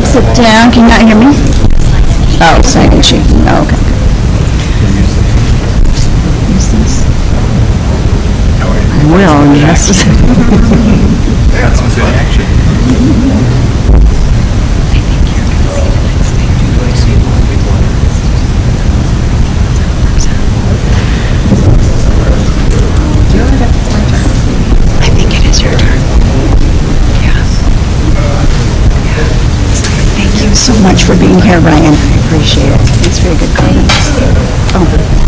sit down. Can you not hear me? Oh, sign-in sheet. Oh, okay. Use this. I will, yes. That's a good action. I think it is your turn. Yeah. Thank you so much for being here, Ryan. I appreciate it. Thanks for your good comments. Oh.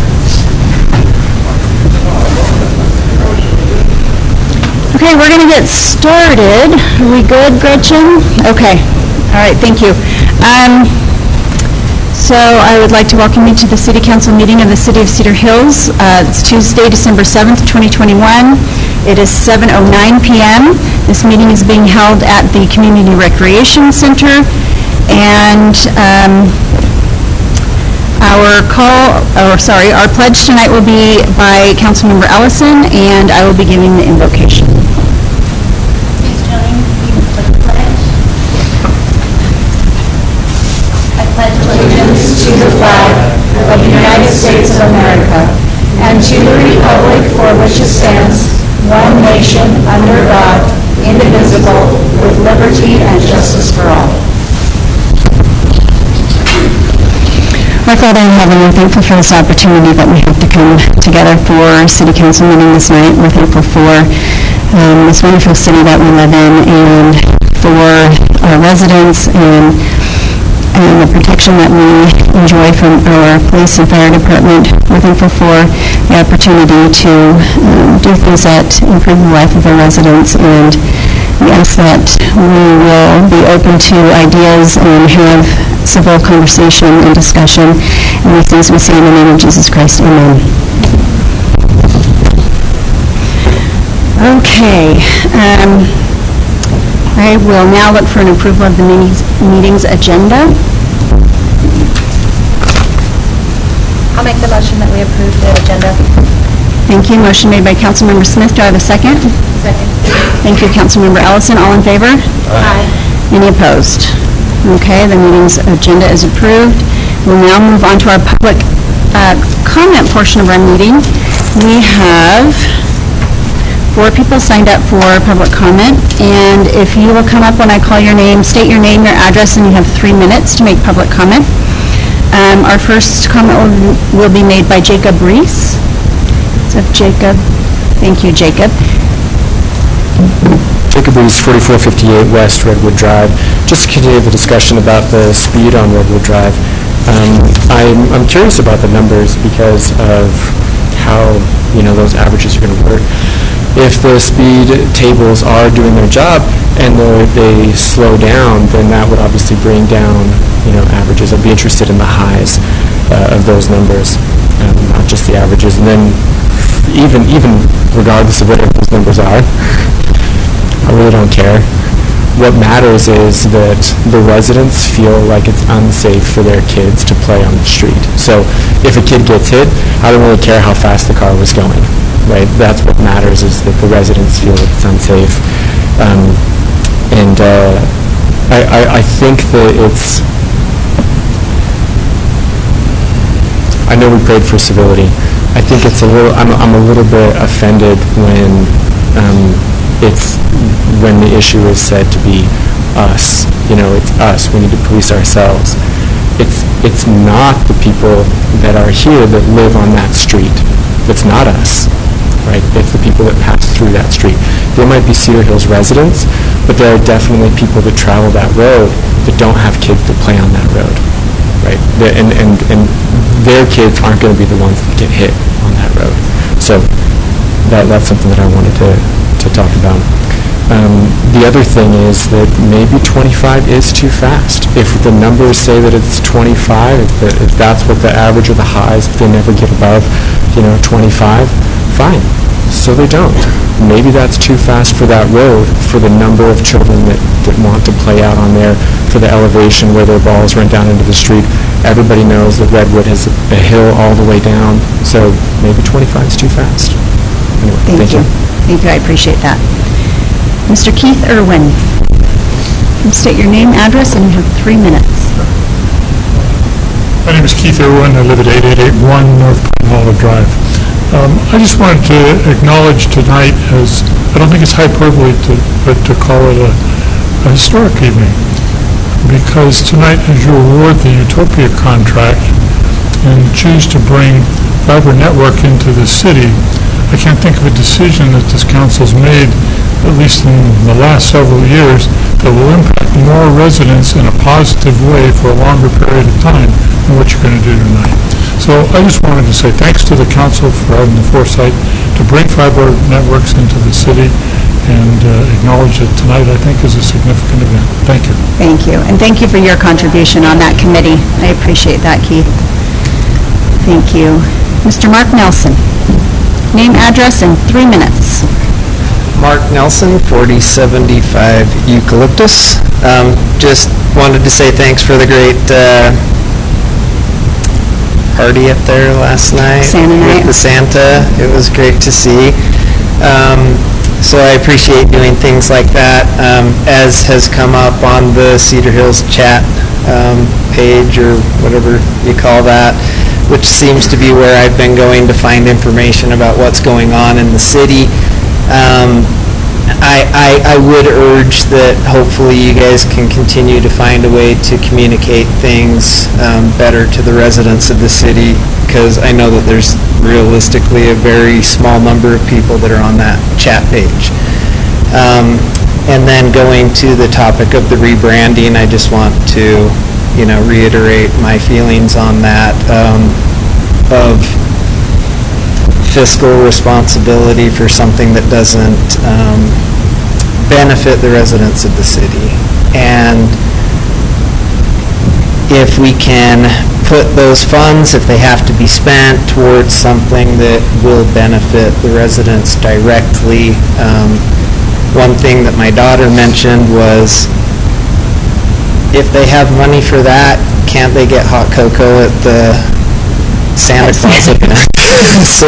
Okay, we're going to get started. Are we good, Gretchen? Okay. All right, thank you. So I would like to welcome you to the City Council meeting of the City of Cedar Hills. It's Tuesday, December 7th, 2021. It is 7:09 p.m. This meeting is being held at the Community Recreation Center, and our pledge tonight will be by Councilmember Ellison, and I will be giving the invocation. Please join me for the pledge. I pledge allegiance to the flag of the United States of America and to the republic for which it stands, one nation, under God, indivisible, with liberty and justice for all. Our Father in heaven, we're thankful for this opportunity that we have to come together for our City Council meeting this night. We're thankful for this wonderful city that we live in, and for our residents, and the protection that we enjoy from our police and fire department. We're thankful for the opportunity to do things that improve the life of our residents, and we ask that we will be open to ideas and have civil conversation and discussion, and these things we say in the name of Jesus Christ. Amen. Okay. I will now look for an approval of the meeting's agenda. I'll make the motion that we approve the agenda. Thank you. Motion made by Councilmember Smith. Do I have a second? Second. Thank you, Councilmember Ellison. All in favor? Aye. Any opposed? Okay, the meeting's agenda is approved. We'll now move on to our public comment portion of our meeting. We have 4 people signed up for public comment, and if you will come up when I call your name, state your name, your address, and you have 3 minutes to make public comment. Our first comment will be made by Jacob Reese. So Jacob, thank you, Jacob. Jacob Reese, 4458 West Redwood Drive. Just to continue the discussion about the speed on Redwood Drive, I'm curious about the numbers because of how those averages are going to work. If the speed tables are doing their job and they slow down, then that would obviously bring down averages. I'd be interested in the highs of those numbers, not just the averages. And then even regardless of what those numbers are, I really don't care. What matters is that the residents feel like it's unsafe for their kids to play on the street. So if a kid gets hit, I don't really care how fast the car was going, right? That's what matters, is that the residents feel it's unsafe. I think that I know we prayed for civility. I think it's I'm a little bit offended when when the issue is said to be us. It's us. We need to police ourselves. It's not the people that are here that live on that street. It's not us, right? It's the people that pass through that street. There might be Cedar Hills residents, but there are definitely people that travel that road that don't have kids that play on that road, right? And their kids aren't going to be the ones that get hit on that road. So that's something that I wanted to talk about. The other thing is that maybe 25 is too fast. If the numbers say that it's 25, if that's what the average or the highs, if they never get above, 25, fine. So they don't. Maybe that's too fast for that road, for the number of children that want to play out on there, for the elevation where their balls run down into the street. Everybody knows that Redwood has a hill all the way down, so maybe 25 is too fast. Anyway, Thank you. Thank you. I appreciate that. Mr. Keith Irwin. State your name, address, and you have 3 minutes. My name is Keith Irwin. I live at 8881 North Pine Hollow Drive. I just wanted to acknowledge tonight, as I don't think it's hyperbole to call it a historic evening, because tonight, as you award the Utopia contract and choose to bring fiber network into the city, I can't think of a decision that this council's made, at least in the last several years, that will impact more residents in a positive way for a longer period of time than what you're going to do tonight. So I just wanted to say thanks to the council for having the foresight to bring fiber networks into the city, and acknowledge that tonight, I think, is a significant event. Thank you. Thank you. And thank you for your contribution on that committee. I appreciate that, Keith. Thank you. Mr. Mark Nelson. Name, address, and 3 minutes. Mark Nelson, 4075 Eucalyptus. Just wanted to say thanks for the great party up there last night. Santa night. With the Santa. It was great to see. So I appreciate doing things like that. As has come up on the Cedar Hills chat page, or whatever you call that, which seems to be where I've been going to find information about what's going on in the city. I would urge that hopefully you guys can continue to find a way to communicate things better to the residents of the city, because I know that there's realistically a very small number of people that are on that chat page. And then going to the topic of the rebranding, I just want to, reiterate my feelings on that, of fiscal responsibility for something that doesn't benefit the residents of the city. And if we can put those funds, if they have to be spent, towards something that will benefit the residents directly. One thing that my daughter mentioned was, if they have money for that, can't they get hot cocoa at the Santa Claus event? So,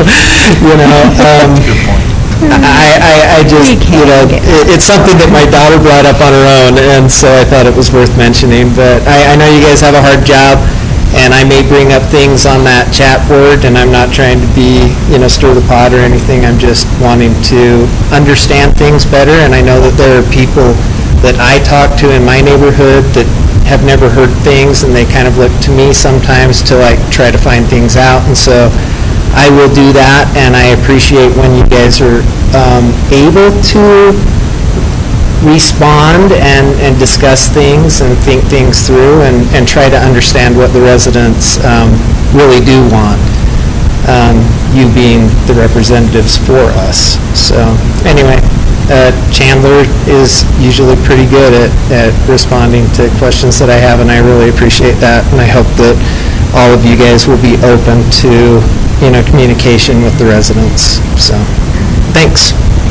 I just, it's something that my daughter brought up on her own, and so I thought it was worth mentioning. But I know you guys have a hard job, and I may bring up things on that chat board, and I'm not trying to be, stir the pot or anything. I'm just wanting to understand things better, and I know that there are people that I talk to in my neighborhood that have never heard things, and they kind of look to me sometimes to try to find things out. And so I will do that, and I appreciate when you guys are able to respond and discuss things and think things through and try to understand what the residents really do want, you being the representatives for us. So anyway, Chandler is usually pretty good at responding to questions that I have, and I really appreciate that, and I hope that all of you guys will be open to communication with the residents. So thanks.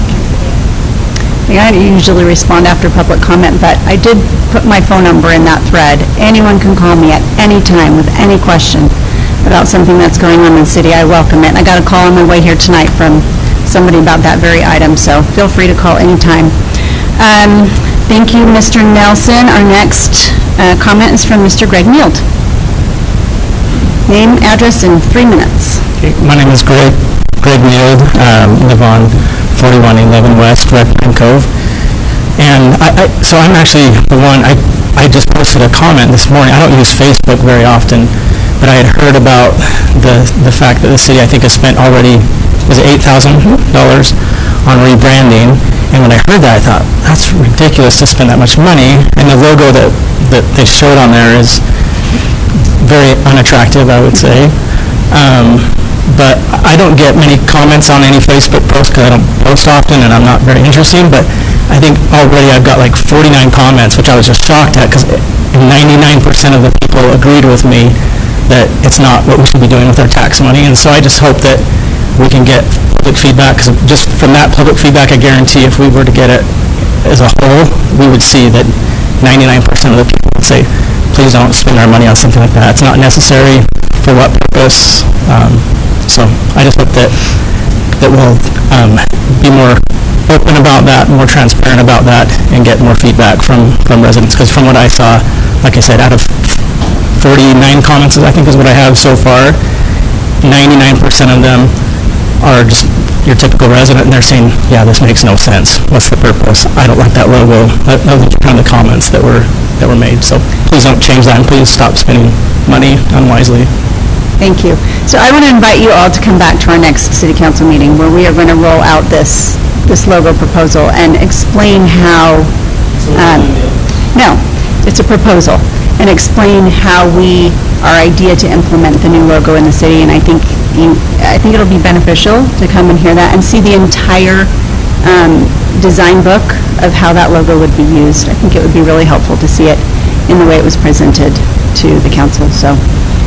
I usually respond after public comment, but I did put my phone number in that thread. Anyone can call me at any time with any question about something that's going on in the city. I welcome it. I got a call on my way here tonight from somebody about that very item, so feel free to call anytime. Thank you, Mr. Nelson. Our next comment is from Mr. Greg Mield. Name, address, and 3 minutes. Okay, my name is Greg Mield. Live on 4111 West, Red Pine Cove. And so I'm actually the one, I just posted a comment this morning. I don't use Facebook very often, but I had heard about the fact that the city, I think, has spent already, was it $8,000 on rebranding. And when I heard that, I thought, that's ridiculous to spend that much money. And the logo that they showed on there is very unattractive, I would say. But I don't get many comments on any Facebook post because I don't post often and I'm not very interesting. But I think already I've got like 49 comments, which I was just shocked at, because 99% of the people agreed with me that it's not what we should be doing with our tax money. And so I just hope that we can get public feedback, because just from that public feedback, I guarantee if we were to get it as a whole, we would see that 99% of the people would say, please don't spend our money on something like that. It's not necessary. For what purpose? So I just hope that that we'll be more open about that, more transparent about that, and get more feedback from residents. Because from what I saw, like I said, out of 49 comments, I think is what I have so far, 99% of them are just your typical resident, and they're saying, yeah, this makes no sense. What's the purpose? I don't like that logo. Those are kind of the comments that were made. So please don't change that, and please stop spending money unwisely. Thank you. So I want to invite you all to come back to our next city council meeting where we are going to roll out this logo proposal and explain how, no, it's a proposal, and explain how our idea to implement the new logo in the city, and I think it'll be beneficial to come and hear that and see the entire design book of how that logo would be used. I think it would be really helpful to see it in the way it was presented to the council. So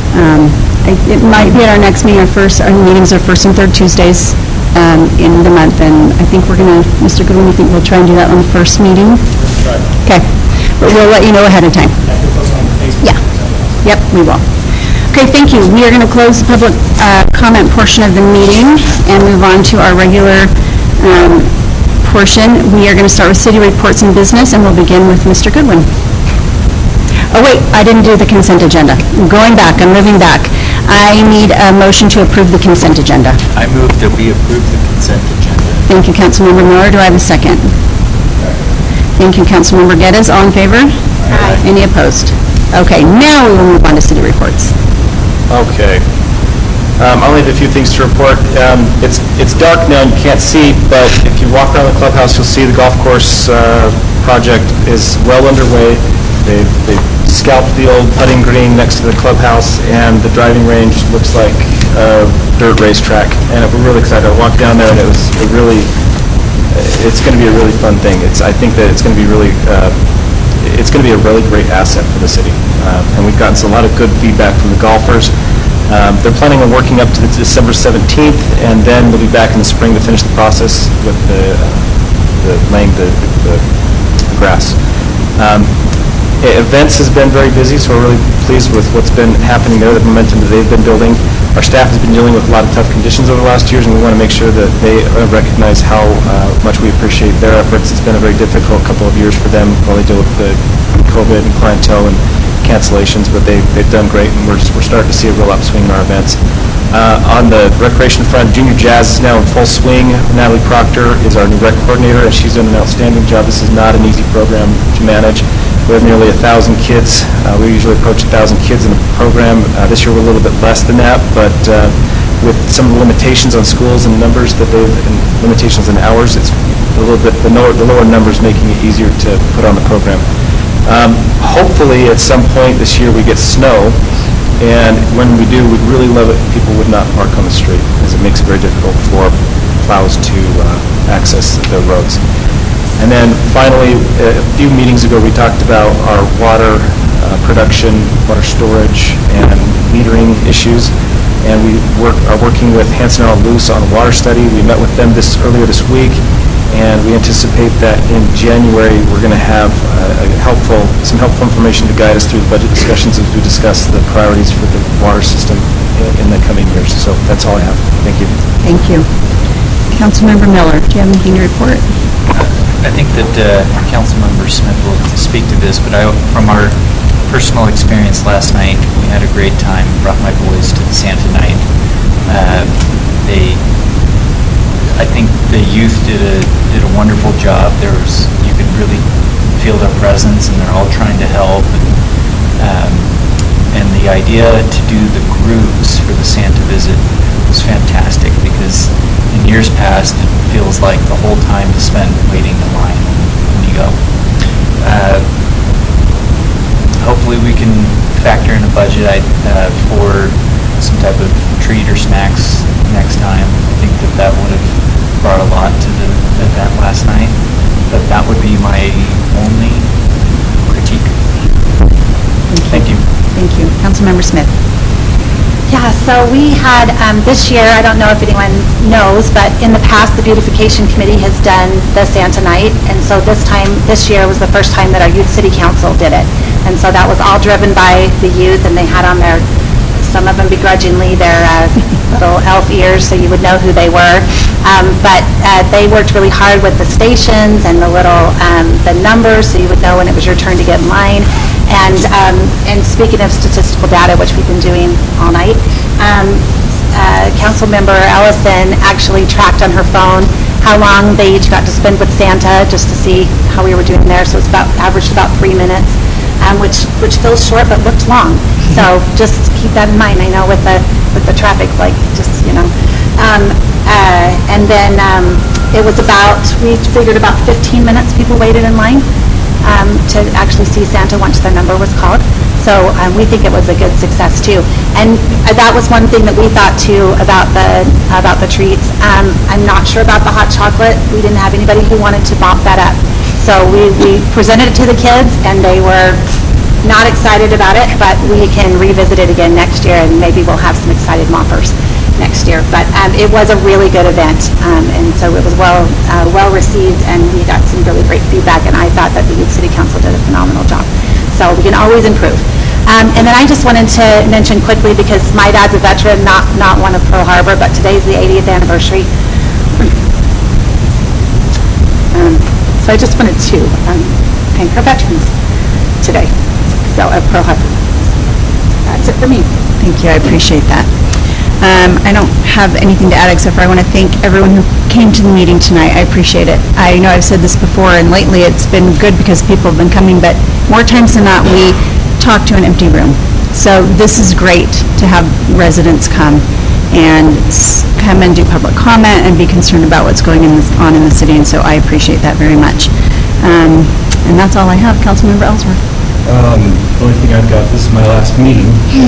it might be at our next meeting. Our meetings are first and third Tuesdays in the month, and I think we're going to, Mr. Goodwin, you think we'll try and do that on the first meeting? Okay, but we'll let you know ahead of time. Yeah. Yep, we will. Okay, thank you. We are going to close the public comment portion of the meeting and move on to our regular portion. We are going to start with city reports and business, and we'll begin with Mr. Goodwin. Oh, wait, I didn't do the consent agenda. I'm going back. I'm moving back. I need a motion to approve the consent agenda. I move that we approve the consent agenda. Thank you, Councilmember Miller. Do I have a second? Thank you, Councilmember Geddes. All in favor? Aye. Any opposed? Okay, now we will move on to city reports. Okay. I only have a few things to report. It's dark now and you can't see, but if you walk around the clubhouse, you'll see the golf course project is well underway. They've scalped the old putting green next to the clubhouse, and the driving range looks like a dirt racetrack. And we're really excited. I walked down there, and it's going to be a really fun thing. I think that it's going to be really great asset for the city. And we've gotten a lot of good feedback from the golfers. They're planning on working up to December 17th, and then we'll be back in the spring to finish the process with laying the grass. Events has been very busy, so we're really pleased with what's been happening there, the momentum that they've been building. Our staff has been dealing with a lot of tough conditions over the last years, and we want to make sure that they recognize how much we appreciate their efforts. It's been a very difficult couple of years for them while they deal with the COVID and clientele and cancellations, but they've done great, and we're starting to see a real upswing in our events. On the recreation front, Junior Jazz is now in full swing. Natalie Proctor is our new rec coordinator, and she's done an outstanding job. This is not an easy program to manage. We have nearly 1,000 kids. We usually approach 1,000 kids in the program. This year we're a little bit less than that, but with some of the limitations on schools and numbers and limitations in hours, it's a little bit, the lower numbers making it easier to put on the program. Hopefully at some point this year we get snow, and when we do, we'd really love it if people would not park on the street, because it makes it very difficult for plows to access the roads. And then finally, a few meetings ago, we talked about our water production, water storage, and metering issues. And we are working with Hanson L. Luce on a water study. We met with them earlier this week, and we anticipate that in January we're going to have some helpful information to guide us through the budget discussions as we discuss the priorities for the water system in the coming years. So that's all I have. Thank you. Thank you. Councilmember Miller, do you have anything to report? I think that Councilmember Smith will speak to this, but from our personal experience last night, we had a great time. Brought my boys to the Santa night. I think the youth did a wonderful job. You could really feel their presence, and they're all trying to help. And the idea to do the grooves for the Santa visit was fantastic, because in years past, it feels like the whole time is spent waiting in line when you go. Hopefully we can factor in a budget for some type of treat or snacks next time. I think that would have brought a lot to the event last night, but that would be my only critique. Thank you. Thank you. Councilmember Smith. Yeah, so we had, this year, I don't know if anyone knows, but in the past, the Beautification Committee has done the Santa Night, and so this year was the first time that our Youth City Council did it. And so that was all driven by the youth, and they had on their some of them begrudgingly, their little elf ears, so you would know who they were. But they worked really hard with the stations and the numbers, so you would know when it was your turn to get in line. And speaking of statistical data, which we've been doing all night, Councilmember Ellison actually tracked on her phone how long they each got to spend with Santa, just to see how we were doing there. So it's averaged about 3 minutes, which feels short but looked long. So just keep that in mind. I know with the traffic, and then we figured about 15 minutes people waited in line to actually see Santa once their number was called. So we think it was a good success too. And that was one thing that we thought too about the treats. I'm not sure about the hot chocolate. We didn't have anybody who wanted to bump that up. So we presented it to the kids, and they were not excited about it, but we can revisit it again next year, and maybe we'll have some excited moppers next year. But it was a really good event, and so it was well received, and we got some really great feedback, and I thought that the Youth City Council did a phenomenal job. So we can always improve. And then I just wanted to mention quickly, because my dad's a veteran, not one of Pearl Harbor, but today's the 80th anniversary. So I just wanted to thank our veterans today, so of Pearl Harbor. That's it for me. Thank you, I appreciate that. I don't have anything to add, except for I want to thank everyone who came to the meeting tonight. I appreciate it. I know I've said this before, and lately it's been good because people have been coming, but more times than not, we talk to an empty room. So this is great to have residents come and do public comment and be concerned about what's going on in the city, and so I appreciate that very much. And that's all I have. Councilmember Ellsworth. The only thing I've got, this is my last meeting.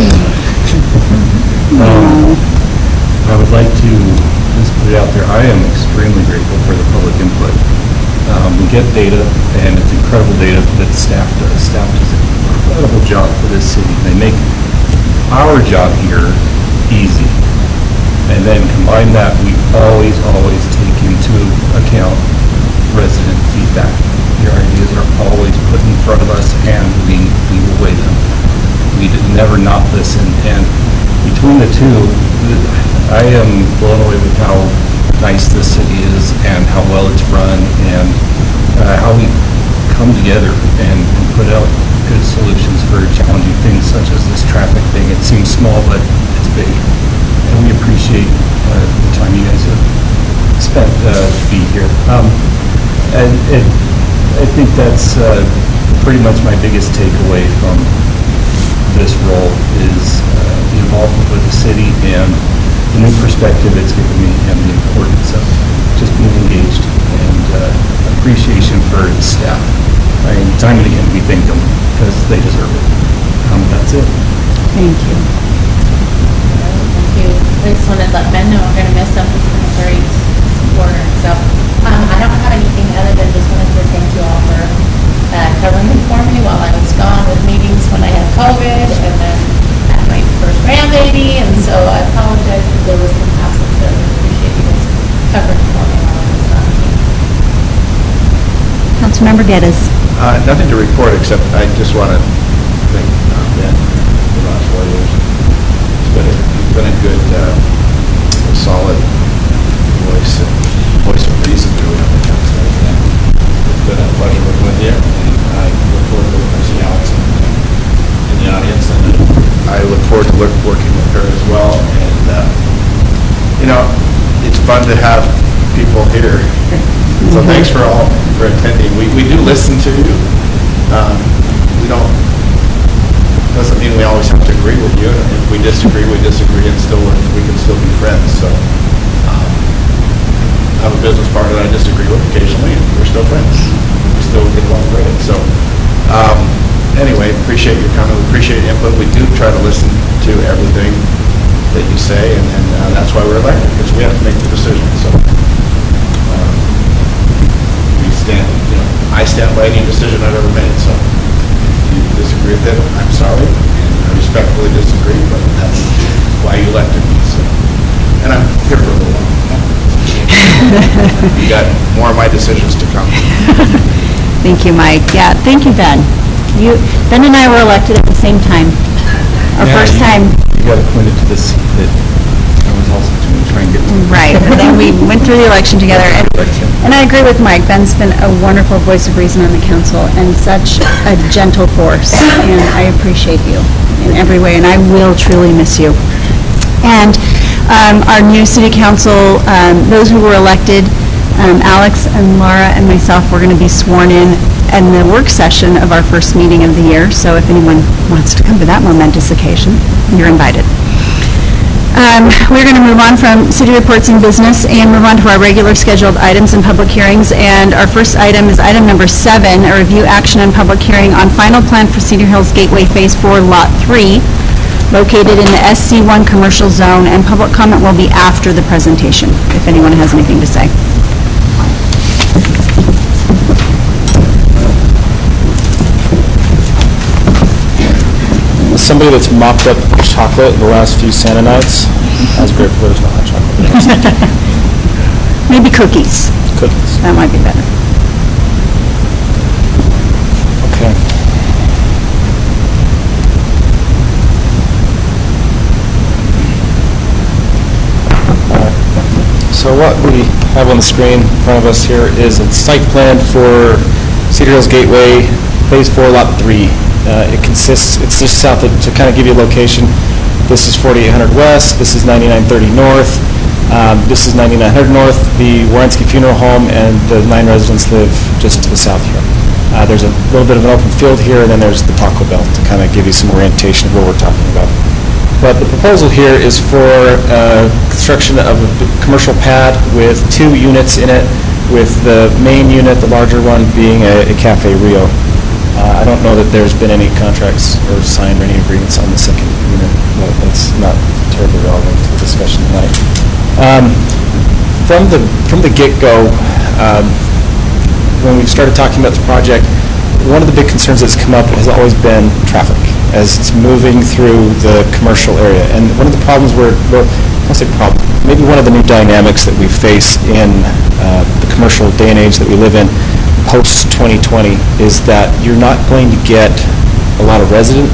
I would like to just put it out there, I am extremely grateful for the public input. We get data, and it's incredible data that staff does. Staff does an incredible job for this city. They make our job here easy. And then combine that, we always take into account resident feedback. Your ideas are always put in front of us, and we will weigh them. We never not listen. And between the two, I am blown away with how nice this city is and how well it's run, and how we come together and put out good solutions for challenging things such as this traffic thing. It seems small, but it's big. And we appreciate the time you guys have spent to be here. And I think that's pretty much my biggest takeaway from this role is the involvement with the city and the new perspective it's given me, and the importance of just being engaged, and appreciation for the staff. I mean, time and again, we thank them because they deserve it. That's it. Thank you. Thank you. I just wanted to let Ben know I'm going to miss them. It's been a great supporter. So I don't have anything other than just wanted to thank you all for covering it for me while I was gone with meetings when I had COVID, and then had my first grandbaby, and so I apologize if there was some absence. I appreciate you guys covering for me while I was gone. Councilmember Geddes. Nothing to report, except I just want to thank Ben for the last 4 years. It's been a good, solid voice of reason really on the council. It's been a pleasure working with you, and I look forward to seeing Alex in the audience, and I look forward to working with her as well. And it's fun to have people here. So thanks for attending. We do listen to you. We don't. Doesn't mean we always have to agree with you. If we disagree, we disagree, and we can still be friends. So I have a business partner that I disagree with occasionally, and we're still friends. We still get along great. So anyway, appreciate your comment. We appreciate your input. We do try to listen to everything that you say, and that's why we're elected, because we have to make the decision. So I stand by any decision I've ever made. So if you disagree with it, I'm sorry, and I respectfully disagree, but that's why you elected me. So, and I'm here for a little while. You got more of my decisions to come. Thank you, Mike. Yeah, thank you, Ben. Ben and I were elected at the same time. our first time. You got appointed to this seat that I was also going to try and get to. Right, but then we went through the election together, and I agree with Mike. Ben's been a wonderful voice of reason on the council and such a gentle force, and I appreciate you in every way, and I will truly miss you. And our new city council, those who were elected, Alex and Laura and myself, were going to be sworn in the work session of our first meeting of the year, so if anyone wants to come to that momentous occasion, you're invited. We're going to move on from city reports and business and move on to our regular scheduled items and public hearings. And our first item is item number 7, a review action and public hearing on final plan for Cedar Hills Gateway Phase 4 Lot 3, located in the SC1 commercial zone, and public comment will be after the presentation, if anyone has anything to say. As somebody that's mopped up chocolate the last few Santa nights, I was grateful there's no hot chocolate. Maybe cookies. Cookies. That might be better. Okay. So what we have on the screen in front of us here is a site plan for Cedar Hills Gateway, Phase 4, Lot 3. It's just south of, to kind of give you a location, this is 4800 West, this is 9930 North, this is 9900 North, the Warensky Funeral Home, and the 9 residents live just to the south here. There's a little bit of an open field here, and then there's the Taco Bell to kind of give you some orientation of what we're talking about. But the proposal here is for construction of a commercial pad with 2 units in it, with the main unit, the larger one, being a Cafe Rio. I don't know that there's been any contracts or signed or any agreements on the second unit, but that's not terribly relevant to the discussion tonight. From the get-go, when we've started talking about this project, one of the big concerns that's come up has always been traffic as it's moving through the commercial area. And one of the problems I won't say problem, maybe one of the new dynamics that we face in the commercial day and age that we live in post-2020 is that you're not going to get a lot of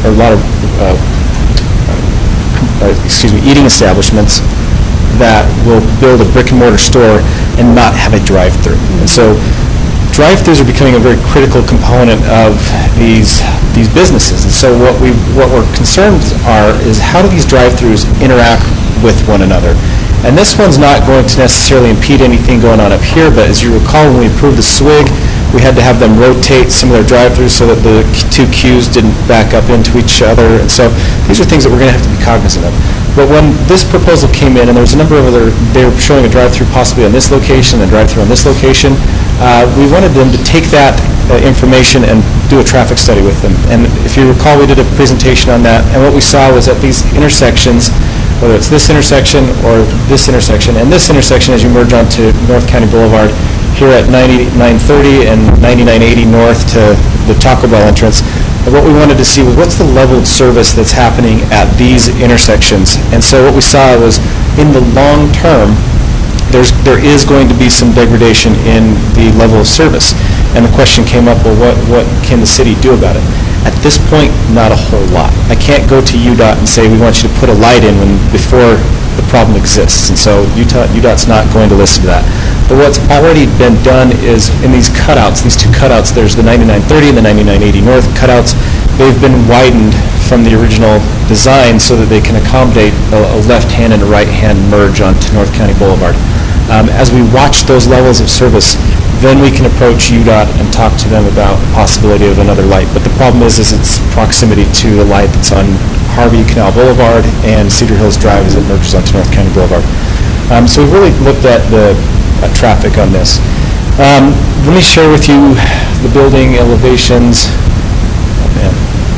eating establishments that will build a brick-and-mortar store and not have a drive-through. And so drive-throughs are becoming a very critical component of these businesses. And so what we're concerned is how do these drive-throughs interact with one another? And this one's not going to necessarily impede anything going on up here, but as you recall, when we approved the SWIG, we had to have them rotate some of their drive-throughs so that the 2 queues didn't back up into each other. And so these are things that we're going to have to be cognizant of. But when this proposal came in, and there was a number of they were showing a drive-through possibly on this location, a drive-through on this location, we wanted them to take that information and do a traffic study with them. And if you recall, we did a presentation on that, and what we saw was at these intersections, whether it's this intersection or this intersection, and this intersection as you merge onto North County Boulevard, here at 9930 and 9980 North to the Taco Bell entrance, and what we wanted to see was what's the level of service that's happening at these intersections. And so what we saw was in the long term, there is going to be some degradation in the level of service. And the question came up, well, what can the city do about it? At this point, not a whole lot. I can't go to UDOT and say, we want you to put a light in before the problem exists. And so UDOT's not going to listen to that. But what's already been done is in these cutouts, these 2 cutouts, there's the 9930 and the 9980 North cutouts. They've been widened from the original design so that they can accommodate a left-hand and a right-hand merge onto North County Boulevard. As we watch those levels of service, then we can approach UDOT and talk to them about the possibility of another light. But the problem is its proximity to the light that's on Harvey Canal Boulevard and Cedar Hills Drive as it merges onto North County Boulevard. So we've really looked at the traffic on this. Let me share with you the building elevations. Oh, man.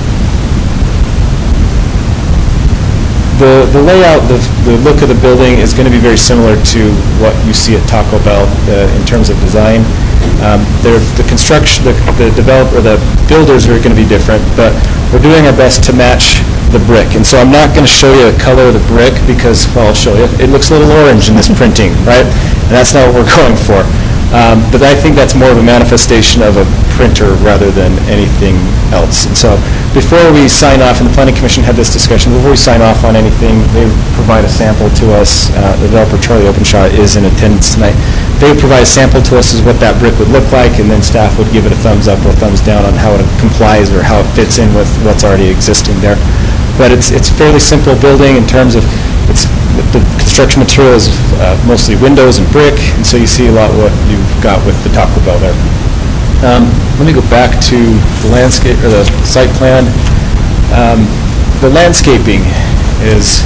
The layout, the look of the building is going to be very similar to what you see at Taco Bell in terms of design. The construction, the developer, the builders are going to be different, but we're doing our best to match the brick. And so I'm not going to show you the color of the brick because, well, I'll show you. It looks a little orange in this printing, right? And that's not what we're going for. But I think that's more of a manifestation of a printer rather than anything else. And so before we sign off, and the Planning Commission had this discussion, before we sign off on anything, they provide a sample to us. The developer, Charlie Openshaw, is in attendance tonight. They would provide a sample to us as what that brick would look like, and then staff would give it a thumbs up or a thumbs down on how it complies or how it fits in with what's already existing there. But it's a fairly simple building in terms of the construction material is mostly windows and brick, and so you see a lot what you've got with the Taco Bell there. Let me go back to the landscape, or the site plan. The landscaping is,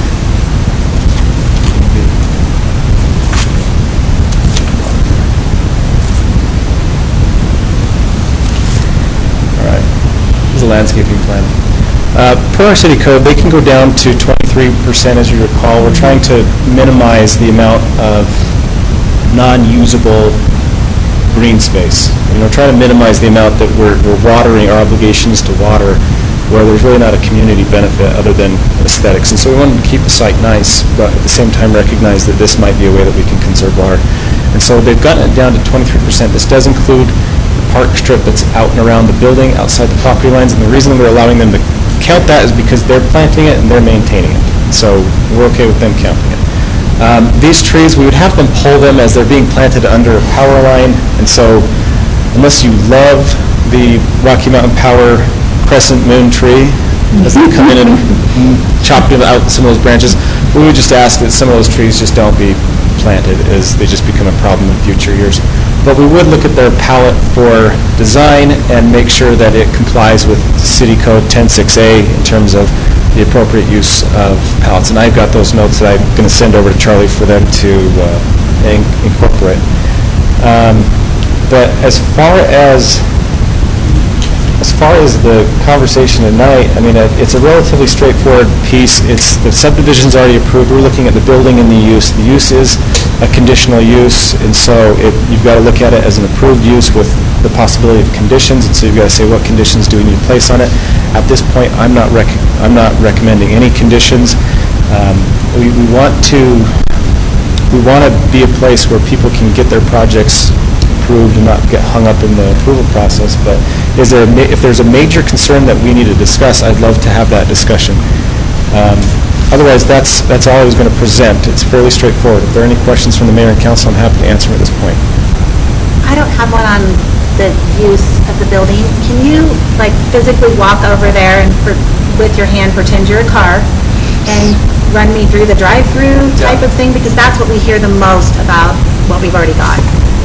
all right, this is a landscaping plan. Per our city code, they can go down to 23%, as you recall. We're trying to minimize the amount of non-usable green space. Trying to minimize the amount that we're watering, our obligations to water, where there's really not a community benefit other than aesthetics. And so we wanted to keep the site nice, but at the same time recognize that this might be a way that we can conserve water. And so they've gotten it down to 23%. This does include the park strip that's out and around the building, outside the property lines, and the reason we're allowing them to count that is because they're planting it and they're maintaining it. So we're okay with them counting it. These trees, we would have them pull them as they're being planted under a power line, and so unless you love the Rocky Mountain Power crescent moon tree, as they come in and chop out some of those branches, we would just ask that some of those trees just don't be planted, as they just become a problem in future years. But we would look at their palette for design and make sure that it complies with City Code 106A in terms of the appropriate use of pallets. And I've got those notes that I'm going to send over to Charlie for them to incorporate. But as far as the conversation tonight, I mean, it's a relatively straightforward piece. The subdivision's already approved. We're looking at the building and the use. The use is a conditional use, and so you've got to look at it as an approved use with the possibility of conditions, and so you've got to say, what conditions do we need to place on it? At this point, I'm not recommending any conditions. We want to be a place where people can get their projects approved and not get hung up in the approval process. But if there's a major concern that we need to discuss, I'd love to have that discussion. Otherwise, that's all I was going to present. It's fairly straightforward. If there are any questions from the mayor and council, I'm happy to answer them at this point. I don't have one on the use of the building. Can you, physically walk over there and with your hand pretend you're a car and run me through the drive-through type of thing? Because that's what we hear the most about what we've already got.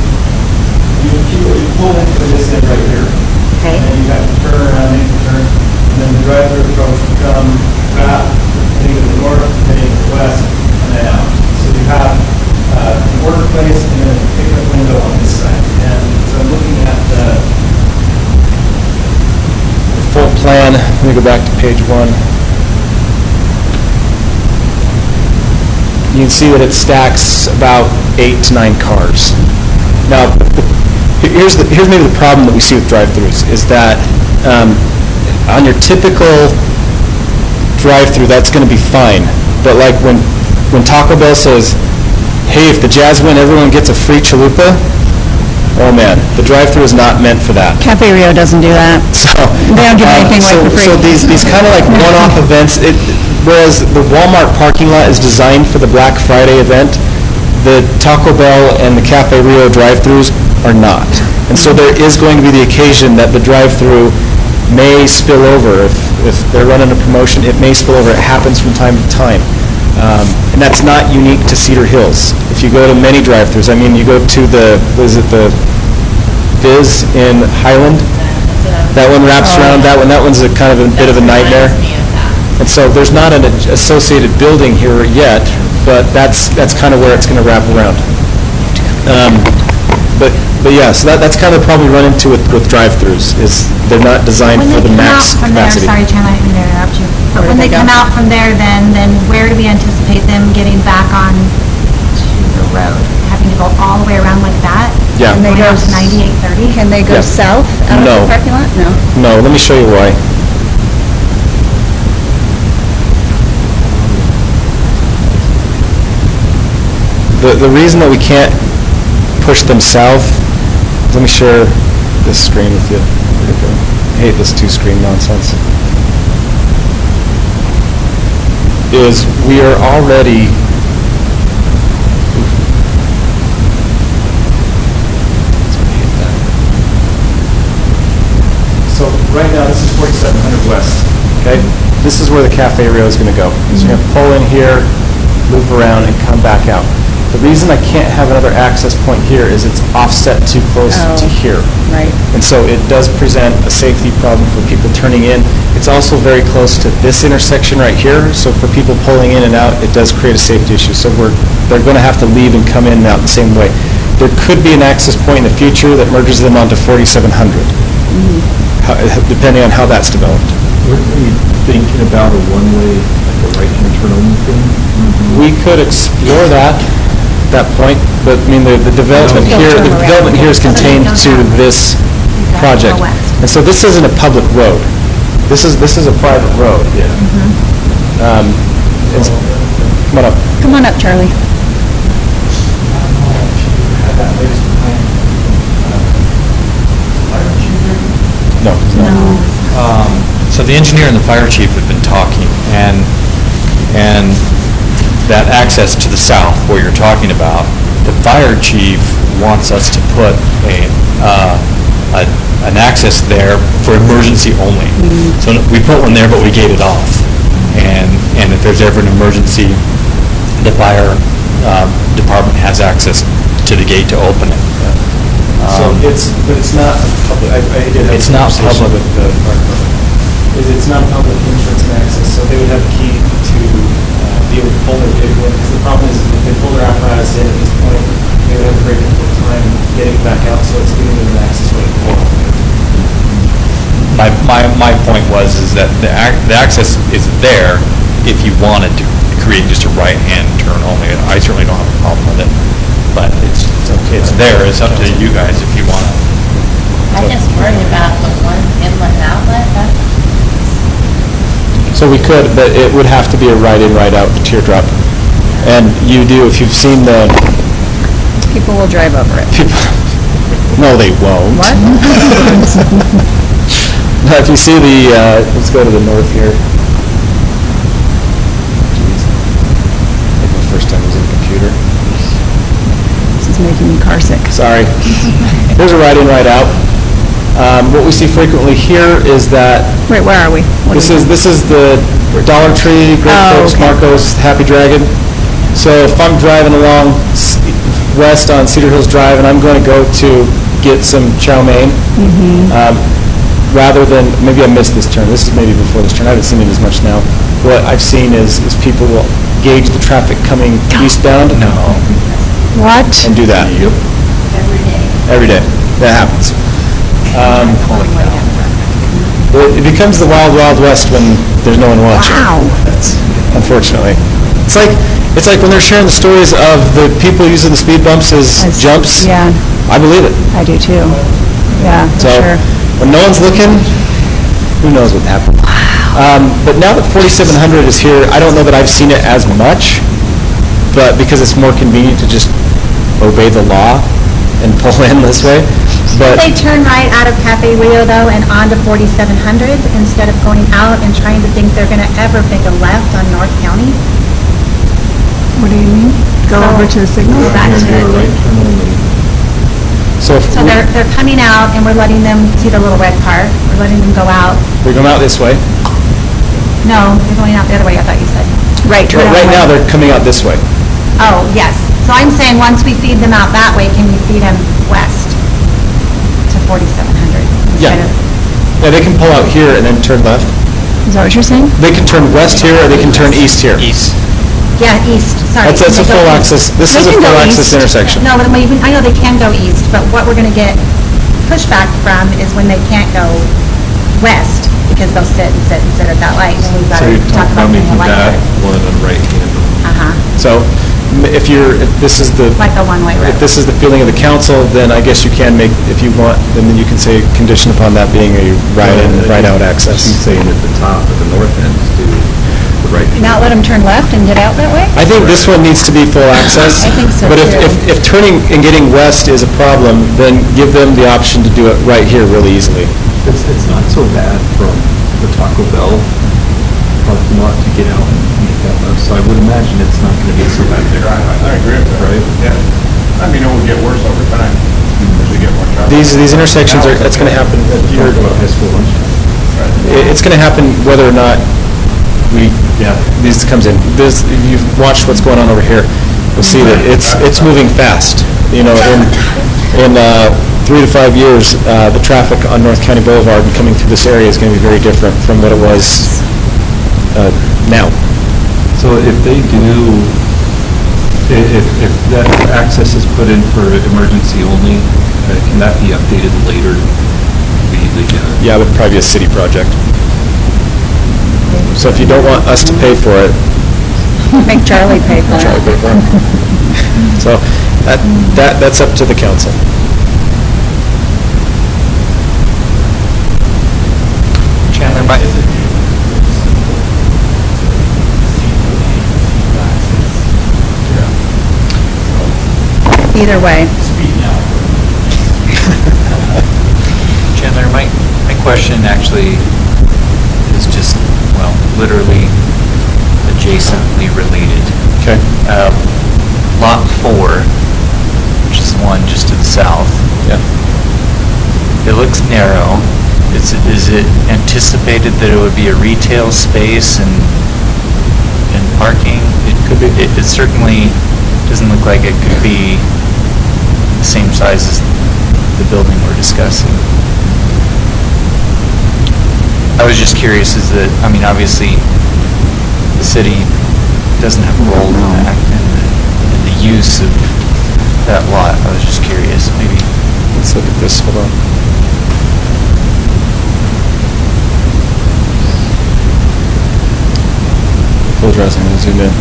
You pull into this end right here. Okay. And you have to turn around, make the turn, and then the drive-through approach will come back, heading to the north, heading to the west, and then out. So you have an order place and then a pickup window on this side. And so I'm looking at the full plan. Let me go back to page 1. You can see that it stacks about 8 to 9 cars. Now, here's maybe the problem that we see with drive-thrus, is that on your typical drive-thru, that's going to be fine. But like when Taco Bell says, hey, if the Jazz win, everyone gets a free chalupa, oh man, the drive-thru is not meant for that. Cafe Rio doesn't do that. So they don't give anything away for free. So these kind of like one-off events, whereas the Walmart parking lot is designed for the Black Friday event, the Taco Bell and the Cafe Rio drive-thrus are not. And so there is going to be the occasion that the drive-thru may spill over. If they're running a promotion, it may spill over. It happens from time to time. And that's not unique to Cedar Hills. If you go to many drive-thrus, I mean, you go to the Viz in Highland, that one wraps around, that one's a kind of a bit of a nightmare. And so there's not an associated building here yet, but that's kind of where it's going to wrap around. But yeah, so that's kind of the problem we run into with drive-thrus, is they're not designed for the max capacity. Sorry, Chan, I didn't mean to interrupt you. But when they come out from there, then where do we anticipate them getting back on to the road? Having to go all the way around like that? Yeah. And they go to 9830? Can they go south out of the parking lot? No. No, let me show you why. The reason that we can't push them south, let me share this screen with you. I hate this two-screen nonsense. is we are already, so right now, this is 4700 West, okay? This is where the Cafe Rio is going to go. So you're going to pull in here, loop around, and come back out. The reason I can't have another access point here is it's offset too close to here. Right. And so it does present a safety problem for people turning in. It's also very close to this intersection right here, so for people pulling in and out, it does create a safety issue. So they're going to have to leave and come in and out the same way. There could be an access point in the future that merges them onto 4700, depending on how that's developed. Are you thinking about a one-way, like a right-hand turn only thing? We could explore that point, but I mean, the development here is contained to this project. And so this isn't a public road. This is a private road. Yeah. Come on up. Come on up, Charlie. No. So the engineer and the fire chief have been talking, and that access to the south, where you're talking about, the fire chief wants us to put an access there for emergency only. So we put one there, but we gate it off. And if there's ever an emergency, the fire department has access to the gate to open it. But it's not public. I did have It's a not conversation public. with the fire department. It's not public entrance and access, so they would have a key to be able to pull their vehicle in. Because the problem is, if they pull their apparatus in at this point, they would have a very difficult time getting it back out, so it's giving them an access way to pull. My point was is that the access is there if you wanted to create just a right-hand turn only. I certainly don't have a problem with it, but it's there. It's up to you guys if you want to. I just worried about the one inlet and outlet. So we could, but it would have to be a right-in, right-out teardrop. And you do, if you've seen the... People will drive over it. No, they won't. What? No, if you see the, let's go to the north here. Jeez. I think the first time using a computer. This is making me car sick. Sorry. Here's a right-in, right-out. What we see frequently here is that... Wait, where are we? This is the Dollar Tree, Great Clips, okay. Marcos, Happy Dragon. So if I'm driving along west on Cedar Hills Drive and I'm going to go to get some chow mein, rather than, maybe I missed this turn, this is maybe before this turn, I haven't seen it as much now. What I've seen is people will gauge the traffic coming eastbound. No. What? And do that. Yep. Every day. That happens. It becomes the wild, wild west when there's no one watching. Wow. Unfortunately. It's like when they're sharing the stories of the people using the speed bumps as jumps. Yeah, I believe it. I do too. Yeah, for So sure. when no one's looking, who knows what happened. But now that 4700 is here, I don't know that I've seen it as much, but because it's more convenient to just obey the law and pull in this way. But They turn right out of Cafe Rio, though, and onto 4700 instead of going out and trying to think they're going to ever make a left on North County? What do you mean? Go over to the signal? Back to it. Right turn only. so if So they're coming out, and we're letting them see the little red car. We're letting them go out. we're going out this way. No, they're going out the other way, I thought you said. Right, turn Right now, they're coming out this way. Oh, yes. So I'm saying, once we feed them out that way, can we feed them west to 4700? Yeah. Yeah, they can pull out here and then turn left. Is that what you're saying? They can turn west here, or they can turn east here. East. Yeah, east, sorry. That's a They go full east. access, this They is a can go full access east. intersection. No, but I know they can go east, but what we're going to get pushback from is when they can't go west, because they'll sit at that light, and we've got So to you're talk talking about about getting making the light that there. one of the right-hand. Uh-huh, So if this is the... like a one-way road. If this is the feeling of the council, then I guess you can make, if you want, then you can say condition upon that being a right-in, right-out access. She's saying at the top, at the north end, to the right. Not let them turn left and get out that way? I think this one needs to be full access. I think so, But too. if turning and getting west is a problem, then give them the option to do it right here really easily. It's not so bad from the Taco Bell parking lot to get out and So I would imagine it's not going to be so bad there. I agree with that. Right? Yeah. I mean, it will get worse over time as we get more traffic. These intersections are, it's going to happen. Talk about high school lunchtime. It's going to happen whether or not these comes in. If you've watched what's going on over here, you'll see that it's moving fast. You know, in 3 to 5 years, the traffic on North County Boulevard and coming through this area is going to be very different from what it was now. So if they do, if that access is put in for emergency only, can that be updated later? Yeah, it would probably be a city project. So if you don't want us to pay for it, Make Charlie pay for Charlie it. pay for it. So that's up to the council. Chandler, Either way. Chandler, my question actually is just, well, literally adjacently related. Okay. Lot 4, which is the one just to the south. Yeah. It looks narrow. Is it anticipated that it would be a retail space and parking? It could be. It certainly doesn't look like it could be the same size as the building we're discussing. I was just curious, I mean, obviously, the city doesn't have a role in that, in the use of that lot. I was just curious, maybe. Let's look at this, hold on. Full address, I'm going to zoom in.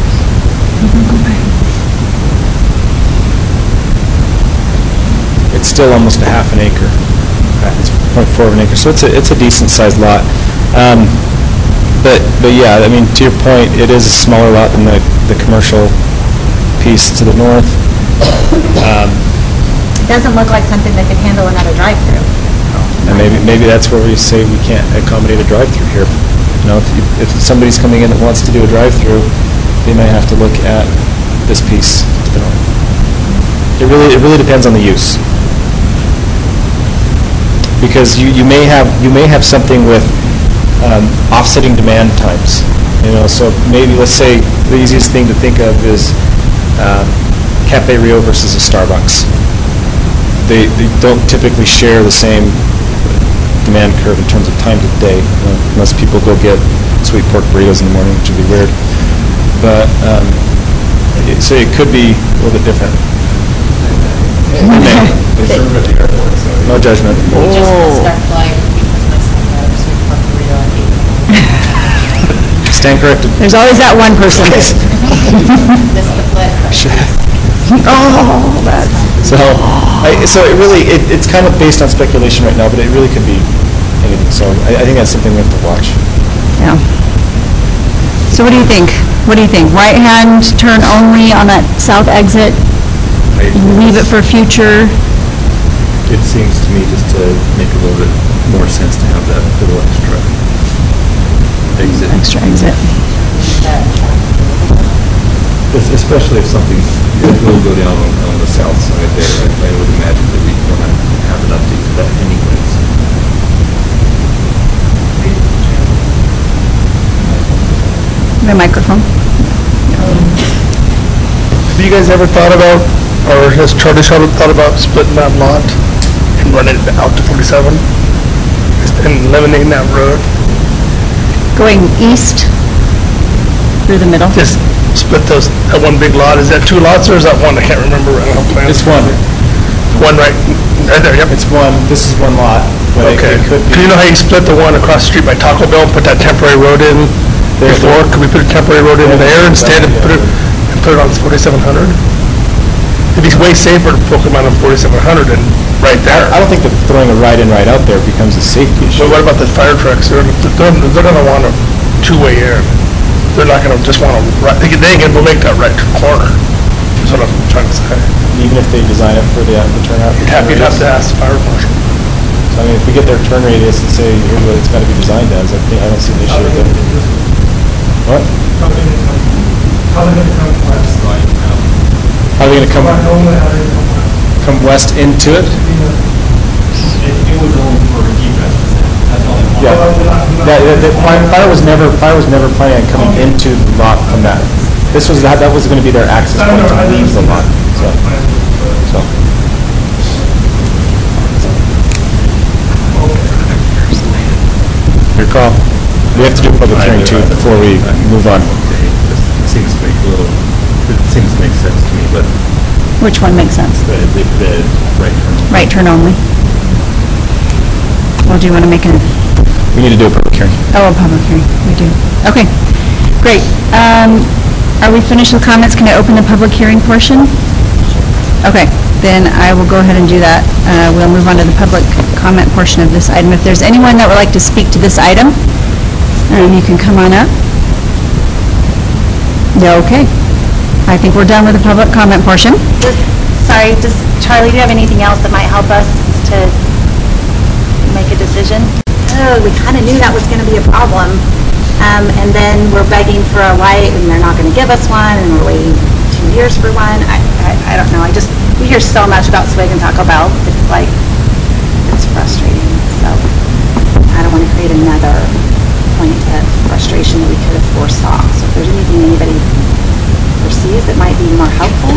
It's still almost a half an acre. It's 0.4 of an acre, so it's a decent sized lot. But yeah, I mean, to your point, it is a smaller lot than the commercial piece to the north. It doesn't look like something that could handle another drive-through. And maybe that's where we say we can't accommodate a drive-through here. You know, if somebody's coming in that wants to do a drive-through, they may have to look at this piece to the north. It really depends on the use. Because you may have something with offsetting demand times. You know, so maybe let's say the easiest thing to think of is Cafe Rio versus a Starbucks. They don't typically share the same demand curve in terms of times of day, unless people go get sweet pork burritos in the morning, which would be weird. But so it could be a little bit different. No judgment. Just missed our flight because my son got a sweet pork burrito at 8. Stand corrected. There's always that one person. Missed the flight. Oh, that's... So it really, it's kind of based on speculation right now, but it really could be anything. So I think that's something we have to watch. Yeah. So what do you think? What do you think? Right-hand turn only on that south exit? Leave it for future? It seems to me just to make a little bit more sense to have that little extra exit. Extra exit. Especially if something will go down on the south side there, I would imagine that we want to have an update to that anyways. The microphone. Have you guys ever thought about, or has Charlie thought about splitting that lot and running it out to 47 and eliminating that road? Going east through the middle? Just split that one big lot. Is that two lots or is that one? I can't remember right now. It's one. One right there, yep. It's one. This is one lot. But Okay. It could be. Do you know how you split the one across the street by Taco Bell and put that temporary road in before? Could we put a temporary road in there instead of put it on 4700? It'd be way safer to put them on 4700 and right there. I don't think that throwing a right in, right out there becomes a safety issue. But what about the fire trucks? They're going to want a two-way in. They're not going to just want to, they ain't going to make that right corner. That's what I'm trying to say. Even if they design it for the turnout? You'd have to ask the fire marshal. So, I mean, if we get their turn radius and say, here's what it's got to be designed as, I don't see an issue with it. What? are they going to come west into it? It was only for egress, that's all they Yeah. Fire was never planning on coming into the lot from that. That was going to be their access point to leave the lot. So. Your call. We have to do a public hearing too before we move on. It seems to make sense to me, but Which one makes sense? the right turn. Right turn only? Well, do you want to make a, We need to do a public hearing. a public hearing? We do. Okay, great. Are we finished with comments? Can I open the public hearing portion? Okay, then I will go ahead and do that. We'll move on to the public comment portion of this item. If there's anyone that would like to speak to this item, you can come on up. Yeah, okay. I think we're done with the public comment portion. Sorry, Charlie, do you have anything else that might help us to make a decision? Oh, we kind of knew that was going to be a problem. And then we're begging for a light, and they're not going to give us one, and we're waiting 2 years for one. I don't know. We hear so much about Swig and Taco Bell. It's like, it's frustrating. So I don't want to create another point of frustration that we could have foresaw. So if there's anything anybody foresees that might be more helpful,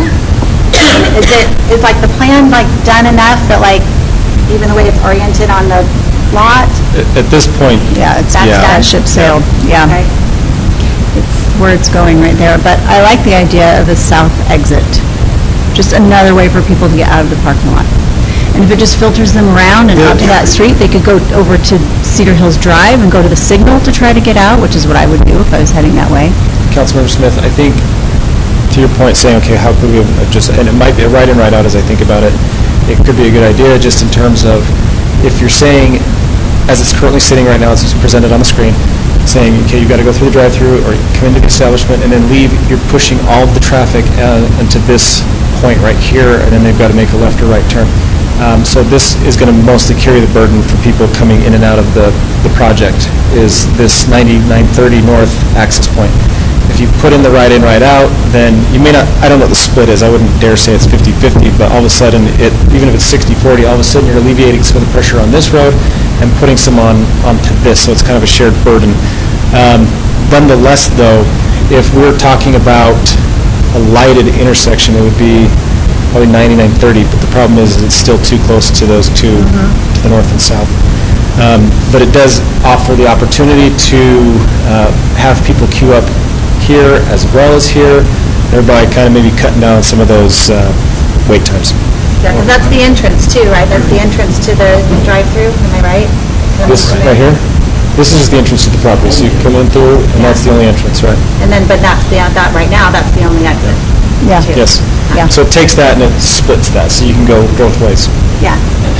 is like the plan like done enough that like even the way it's oriented on the lot? At this point, Yeah, it's Yeah. that ship sailed, yeah. Okay. It's where it's going right there, but I like the idea of the south exit. Just another way for people to get out of the parking lot. And if it just filters them around and out to that street, they could go over to Cedar Hills Drive and go to the Signal to try to get out, which is what I would do if I was heading that way. Councilmember Smith, I think, to your point, saying, okay, how could we have just, and it might be a right in, right out as I think about it, it could be a good idea just in terms of, if you're saying, as it's currently sitting right now, as it's presented on the screen, saying, okay, you've got to go through the drive-through or come into the establishment and then leave, you're pushing all of the traffic into this point right here, and then they've got to make a left or right turn. So this is going to mostly carry the burden for people coming in and out of the project, is this 9930 north access point. If you put in the right in, right out, then you may not, I don't know what the split is, I wouldn't dare say it's 50-50, but all of a sudden, even if it's 60-40, all of a sudden you're alleviating some of the pressure on this road and putting some onto this, so it's kind of a shared burden. Nonetheless, though, if we're talking about a lighted intersection, it would be probably 9930, but the problem is it's still too close to those two, to the north and south. But it does offer the opportunity to have people queue up here as well as here, thereby kind of maybe cutting down some of those wait times. Yeah, because that's the entrance too, right? That's the entrance to the drive-through, am I right? This right here, this is just the entrance to the property, so you come in through, and that's the only entrance, right? And then, but that's that right now, that's the only exit. Yeah. too. Yes. Yeah. So it takes that and it splits that, so you can go both ways. Yeah.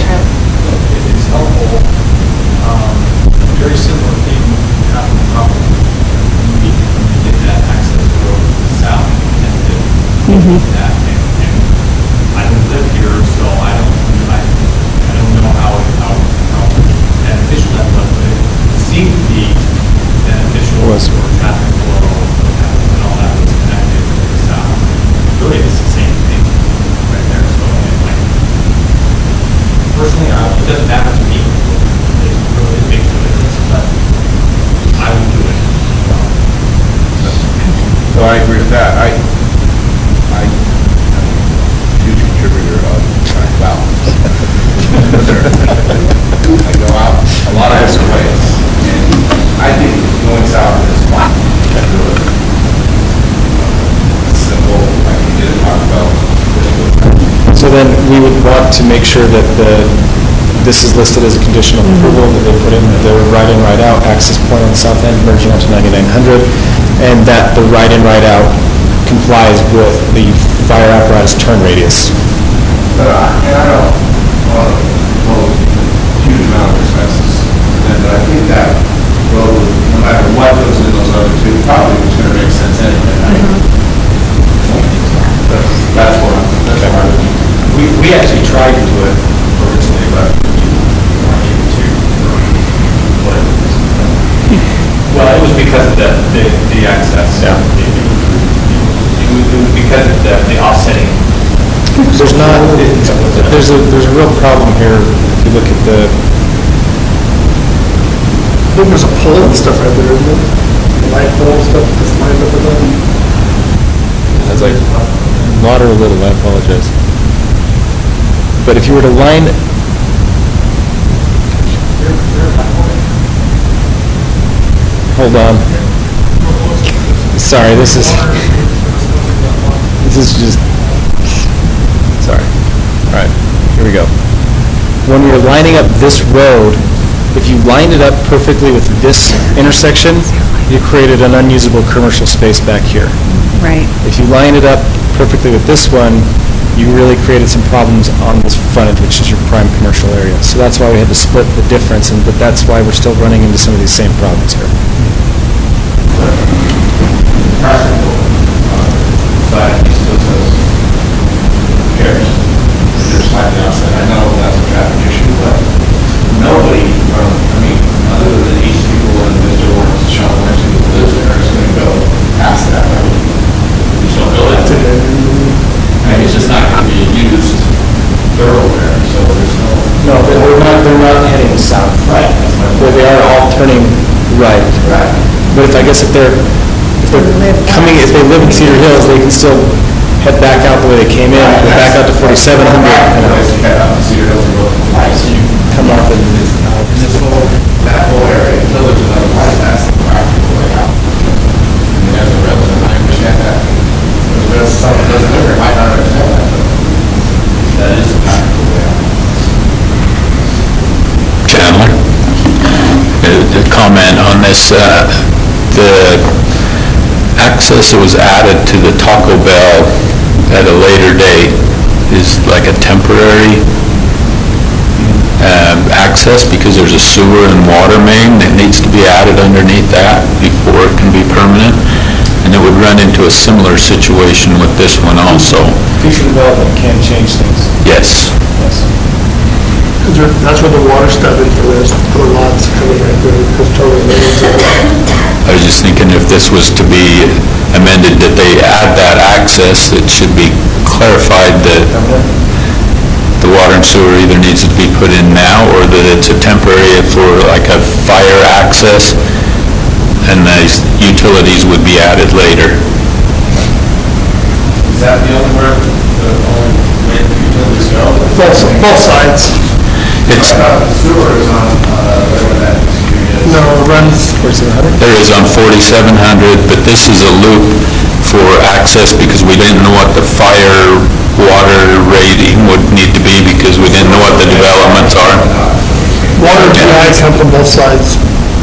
It's helpful. Very similar thing happened probably when we did that access road south and did that. And I don't live here, so I don't know how beneficial that was, but it seemed to be beneficial for traffic flow and all that was connected to the south. Really, it's the same thing right there. So personally, it doesn't matter to me. It really makes a difference, but I would do it. So I agree with that. I'm a huge contributor of Wow. I go out a lot of different ways, and I think going south is fine. It's simple, I can get it talked about. So then we would want to make sure that this is listed as a conditional approval, that they put in the right in, right out access point on the south end, merging onto 9900, and that the right in, right out complies with the fire apparatus turn radius. But I don't propose a huge amount of expenses, but I think that road, no matter what goes in those other two, probably is going to make sense anyway. That's what I would do. We actually tried to do it originally, but we weren't able to. Well, it was because of the access. Yeah. It was because of the offsetting there's not, there's a real problem here if you look at the, I think there's a pole and stuff right there, isn't it? Light pole and stuff that's lined up with them. I was like, a lot or a little, I apologize. But if you were to line, hold on. Sorry, this is just, sorry. All right, here we go. When you're lining up this road, if you lined it up perfectly with this intersection, you created an unusable commercial space back here. Right. If you line it up perfectly with this one, you really created some problems on this frontage, which is your prime commercial area. So that's why we had to split the difference, but that's why we're still running into some of these same problems here. Practical side, he still says, who cares? They're slightly outside. I know that's a traffic issue, but nobody, other than these people and Mr. Lawrence, Sean Lawrence, who lives there, is going to go past that road. There's no building. And it's just not going to be used thoroughfare, so there's no... No, they're not heading south. Right. Well, they are all turning right. Right. But if they're coming, if they live in Cedar Hills, they can still head back out the way they came in, go back out to 4700. Head out to Cedar Hills and go to the lights, and you come off and... that whole area, until there's another light, that's the practical way out. And as a resident, I understand that. There's someone that doesn't live here, might not understand that, but that is the practical way out. Chandler, a comment on this. The access that was added to the Taco Bell at a later date is like a temporary access because there's a sewer and water main that needs to be added underneath that before it can be permanent. And it would run into a similar situation with this one also. Future development can change things. Yes. Yes. That's where the water stuff is for this, for lots coming right there, because totally lanes are. I was just thinking if this was to be amended, that they add that access, it should be clarified that the water and sewer either needs to be put in now or that it's a temporary for like a fire access and the utilities would be added later. Is that the only way the utilities go? Both sides. It's, the sewer is on, whatever that is. No, it runs. there is on 4700, but this is a loop for access because we didn't know what the fire water rating would need to be because we didn't know what the developments are. Water and TI come from both sides.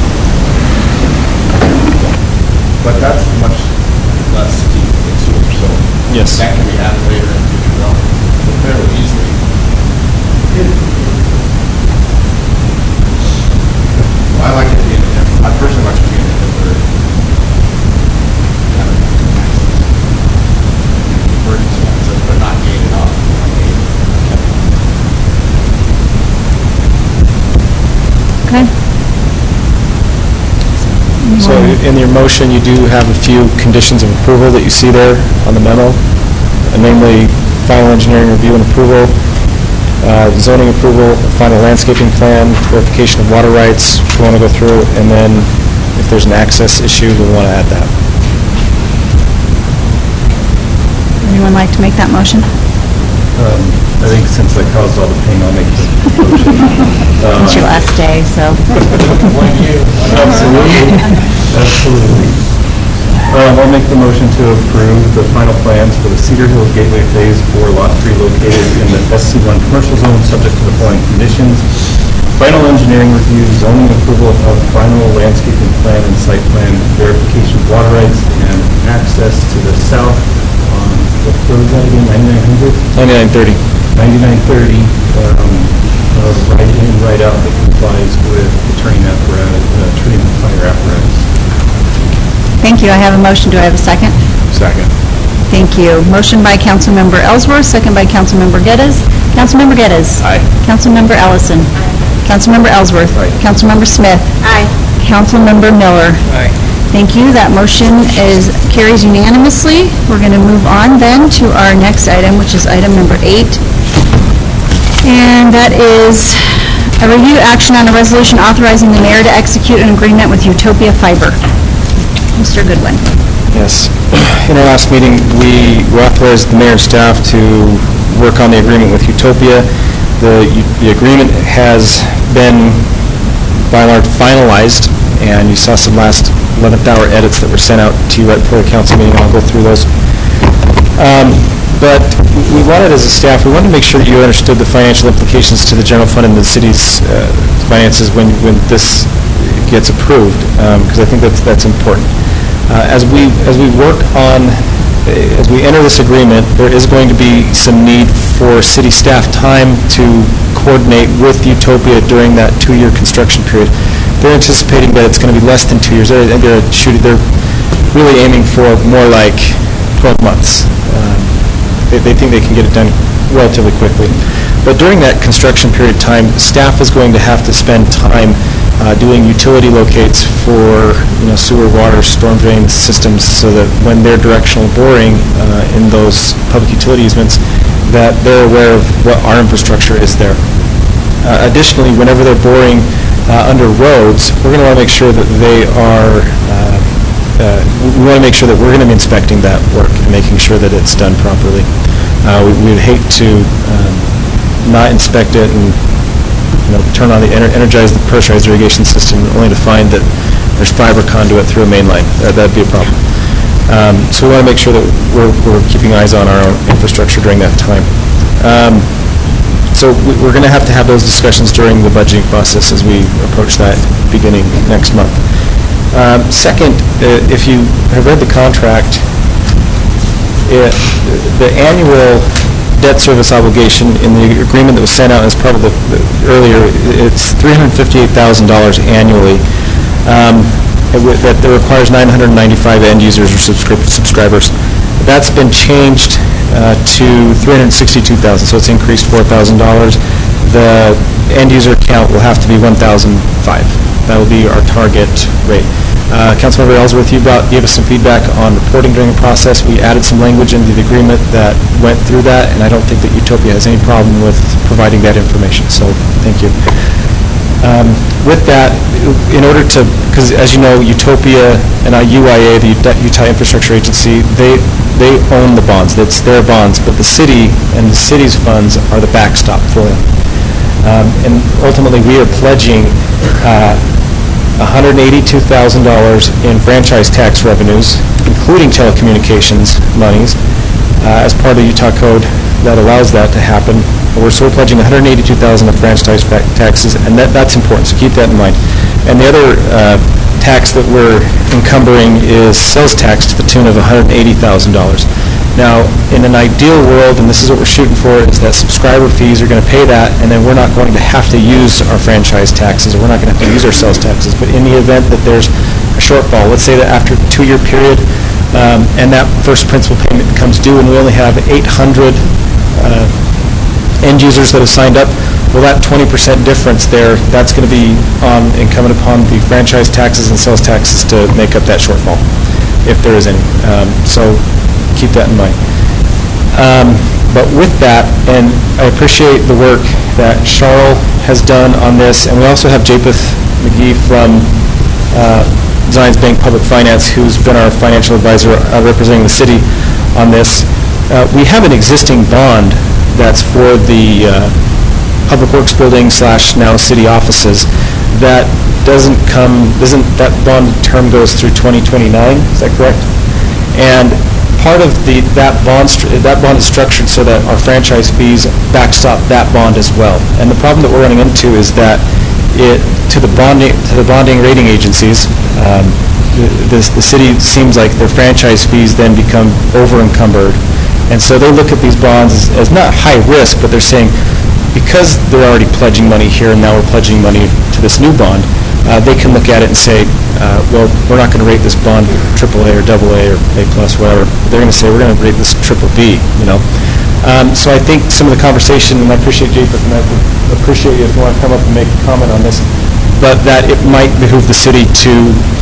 But that's much less steep than sewer, so Yes. that can be added later in future development fairly easily. I like it being, I personally like it being a temporary. Emergency access, but not gated off. Okay. So in your motion, you do have a few conditions of approval that you see there on the memo, namely final engineering review and approval, zoning approval, final landscaping plan, verification of water rights, which we want to go through, and then if there's an access issue, we want to add that. Anyone like to make that motion? I think since I caused all the pain, I'll make the motion. It's your last day, so. Absolutely. I'll make the motion to approve the final plans for the Cedar Hills Gateway Phase 4 Lot 3 located in the SC1 Commercial Zone, subject to the following conditions. Final engineering review, zoning approval of final landscaping plan and site plan, verification of water rights, and access to the south on, what road is that again, 9900? 9930. 9930, right in, right out that complies with the turning apparatus, turning fire apparatus. Thank you. I have a motion. Do I have a second? Second. Thank you. Motion by Councilmember Ellsworth, second by Councilmember Geddes. Councilmember Geddes. Aye. Councilmember Ellison. Councilmember Ellsworth. Aye. Councilmember Smith. Aye. Councilmember Miller. Aye. Thank you. That motion carries unanimously. We're going to move on then to our next item, which is item number 8. And that is a review action on a resolution authorizing the mayor to execute an agreement with Utopia Fiber. Mr. Goodwin. Yes. In our last meeting, we authorized the mayor and staff to work on the agreement with Utopia. The agreement has been, by and large, finalized, and you saw some last 11th hour edits that were sent out to you right before the council meeting. I'll go through those. But we wanted, as a staff, we wanted to make sure that you understood the financial implications to the general fund and the city's finances when this gets approved, because I think that's important. As we enter this agreement, there is going to be some need for city staff time to coordinate with Utopia during that 2-year construction period. They're anticipating that it's going to be less than 2 years. They're really aiming for more like 12 months. They think they can get it done relatively quickly. But during that construction period of time, staff is going to have to spend time doing utility locates for sewer, water, storm drain systems, so that when they're directional boring in those public utility easements, that they're aware of what our infrastructure is there. Additionally, whenever they're boring under roads, we're going to want to make sure that we want to make sure that we're going to be inspecting that work and making sure that it's done properly. We would hate to not inspect it and turn on energize the pressurized irrigation system only to find that there's fiber conduit through a main line. That'd be a problem. So we want to make sure that we're keeping eyes on our own infrastructure during that time. So we're going to have those discussions during the budgeting process as we approach that beginning next month. Second, if you have read the contract, the annual debt service obligation in the agreement that was sent out as part of the earlier, it's $358,000 annually. That requires 995 end users or subscribers. That's been changed to $362,000, so it's increased $4,000. The end user count will have to be 1,005. That will be our target rate. Councilmember Ellsworth, you gave us some feedback on reporting during the process. We added some language into the agreement that went through that, and I don't think that Utopia has any problem with providing that information, so thank you. With that, in order to, because as you know, Utopia and UIA, the Utah Infrastructure Agency, they own the bonds. That's their bonds, but the city and the city's funds are the backstop for them. And ultimately, we are pledging $182,000 in franchise tax revenues, including telecommunications monies, as part of the Utah Code that allows that to happen. We're pledging $182,000 of franchise taxes, and that's important, so keep that in mind. And the other tax that we're encumbering is sales tax to the tune of $180,000. Now, in an ideal world, and this is what we're shooting for, is that subscriber fees are going to pay that, and then we're not going to have to use our franchise taxes, or we're not going to have to use our sales taxes. But in the event that there's a shortfall, let's say that after a 2-year period, and that first principal payment comes due, and we only have 800 end users that have signed up, well, that 20% difference there, that's going to be incumbent upon the franchise taxes and sales taxes to make up that shortfall, if there is any. So keep that in mind. But with that, and I appreciate the work that Charles has done on this, and we also have Japheth McGee from Zions Bank Public Finance, who's been our financial advisor representing the city on this. We have an existing bond that's for the Public Works Building / now city offices that that bond term goes through 2029, is that correct? And part of that bond is structured so that our franchise fees backstop that bond as well. And the problem that we're running into is that to the bonding rating agencies, the city seems like their franchise fees then become over encumbered. And so they look at these bonds as not high risk, but they're saying, because they're already pledging money here and now we're pledging money to this new bond, they can look at it and say, well, we're not going to rate this bond AAA or AA or A+, whatever. They're going to say, we're going to rate this BBB, So I think some of the conversation, and I appreciate Japheth, and I would appreciate you if you want to come up and make a comment on this, but that it might behoove the city to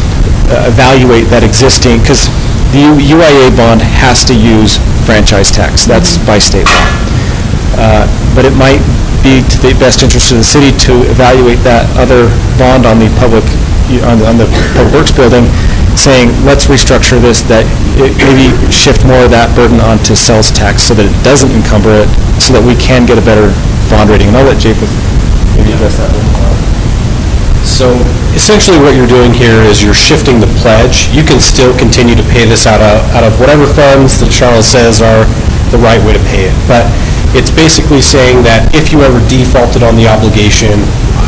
evaluate that existing, because the UIA bond has to use franchise tax. That's by state law. But it might be to the best interest of the city to evaluate that other bond on the public works building, saying, let's restructure this, that it maybe shift more of that burden onto sales tax so that it doesn't encumber it, so that we can get a better bond rating. And I'll let Jacob maybe address that one. So essentially what you're doing here is you're shifting the pledge. You can still continue to pay this out of whatever funds that Charles says are the right way to pay it. But it's basically saying that if you ever defaulted on the obligation,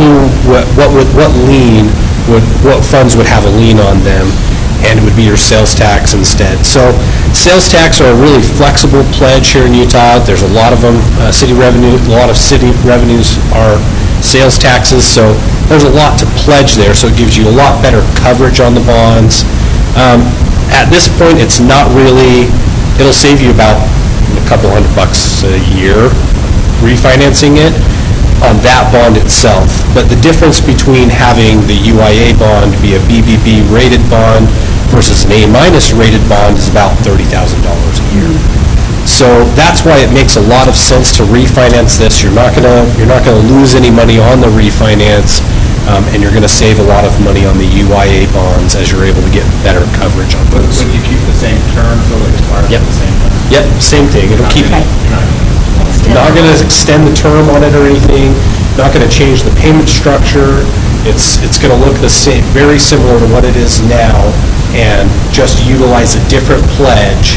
what funds would have a lien on them, and it would be your sales tax instead. So sales tax are a really flexible pledge here in Utah. There's a lot of them. A lot of city revenues are sales taxes, so there's a lot to pledge there, so it gives you a lot better coverage on the bonds. At this point, it's not really, it'll save you about a couple $100 a year refinancing it on that bond itself. But the difference between having the UIA bond be a BBB rated bond versus an A- rated bond is about $30,000 a year. So that's why it makes a lot of sense to refinance this. You're not gonna lose any money on the refinance, and you're gonna save a lot of money on the UIA bonds as you're able to get better coverage on those. Would you keep the same term so they expire at the same time? Yep, same thing. It'll keep. Not going to extend the term on it or anything. Not going to change the payment structure. It's going to look the same, very similar to what it is now, and just utilize a different pledge.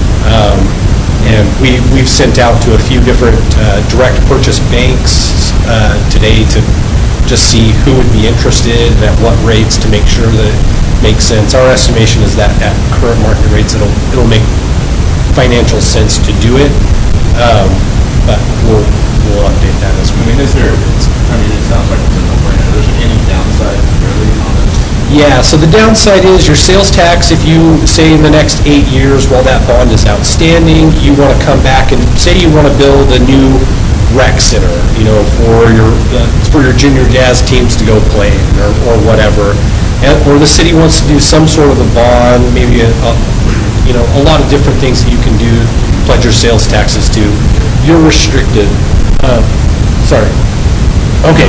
And we've sent out to a few different direct purchase banks today to just see who would be interested and at what rates to make sure that it makes sense. Our estimation is that at current market rates, it'll make financial sense to do it. But we'll update that as we. It sounds like it's a no-brainer. Is there any downside really on it? Yeah, so the downside is your sales tax, if you say in the next 8 years while that bond is outstanding, you want to come back and say you want to build a new rec center, for your junior jazz teams to go play in or whatever. Or the city wants to do some sort of a bond, maybe a lot of different things that you can do, pledge your sales taxes to. You're restricted. Sorry. Okay.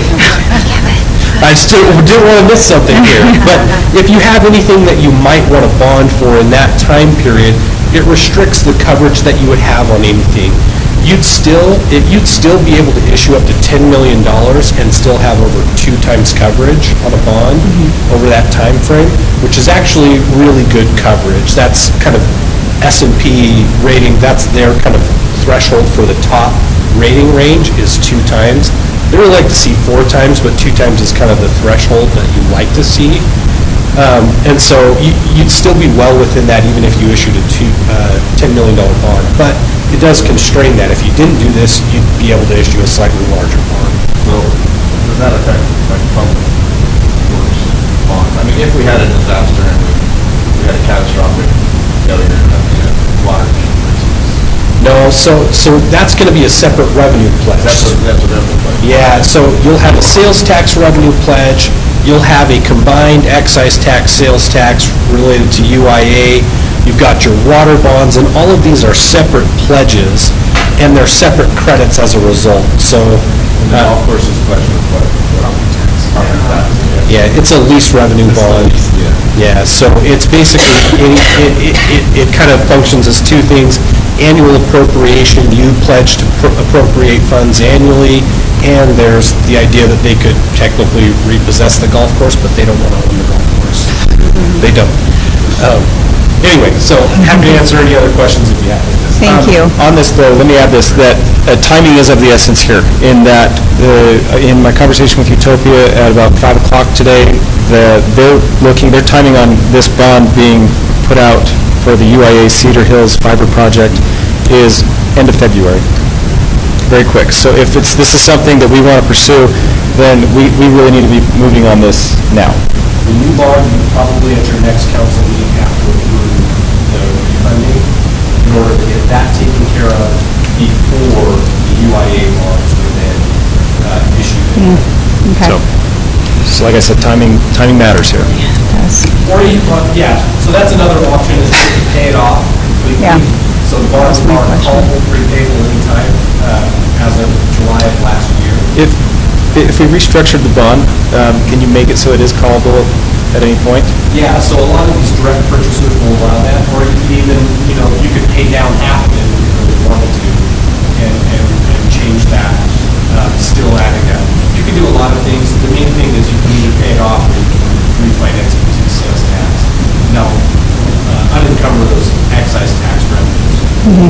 I still didn't want to miss something here. But if you have anything that you might want to bond for in that time period, it restricts the coverage that you would have on anything. You'd still be able to issue up to $10 million and still have over 2 times coverage on a bond over that time frame, which is actually really good coverage. That's kind of S&P rating. That's their kind of threshold for the top rating range is 2 times. They really like to see 4 times, but 2 times is kind of the threshold that you like to see. And so you'd still be well within that even if you issued a $10 million bond. But it does constrain that. If you didn't do this, you'd be able to issue a slightly larger bond. So does that affect public works bonds? I mean, if we had a disaster and we had a catastrophic failure in water, No, so that's going to be a separate revenue pledge. That's a revenue pledge. Yeah, so you'll have a sales tax revenue pledge, you'll have a combined excise tax, sales tax related to UIA, you've got your water bonds, and all of these are separate pledges, and they're separate credits as a result. So, golf course's pledge is what? Yeah, it's a lease revenue bond. Yeah, so it's basically, it kind of functions as 2 things. Annual appropriation, you pledge to appropriate funds annually, and there's the idea that they could technically repossess the golf course, but they don't want to own the golf course. They don't. Anyway, so happy to answer any other questions if you have. Thank you. On this, though, let me add this, that timing is of the essence here, in that in my conversation with Utopia at about 5 o'clock today, they're timing on this bond being put out for the UIA Cedar Hills Fiber Project is end of February. Very quick. So if this is something that we want to pursue, then we really need to be moving on this now. The new bond, you probably at your next council meeting have to approve the funding in order to get that taken care of before the UIA bonds were then issued. Okay. So like I said, timing matters here. Yes. Or you, so that's another option, is to pay it off completely. Yeah. So the bonds are callable, prepayable anytime, as of July of last year. If we restructured the bond, can you make it so it is callable at any point? Yeah, so a lot of these direct purchasers will allow that, or you could even, you could pay down half of it if you really wanted to, and change that, still adding that. You can do a lot of things. The main thing is you can either pay it off or you can refinance it using sales tax. No, unencumber those excise tax revenues.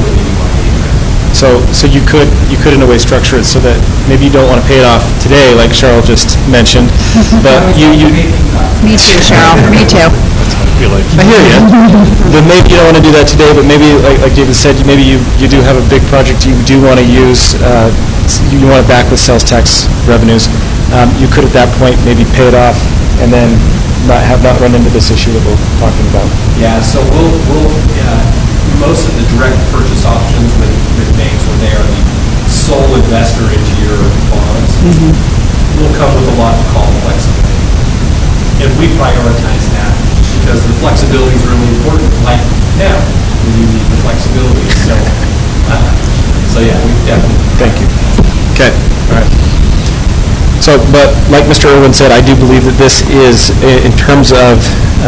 So you could in a way structure it so that maybe you don't want to pay it off today, like Cheryl just mentioned, but you. Me too, Cheryl, me too. I hear you. But maybe you don't want to do that today, but maybe, like David said, maybe you do have a big project you do want to use, you want it back with sales tax revenues. You could at that point maybe pay it off and then not run into this issue that we're talking about. Yeah, so we'll most of the direct purchase options with banks where they are the sole investor into your bonds will come with a lot of call flexibility. And we prioritize that because the flexibility is really important, like now, when you need the flexibility. So yeah, we definitely. Thank you. Okay, all right. So, but like Mr. Irwin said, I do believe that this is, in terms of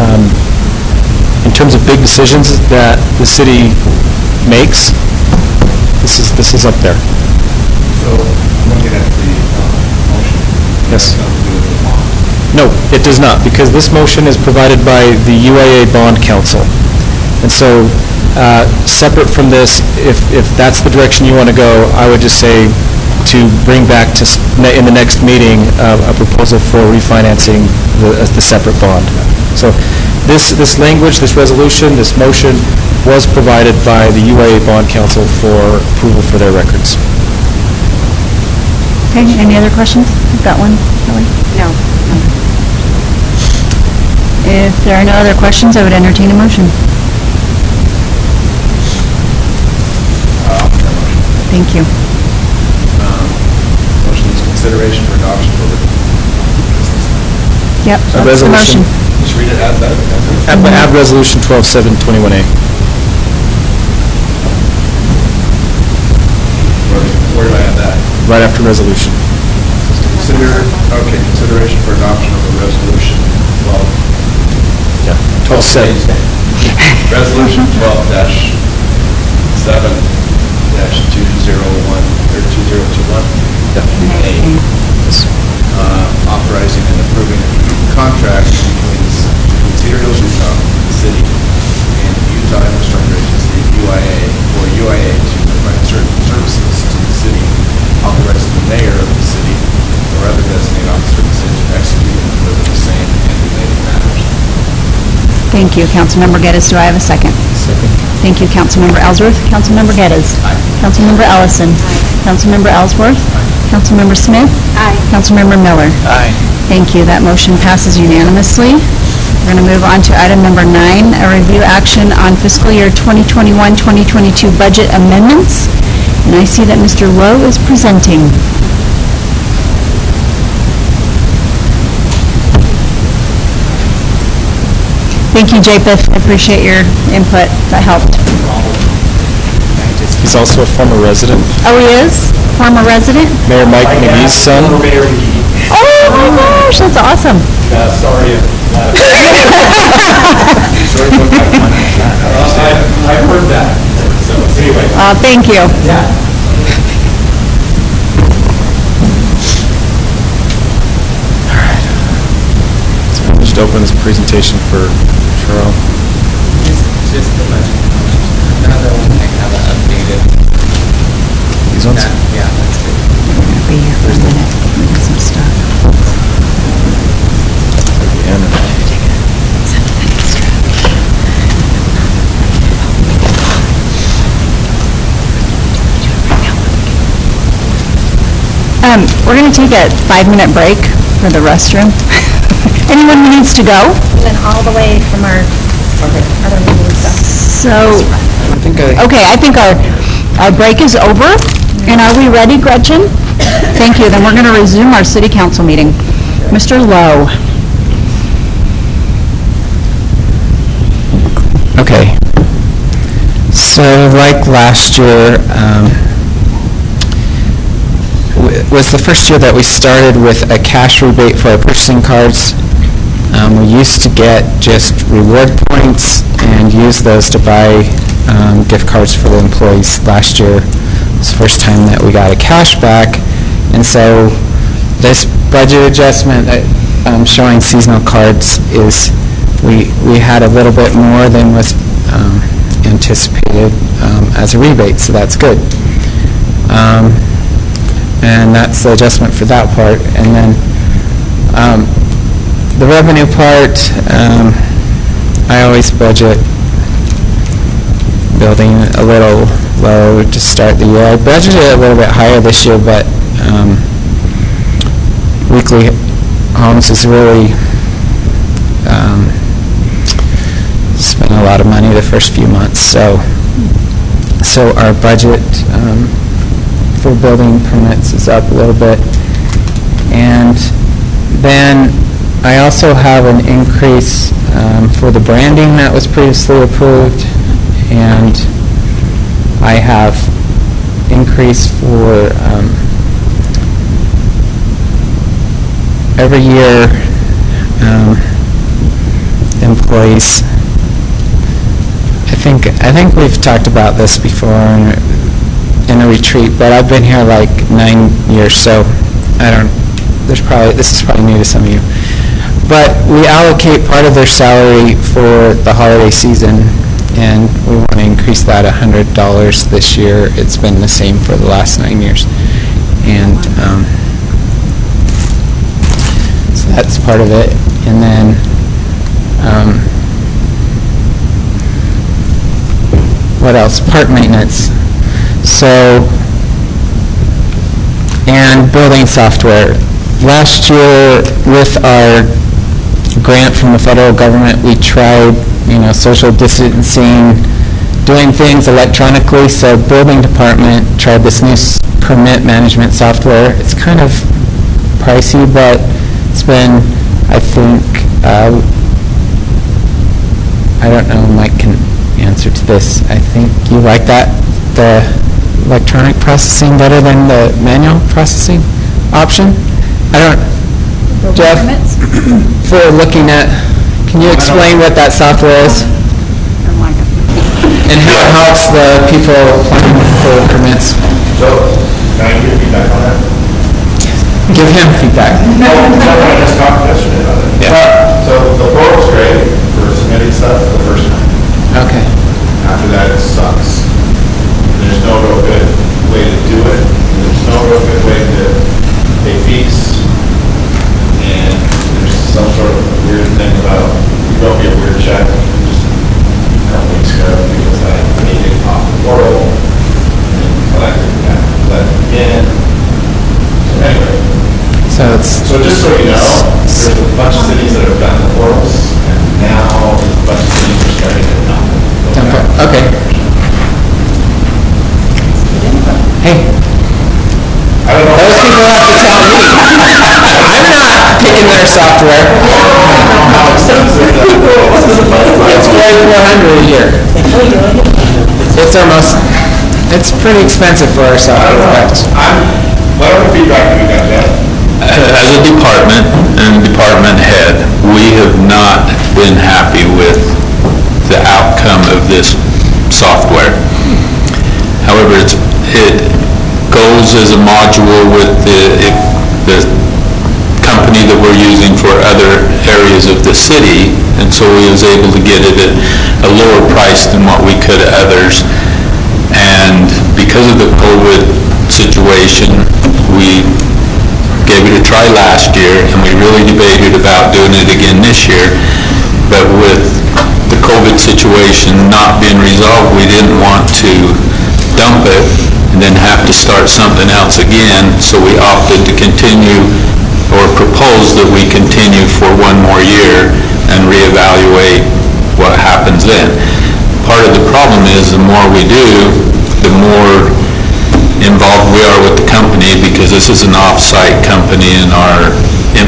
big decisions that the city makes, this is up there. So, looking at the motion. Yes. That's nothing to do with the bond. No, it does not, because this motion is provided by the UIA Bond Council. And so, separate from this, if that's the direction you want to go, I would just say to bring back in the next meeting a proposal for refinancing the separate bond. So this language, this resolution, this motion was provided by the UIA Bond Council for approval for their records. Okay, any other questions? You've got one, Kelly? No. If there are no other questions, I would entertain a motion. Thank you. Motion is consideration for adoption for the... Yep, that's the motion. Just read it, add that. Add resolution 12-7-21A. Where do I add that? Right after resolution. Consideration for adoption of a resolution 12. Yeah, 12-7. Resolution 12-7-201 or 2021. A. Authorizing and approving a contract between Cedar Hills, Utah, the city, and Utah Infrastructure Agency, UIA, for UIA to provide certain services to the city, authorizing the mayor of the city or other designated officer of the city to execute and deliver the same and related matters. Thank you. Councilmember Geddes, do I have a second? Second. Thank you, Councilmember Ellsworth. Councilmember Geddes. Aye. Councilmember Ellison. Aye. Councilmember Ellsworth. Aye. Councilmember Smith. Aye. Councilmember Miller. Aye. Thank you. That motion passes unanimously. We're going to move on to item number 9, a review action on fiscal year 2021-2022 budget amendments. And I see that Mr. Lowe is presenting. Thank you, Japheth. I appreciate your input. That helped. He's also a former resident. Oh, he is? Former resident? Mayor Mike McGee's son. Oh, my gosh, that's awesome. Sorry. I've heard that. So anyway. Thank you. Yeah. So just open this presentation for Cheryl. Just the budget. Another one I have updated. These ones? Yeah, that's good. I'm going to be here for a minute, looking at some stuff. We're going to take a 5-minute break for the restroom. Anyone who needs to go? And then all the way from our other meeting stuff. So, okay, I think our break is over. And are we ready, Gretchen? Thank you. Then we're going to resume our city council meeting. Mr. Lowe. Okay. So like last year, was the first year that we started with a cash rebate for our purchasing cards. We used to get just reward points and use those to buy gift cards for the employees. Last year was the first time that we got a cash back. And so this budget adjustment showing seasonal cards is we had a little bit more than was anticipated as a rebate, so that's good. And that's the adjustment for that part. And then the revenue part, I always budget building a little low to start the year. I budgeted a little bit higher this year, but Weekly Homes is really spent a lot of money the first few months. So our budget for building permits is up a little bit. And then I also have an increase for the branding that was previously approved, and I have increase for every year employees. I think we've talked about this before in a retreat, but I've been here like 9 years, so this is probably new to some of you. But we allocate part of their salary for the holiday season, and we want to increase that $100 this year. It's been the same for the last 9 years. And so that's part of it. And then what else? Park maintenance. So, and building software. Last year, with our grant from the federal government, we tried, social distancing, doing things electronically. So, building department tried this new permit management software. It's kind of pricey, but it's been, I think, I don't know, Mike can answer to this. I think you like that, the electronic processing better than the manual processing option? Jeff, for looking at, can you explain what that software is? And how it helps the people applying for permits? So, can I give feedback on that? Give him feedback. I just talked yesterday about it. Yeah. So the portal's great for submitting stuff the first time. Okay. After that, it sucks. There's no real good way to do it. There's no real good way to pay fees. And there's some sort of weird thing about, you wrote me a weird check just a couple weeks ago because I paid it off the portal and collected that again. So anyway. So just so you know, there's a bunch of cities that have done the portals, and now there's a bunch of cities that are starting to not. Okay. Hey. I don't know. Those people have to tell me. I'm not picking their software. It's $4,400 a year. It's pretty expensive for our software. Whatever feedback you got, Jeff? As a department and department head, we have not been happy with the outcome of this software. However, it goes as a module with the company that we're using for other areas of the city, and so we was able to get it at a lower price than what we could at others. And because of the COVID situation, we gave it a try last year, and we really debated about doing it again this year. But with the COVID situation not being resolved, we didn't want to dump it and then have to start something else again. So we opted to continue, or propose that we continue for one more year and reevaluate what happens then. Part of the problem is the more we do, the more involved we are with the company, because this is an off-site company and our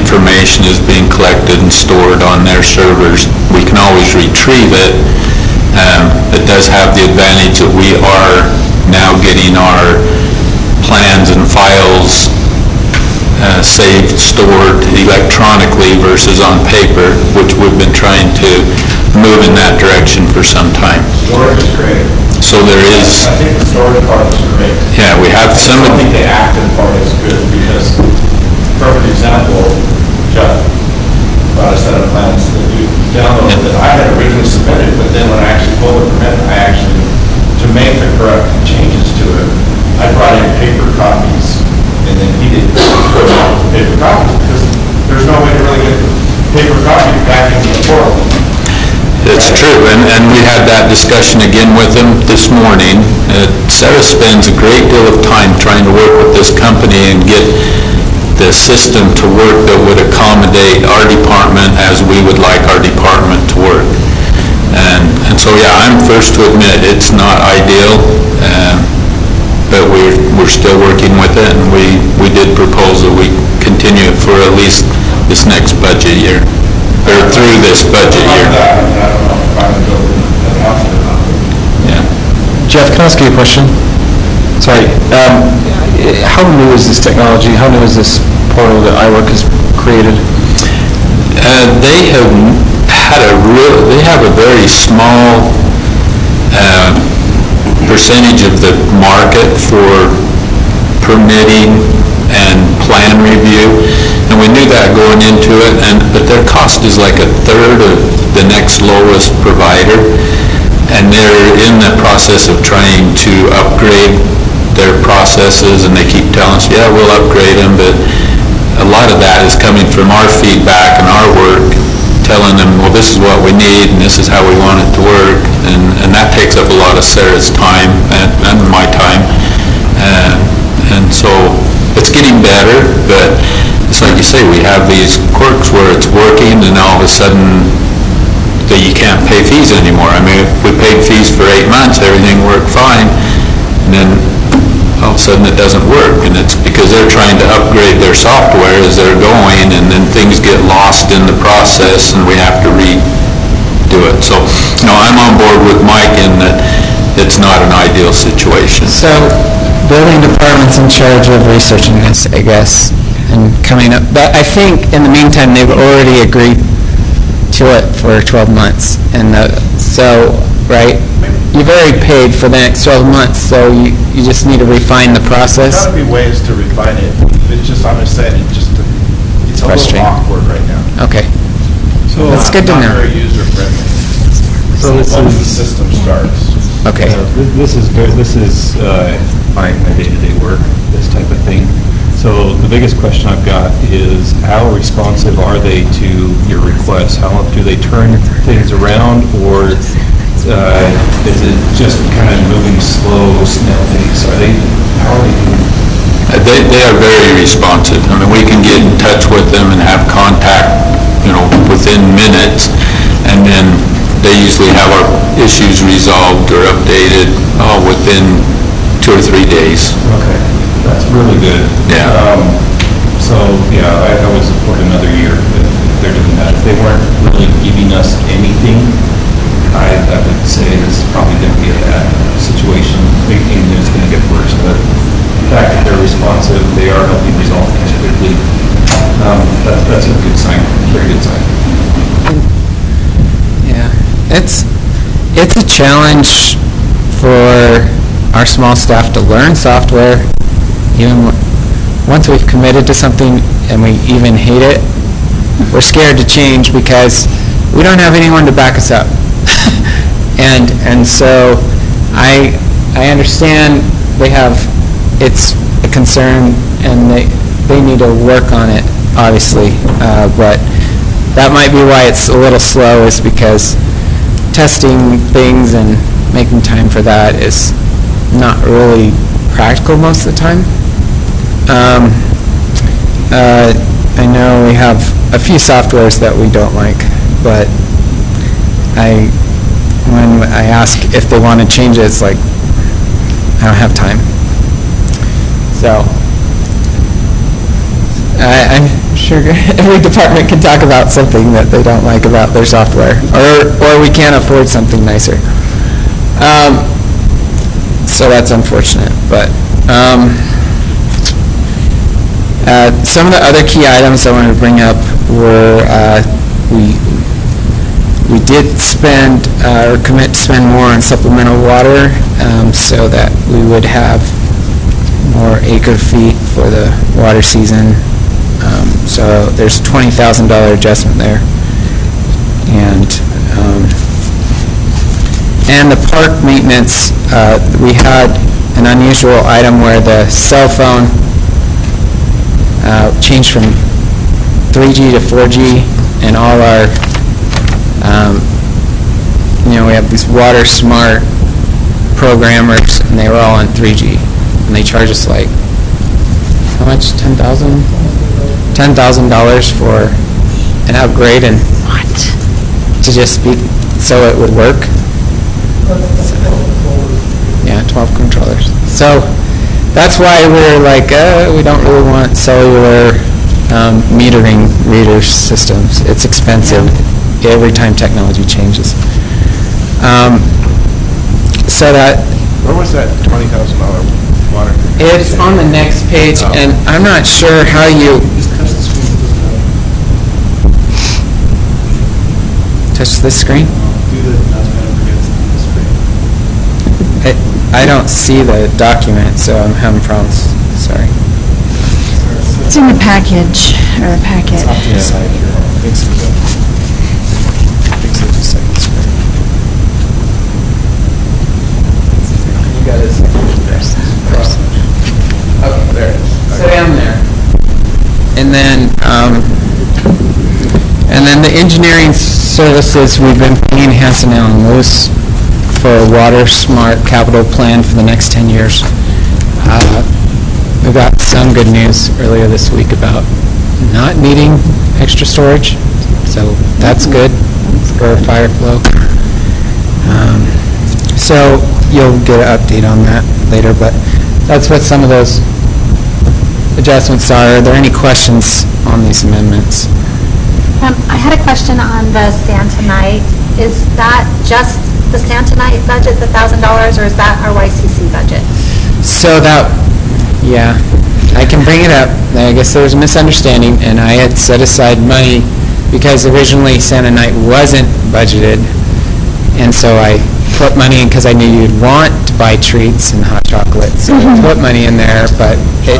information is being collected and stored on their servers. We can always retrieve it, It does have the advantage that we are now getting our plans and files saved, stored electronically versus on paper, which we've been trying to move in that direction for some time. Storage is great. So there is... I think the storage part is great. Yeah, we have some... I don't think the active part is good, because, perfect example, Jeff brought a set of plans that you downloaded that I had originally submitted, but then when I actually pulled the permit, to make the correct changes to it, I brought in paper copies, and then he didn't put out paper copies, because there's no way to really get the paper copy back into the portal. It's true, and we had that discussion again with them this morning. Sarah spends a great deal of time trying to work with this company and get the system to work that would accommodate our department as we would like our department to work. And so, yeah, I'm first to admit it's not ideal, but we're still working with it, and we did propose that we continue it for at least this next budget year, or through this budget year. Yeah. Jeff, can I ask you a question? Sorry. How new is this technology? How new is this portal that iWork has created? They have a very small percentage of the market for permitting and plan review, and we knew that going into it. But their cost is like a third of the next lowest provider, and they're in the process of trying to upgrade their processes, and they keep telling us, yeah, we'll upgrade them, but a lot of that is coming from our feedback and our work, telling them, well, this is what we need, and this is how we want it to work, and that takes up a lot of Sarah's time and my time, and so it's getting better, but it's like you say, we have these quirks where it's working, and all of a sudden that you can't pay fees anymore. I mean, if we paid fees for 8 months, everything worked fine, and then all of a sudden it doesn't work, and it's because they're trying to upgrade their software as they're going, and then things get lost in the process, and we have to redo it. So, no, I'm on board with Mike in that it's not an ideal situation. So, building department's in charge of researching this, I guess, and coming up, but I think in the meantime, they've already agreed to it for 12 months, and so, right? You've already paid for the next 12 months, so you just need to refine the process. There's got to be ways to refine it. It's just, I'm just saying, it's a little awkward right now. Okay. So that's good to know. Not very user-friendly. So once the system starts. Okay. This is my day-to-day work, this type of thing. So the biggest question I've got is, how responsive are they to your requests? How do they turn things around, or is it just kind of moving slow, snail pace? How are they doing? They are very responsive. I mean, we can get in touch with them and have contact, within minutes, and then they usually have our issues resolved or updated within 2 or 3 days. Okay, that's really good. Yeah. So, yeah, I would support another year if they're doing that. If they weren't really giving us anything, I would say this is probably going to be a bad situation. Thinking it's going to get worse, but the fact that they're responsive, they are helping resolve things quickly. That's a good sign, very good sign. Yeah, it's a challenge for our small staff to learn software. Even once we've committed to something and we even hate it, we're scared to change because we don't have anyone to back us up. And so I understand it's a concern, and they need to work on it, obviously, but that might be why it's a little slow, is because testing things and making time for that is not really practical most of the time. I know we have a few softwares that we don't like, but when I ask if they want to change it, it's like, I don't have time. So, I'm sure every department can talk about something that they don't like about their software, or we can't afford something nicer. So that's unfortunate, but some of the other key items I wanted to bring up were we did spend or commit to spend more on supplemental water so that we would have more acre feet for the water season. So there's a $20,000 adjustment there. And the park maintenance, we had an unusual item where the cell phone changed from 3G to 4G, and all our, we have these water smart programmers, and they were all on 3G, and they charge us like, how much, $10,000 for an upgrade, and to just speak so it would work. Yeah, 12 controllers. So that's why we're like, we don't really want cellular metering reader systems. It's expensive every time technology changes. So that... Where was that $20,000 water? It's on the next page, and I'm not sure how you... Touch this screen? I don't see the document, so I'm having problems. Sorry. It's in the package, or the packet. It's off to the side here. Thanks for that. Thanks for the second screen. You got it. Okay, there it is. So down there. And then the engineering services, we've been paying Hanson Allen Lewis for a water smart capital plan for the next 10 years. We got some good news earlier this week about not needing extra storage, so that's good for fire flow. So you'll get an update on that later, but that's what some of those adjustments are. Are there any questions on these amendments? I had a question on the Santa Night. Is that just the Santa Night budget, the $1,000, or is that our YCC budget? So that, yeah, I can bring it up. I guess there was a misunderstanding, and I had set aside money because originally Santa Night wasn't budgeted, and so I put money in because I knew you'd want to buy treats and hot chocolate, so I put money in there, but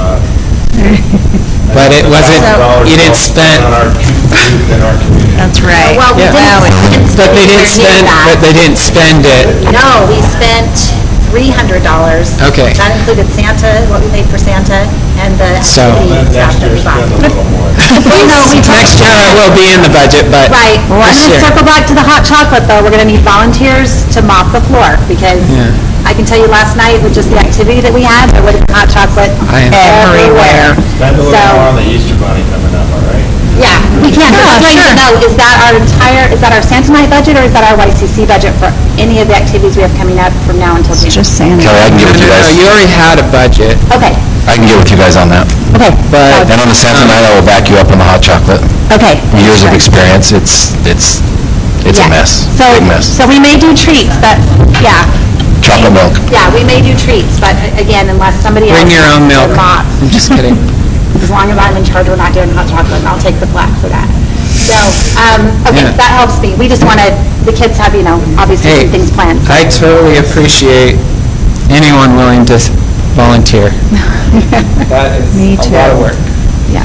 it wasn't, you didn't spend. That's right. Well, we didn't. But they didn't spend it. No, we spent $300. Okay. That included Santa, what we paid for Santa, and the activity stuff that we bought. Next year it will be in the budget, but Right. I'm this going to year. circle back to the hot chocolate, though. We're going to need volunteers to mop the floor, because I can tell you last night with just the activity that we had, there would have been hot chocolate everywhere. Spend a little So- more on the Easter Bunny coming up, all right? Yeah, we can. But I'd like to know, is that our Santa Night budget, or is that our YCC budget for any of the activities we have coming up from now until June? Just saying. Kelly, I can get with you guys. You already had a budget. Okay, I can get with you guys on that. okay. But And on the Santa Night, I will back you up on the hot chocolate. Okay. Years of experience, it's a Yeah. mess, So, big mess. so we may do treats, but, yeah. Chocolate milk. Yeah, we may do treats, but again, unless somebody else. Bring your own wants to milk. mop. I'm just kidding. As long as I'm in charge, we're not doing hot chocolate, and I'll take the flak for that. So, okay, Yeah. that helps me. We just wanted, the kids have, obviously Hey, some things planned. I totally appreciate anyone willing to volunteer. That is Me a lot of too. work. Yeah.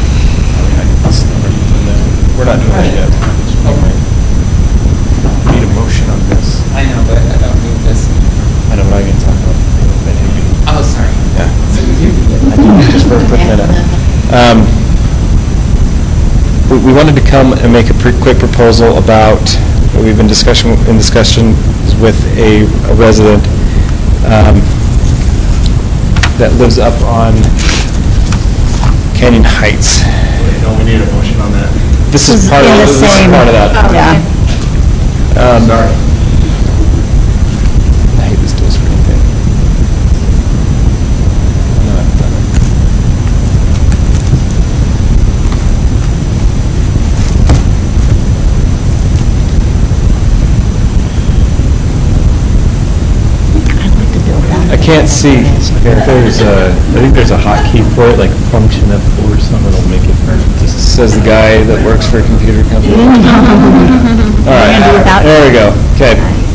We're not doing that yet. Need a motion on this. I know, but I don't need this. I know, but I can talk about it. Oh, sorry. Yeah. Just for a quick minute. We wanted to come and make a quick proposal about, we've been in discussion with a resident that lives up on Canyon Heights. Don't we need a motion on that? This is part of that. Yeah. Sorry. I hate this dual screen thing. No, I've done it. can't see, I think there's a hotkey for it, like function F4 or something that'll make it, just Says the guy that works for a computer company. All right, there we go. Okay.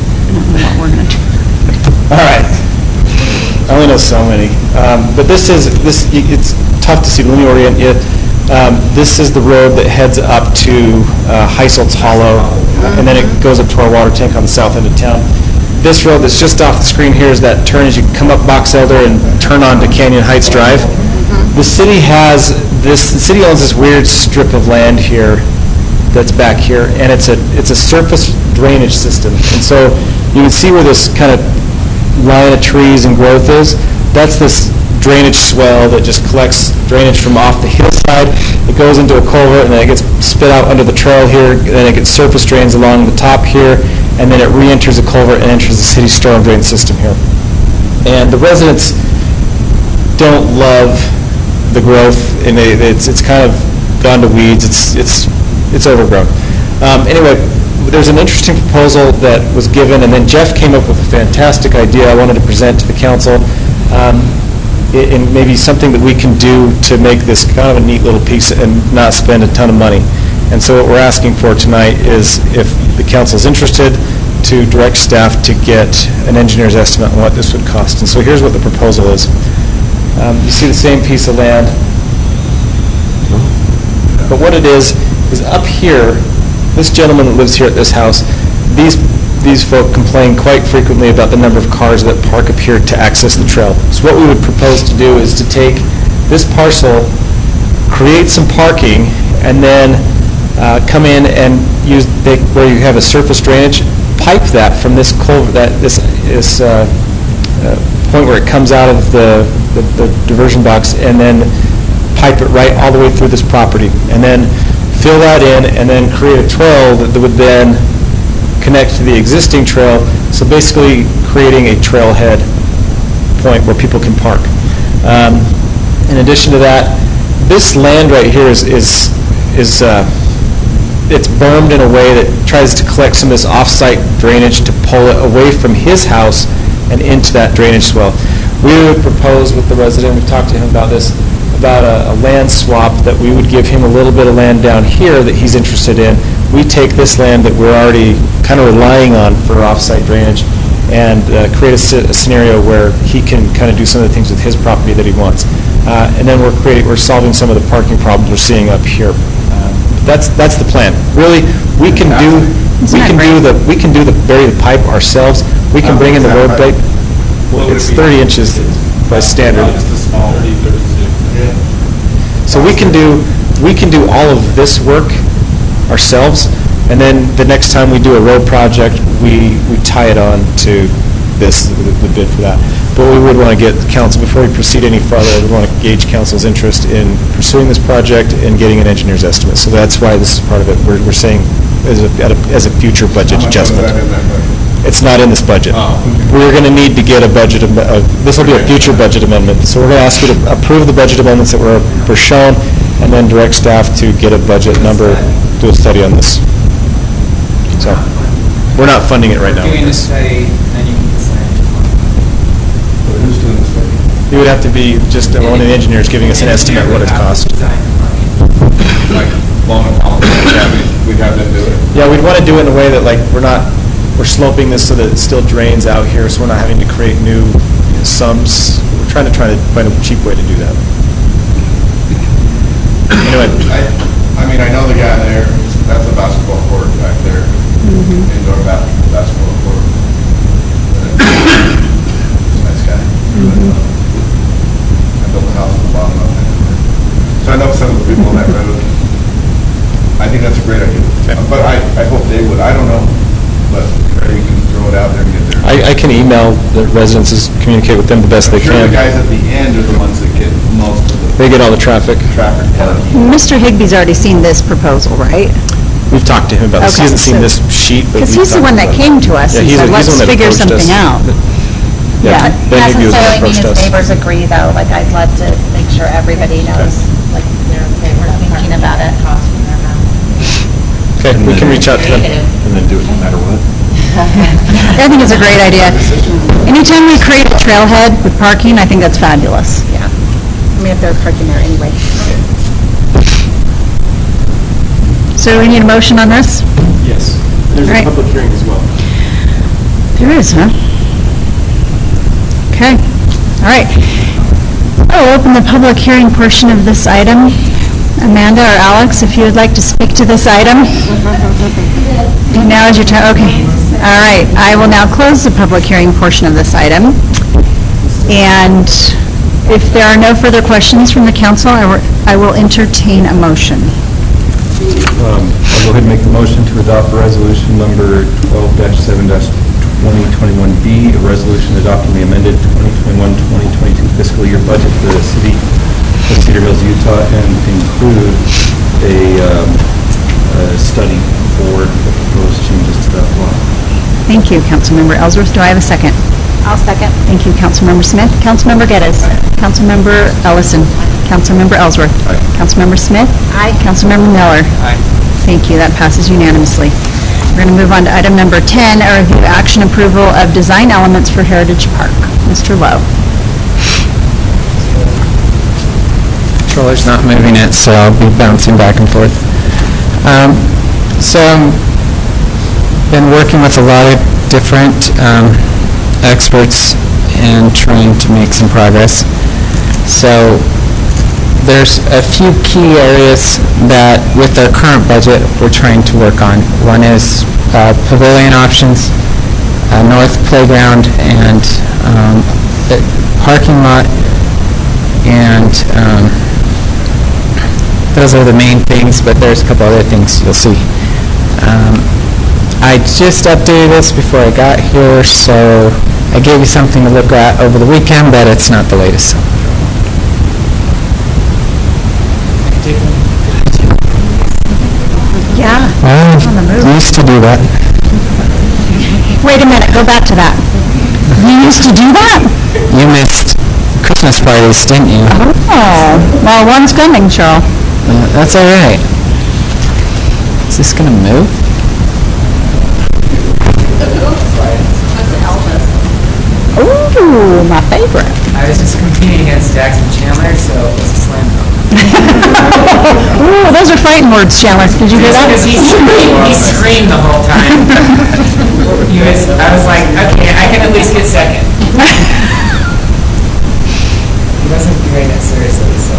All right. I only know so many. But it's tough to see. Let me orient you. This is the road that heads up to Heiselt's Hollow, and then it goes up to our water tank on the south end of town. This road that's just off the screen here is that turn as you come up Box Elder and turn onto Canyon Heights Drive. The city owns this weird strip of land here that's back here, and it's a surface drainage system. And so you can see where this kind of line of trees and growth is. That's this drainage swell that just collects drainage from off the hillside. It goes into a culvert, and then it gets spit out under the trail here, and then it gets surface drains along the top here, and then it re-enters a culvert and enters the city storm drain system here. And the residents don't love the growth, and it's kind of gone to weeds. It's overgrown. Anyway, there's an interesting proposal that was given, and then Jeff came up with a fantastic idea I wanted to present to the council, and maybe something that we can do to make this kind of a neat little piece and not spend a ton of money. And so what we're asking for tonight is if the council is interested, to direct staff to get an engineer's estimate on what this would cost. And so here's what the proposal is. You see the same piece of land, but what it is up here, this gentleman that lives here at this house, these folk complain quite frequently about the number of cars that park up here to access the trail. So what we would propose to do is to take this parcel, create some parking, and then come in and use, where you have a surface drainage, pipe that from this culvert, this point where it comes out of the diversion box, and then pipe it right all the way through this property, and then fill that in, and then create a trail that would then connect to the existing trail, so basically creating a trailhead point where people can park. In addition to that, this land right here is it's bermed in a way that tries to collect some of this off-site drainage to pull it away from his house and into that drainage swell. We would propose with the resident, we talked to him about this, about a land swap, that we would give him a little bit of land down here that he's interested in. We take this land that we're already kind of relying on for off-site drainage and create a scenario where he can kind of do some of the things with his property that he wants. And then we're solving some of the parking problems we're seeing up here. That's the plan. Really, we can bury the pipe ourselves. We can bring in the road pipe. It's 30 inches by standard. So we can do all of this work ourselves, and then the next time we do a road project, we tie it on to this, the bid for that. But we would want to get council, before we proceed any further, we want to gauge council's interest in pursuing this project and getting an engineer's estimate. So that's why this is part of it. We're saying as a future budget adjustment. It's not in this budget. We're going to need to get a budget, this will be a future budget amendment. So we're going to ask you to approve the budget amendments that were shown, and then direct staff to get a budget number, do a study on this. So we're not funding it right now. Doing the study, then you can decide. Who's doing the study? It would have to be just one of the engineers giving us an estimate of what it cost. Like, long and long, we'd have them do it. Yeah, we'd want to do it in a way that, like, we're sloping this so that it still drains out here, so we're not having to create new sumps. We're trying to find a cheap way to do that. Anyway. I know the guy there, that's a basketball court back there, indoor basketball court. Nice guy. I built a house on the bottom of it. So I know some of the people on that road. I think that's a great idea. But I hope they would. I don't know. But you can throw it out there and get there. I can email the residents, communicate with them the best they I'm sure can. the guys at the end are the ones that get most of the... They get all the traffic. Mr. Higby's already seen this proposal, right? We've talked to him about this. He Okay, hasn't seen so- this sheet, but Because he's the one that came to us and said, let's figure something out. Yeah, Ben Higby was the one that necessarily mean approached his us. neighbors agree, though. Like, I'd love to make sure everybody knows, like, they're okay, we're thinking about it. Okay, we can reach out to them. And then do it no matter what. I think it's a great idea. Anytime we create a trailhead with parking, I think that's fabulous. Yeah. I mean, if they're parking there anyway. So we need a motion on this? Yes. There's Right. a public hearing as well. There is, huh? Okay, all right. I'll open the public hearing portion of this item. Amanda or Alex, if you would like to speak to this item. Now is your time, okay. All right, I will now close the public hearing portion of this item. And if there are no further questions from the council, I will entertain a motion. I'll go ahead and make the motion to adopt resolution number 12-7-2021B, a resolution adopting the amended 2021-2022 fiscal year budget for the city of Cedar Hills, Utah, and include a study for the proposed changes to that law. Thank you, Councilmember Ellsworth. Do I have a second? I'll second. Thank you, Councilmember Smith. Councilmember Geddes. Councilmember Ellison. Councilmember Ellsworth. Aye. Councilmember Smith. Aye. Councilmember Miller. Aye. Thank you. That passes unanimously. We're going to move on to item number 10, a review action approval of design elements for Heritage Park. Mr. Lowe. Controller's not moving it, so I'll be bouncing back and forth. Been working with a lot of different experts and trying to make some progress. So there's a few key areas that, with our current budget, we're trying to work on. One is pavilion options, north playground, and the parking lot, and those are the main things, but there's a couple other things you'll see. I just updated this before I got here, so I gave you something to look at over the weekend, but it's not the latest. Yeah. I used to do that. Wait a minute. Go back to that. You used to do that? You missed Christmas parties, didn't you? Oh, well, one's coming, Cheryl. That's all right. Is this going to move? Ooh, my favorite. I was just competing against Jackson Chandler, so it was a slam dunk. Ooh, those are fighting words, Chandler. Did you hear that? Because he screamed the whole time. I was like, okay, I can at least get second. He wasn't doing it seriously, so.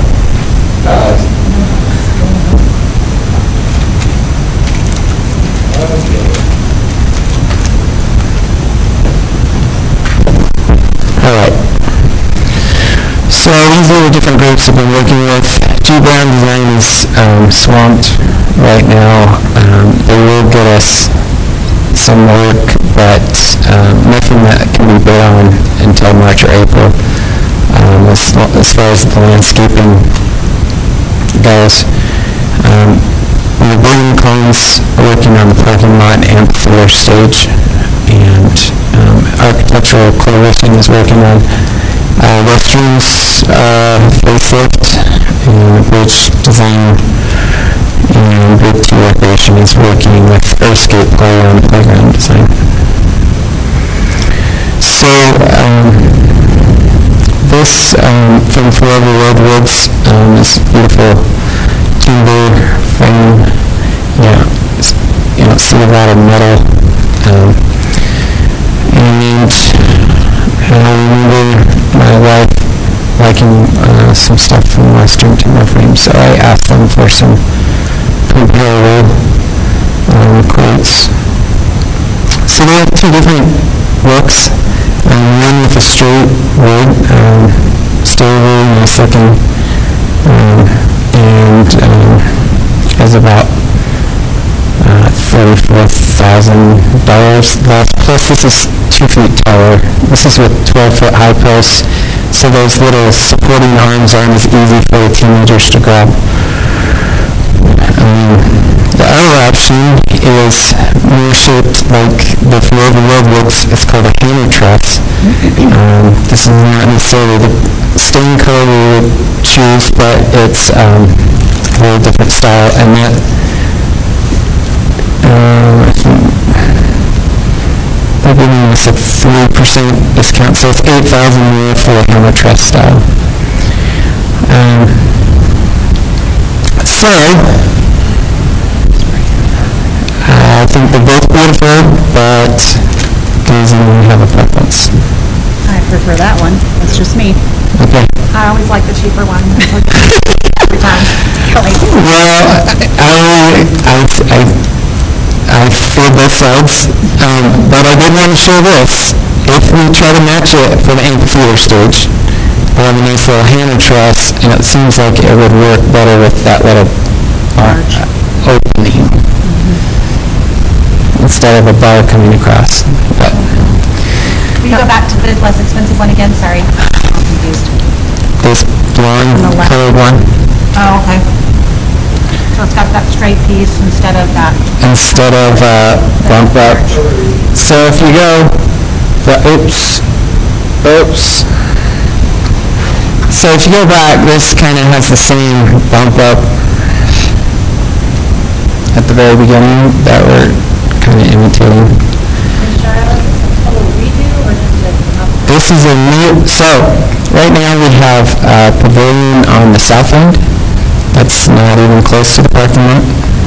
All right. So these are the different groups I've been working with. G Brown Design is swamped right now. They will get us some work, but nothing that can be bid on until March or April. As far as the landscaping goes. The building cones are working on the parking lot and amphitheater stage, and Architectural Coalition is working on restrooms facelift, and bridge design, and Group 2 Recreation is working with Earthscape Play on playground design. So this from Forever Redwoods, this beautiful timber frame. You don't see a lot of metal. And I remember my wife liking some stuff from Western timber frame, so I asked them for some comparable quotes. So they have two different looks. One with a straight wood, still really nice looking, and has about $34,000 left. Plus this is 2 feet taller. This is with 12-foot high posts, so those little supporting arms aren't as easy for the teenagers to grab. The other option is more shaped like the Forever Redwoods. It's called a hammer truss. This is not necessarily the stain color we would choose, but it's a little different style, and that they're giving us a 3% discount, so it's $8,000 a year for the Hammer Trust style. So, I think they're both beautiful, but does anyone have a preference? I prefer that one. That's just me. Okay. I always like the cheaper one. Every time. Well, I feel both sides, but I did want to show this. If we try to match it for the amphitheater stage, we have a nice little Hammer Truss, and it seems like it would work better with that little opening instead of a bar coming across. But Will you go back to the less expensive one again? Sorry, I'm confused. this blonde colored one, Oh, okay. So it's got that straight piece instead of that. instead of bump up. So if you go, oops. So if you go back, this kind of has the same bump up at the very beginning that we're kind of imitating. This is a new, so right now we have a pavilion on the south end. That's not even close to the parking lot.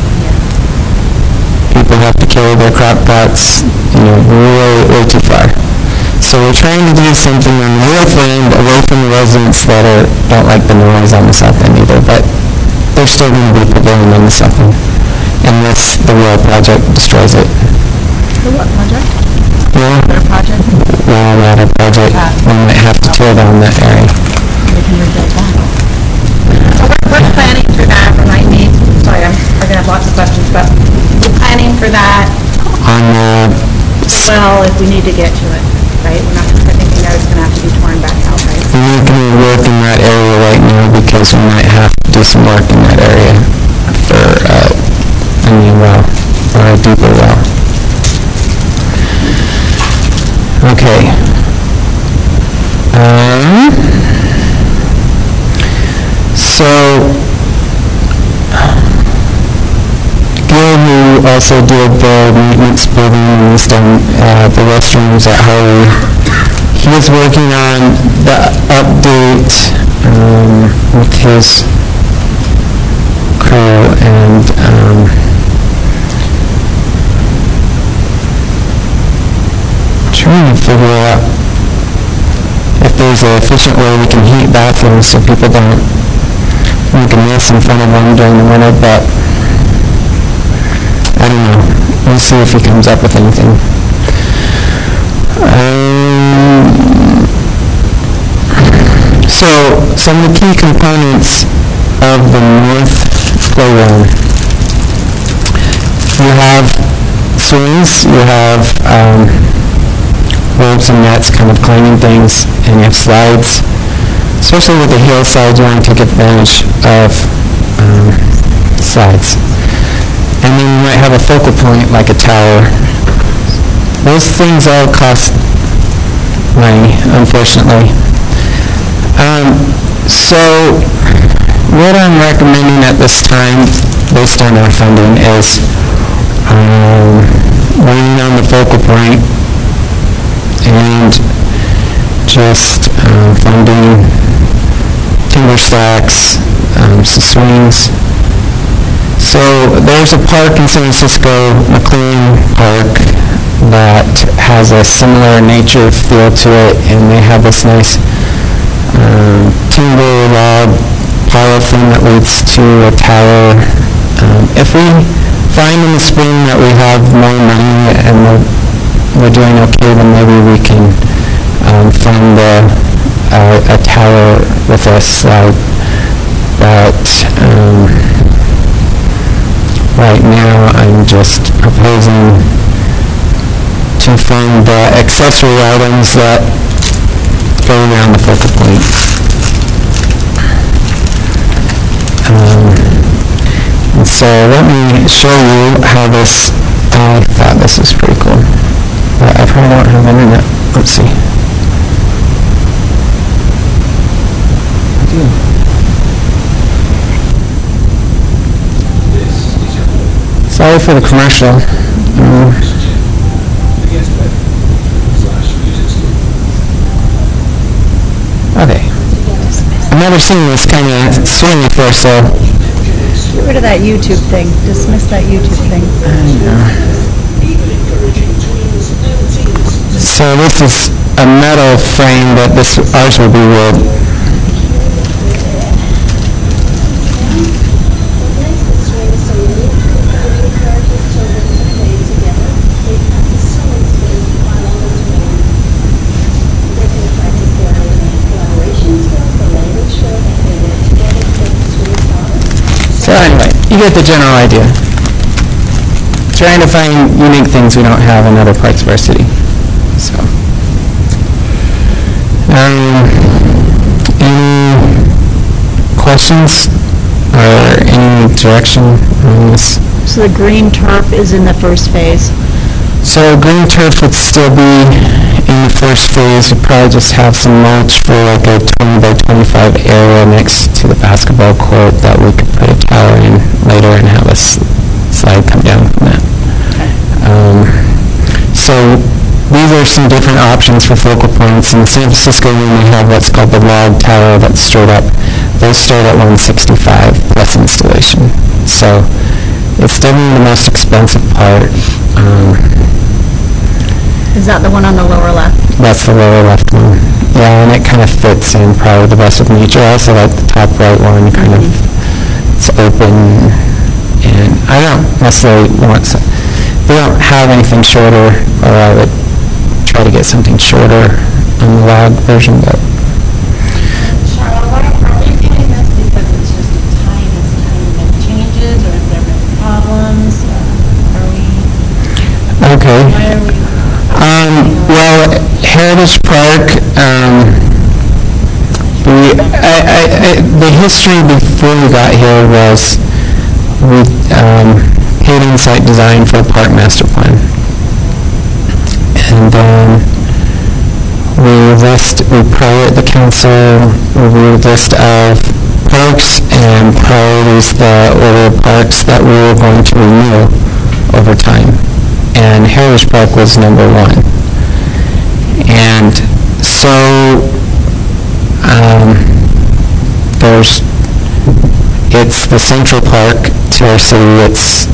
People have to carry their crock pots, way too far. So we're trying to do something on the north end, away from the residents that don't like the noise on the south end either, but there's still going to be a pavilion on the south end. And the rail project destroys it. The what project? Yeah. Their project? Rail ladder project. We might have to tear down that area. We can rebuild that. So we're planning for that, remind me, sorry, we're going to have lots of questions, but we're planning for that well if we need to get to it, right? We're not thinking that it's going to have to be torn back out, right? We're not going to work in that area right now because we might have to do some work in that area for a new well, or a deeper well. Okay. So, Gil, who also did the maintenance building and he's done the restrooms at Howard, he is working on the update with his crew, and trying to figure out if there's an efficient way we can heat bathrooms so people don't make a mess in front of them during the winter, but I don't know. We'll see if he comes up with anything. So, some of the key components of the north playground. You have swings, you have ropes and nets kind of climbing things, and you have slides. Especially with the hillside, you want to take advantage of slides. And then you might have a focal point like a tower. Those things all cost money, unfortunately. So what I'm recommending at this time, based on our funding, is leaning on the focal point and just funding timber stacks, some swings. So there's a park in San Francisco, McLean Park, that has a similar nature feel to it, and they have this nice timber log pile thing that leads to a tower. If we find in the spring that we have more money and we're doing okay, then maybe we can fund a tower with a slide. But right now I'm just proposing to fund the accessory items that go around the focal point. And so let me show you how this, I thought this was pretty cool. But I probably don't have internet. Let's see. I do. Sorry for the commercial. Okay. I've never seen this kind of swing before, so. Get rid of that YouTube thing. Dismiss that YouTube thing. So this is a metal frame, but ours will be wood. So anyway, you get the general idea. Trying to find unique things we don't have in other parts of our city. So, any questions or any direction on this? So the green turf is in the first phase. So green turf would still be in the first phase. We'd probably just have some mulch for like a 20 by 25 area next to the basketball court that we could put a tower in later and have a slide come down from that. So these are some different options for focal points. In San Francisco, we have what's called the log tower that's straight up. Those start at $165 plus installation. So it's definitely the most expensive part. Is that the one on the lower left? That's the lower left one. Yeah, and it kind of fits in probably the best with nature. I also like the top right one, kind of, it's open, and I don't necessarily we don't have anything shorter, or I would try to get something shorter on the log version, but. Charlotte, why are we doing this? Because it's just time and changes, or have there been problems? Are we? Okay. Why are we? Well, Heritage Park, the history before we got here was we paid insight design for a park master plan. And then the council reviewed a list of parks and priorities the order of parks that we were going to renew over time. And Heritage Park was number one. And so it's the central park to our city. It's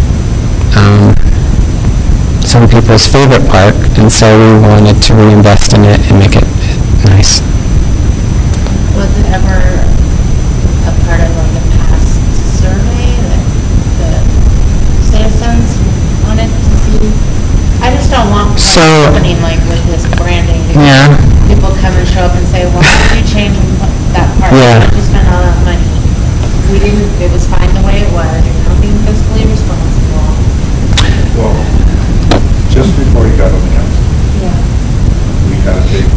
some people's favorite park, and so we wanted to reinvest in it and make it nice. Was it ever a part of like a past survey that the citizens wanted to see? I just don't want what's happening like with this branding. Yeah. People come and show up and say, well, how did you change that part? Yeah. You spent all that money. We didn't, it was fine the way it was. You're not being fiscally responsible. Well, just before you got on the council, we had a big,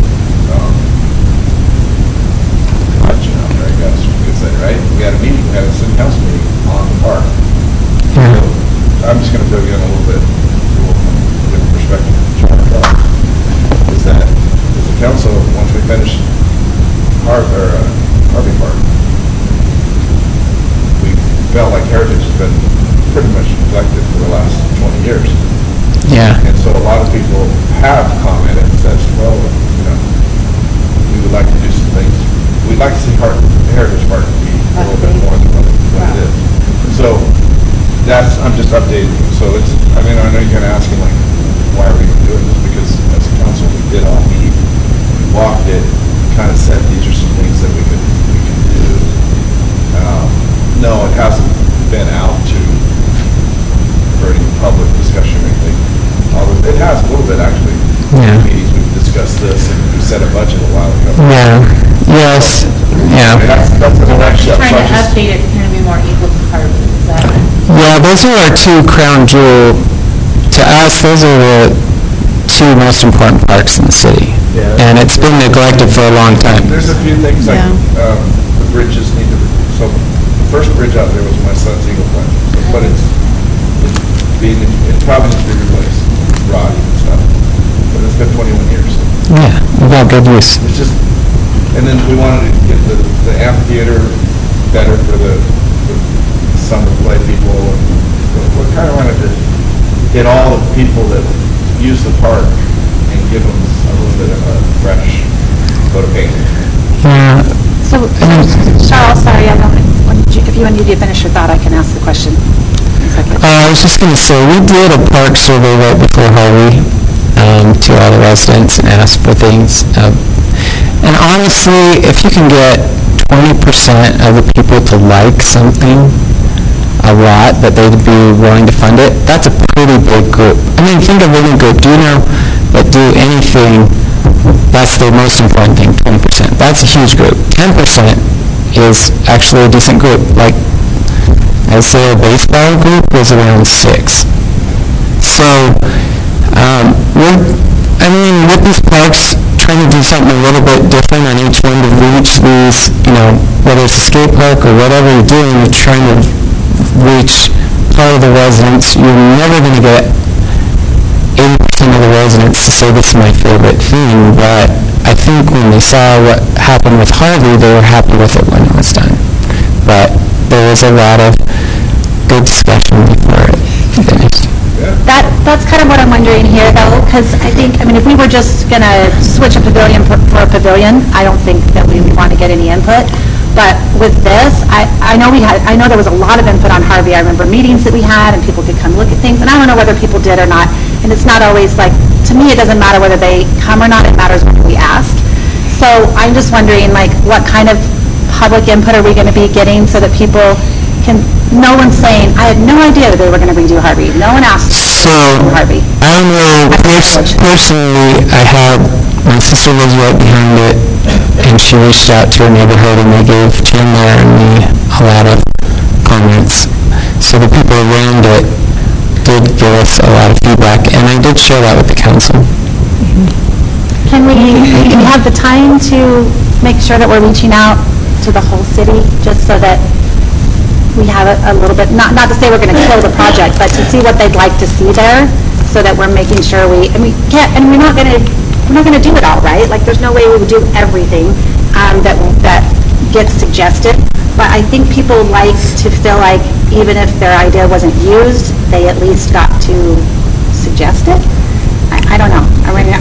luncheon out there, I guess you could say, right? We had a meeting, we had a city council meeting on the park. So I'm just gonna fill you in a little bit, different perspective from Charter Park, is that as a council, once we finish Harvey Park, we felt like Heritage has been pretty much neglected for the last 20 years. Yeah. And so a lot of people have commented and said, well, we would like to do some things. We'd like to see Heritage Park be a little bit more than what it is. So I'm just updating. So I know you're kind of asking, like, why are we doing this? Because as a council, we did all meet, we walked it, kind of said these are some things that we can do. No, it hasn't been out for any public discussion or anything. Although it has a little bit, actually. Yeah. In meetings, we've discussed this, and we set a budget a while ago. Yeah. Yes. Yeah. That's in a nutshell. Trying to update it to kind of be more equal to Harvey. Is that? Yeah, those are our two crown jewel. To us, those are the two most important parks in the city. Yeah. And it's been neglected for a long time. There's a few things like the bridges need to, so the first bridge out there was my son's Eagle Point. But it probably needs to be replaced, rod and stuff. But it's been 21 years. Yeah, we got good use. It's just, and then we wanted to get the amphitheater better for the summer play people. And we kind of wanted to get all the people that use the park and give them a little bit of a fresh coat of paint. Yeah. So, Charles, sorry, I don't, if you need to finish your thought, I can ask the question. I was just going to say, we did a park survey right before Harvey to all the residents and asked for things. And honestly, if you can get 20% of the people to like something a lot, that they'd be willing to fund it, that's a pretty big group. I mean, think of any group, do anything, that's the most important thing, 20%. That's a huge group. 10% is actually a decent group. Like, I'd say a baseball group was around 6. So, with these parks, trying to do something a little bit different on each one to reach these, whether it's a skate park or whatever you're doing, you're trying to reach part of the residents. You're never going to get 80% of the residents to say this is my favorite thing, but I think when they saw what happened with Harvey, they were happy with it when it was done. But there was a lot of good discussion before it finished. That's kind of what I'm wondering here, though, because if we were just going to switch a pavilion for a pavilion, I don't think that we would want to get any input. But with this, I know there was a lot of input on Harvey. I remember meetings that we had, and people could come look at things, and I don't know whether people did or not. And it's not always like, to me, it doesn't matter whether they come or not. It matters what we ask. So I'm just wondering, what kind of public input are we going to be getting so that people can? No one's saying, I had no idea that they were going to redo Harvey. No one asked Harvey. I don't know, personally, I had, my sister lives right behind it, and she reached out to her neighborhood, and they gave Chandler and me a lot of comments. So the people around it did give us a lot of feedback, and I did share that with the council. Can we have the time to make sure that we're reaching out to the whole city, just so that we have a little bit, not to say we're going to kill the project, but to see what they'd like to see there, so that we're making sure we're not going to do it all, right? Like, there's no way we would do everything that gets suggested. But I think people like to feel like even if their idea wasn't used, they at least got to suggest it. I don't know.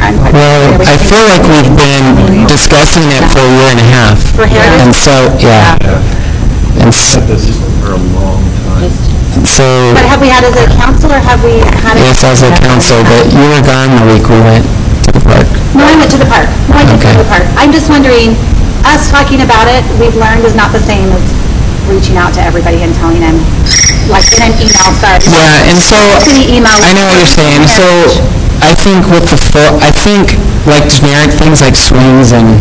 I feel like we've been discussing it for a year and a half. For Heritage? And so, yeah. And for a long time. So, but have we had as a council, or have we had? Yes, as a council, but you were gone the week we went to the park. No, I went to the park. No, I didn't go to the park. I'm just wondering, us talking about it, we've learned is not the same as reaching out to everybody and telling them, like in an email, sorry. Yeah, and so, I know what you're saying. So, I think with like generic things like swings and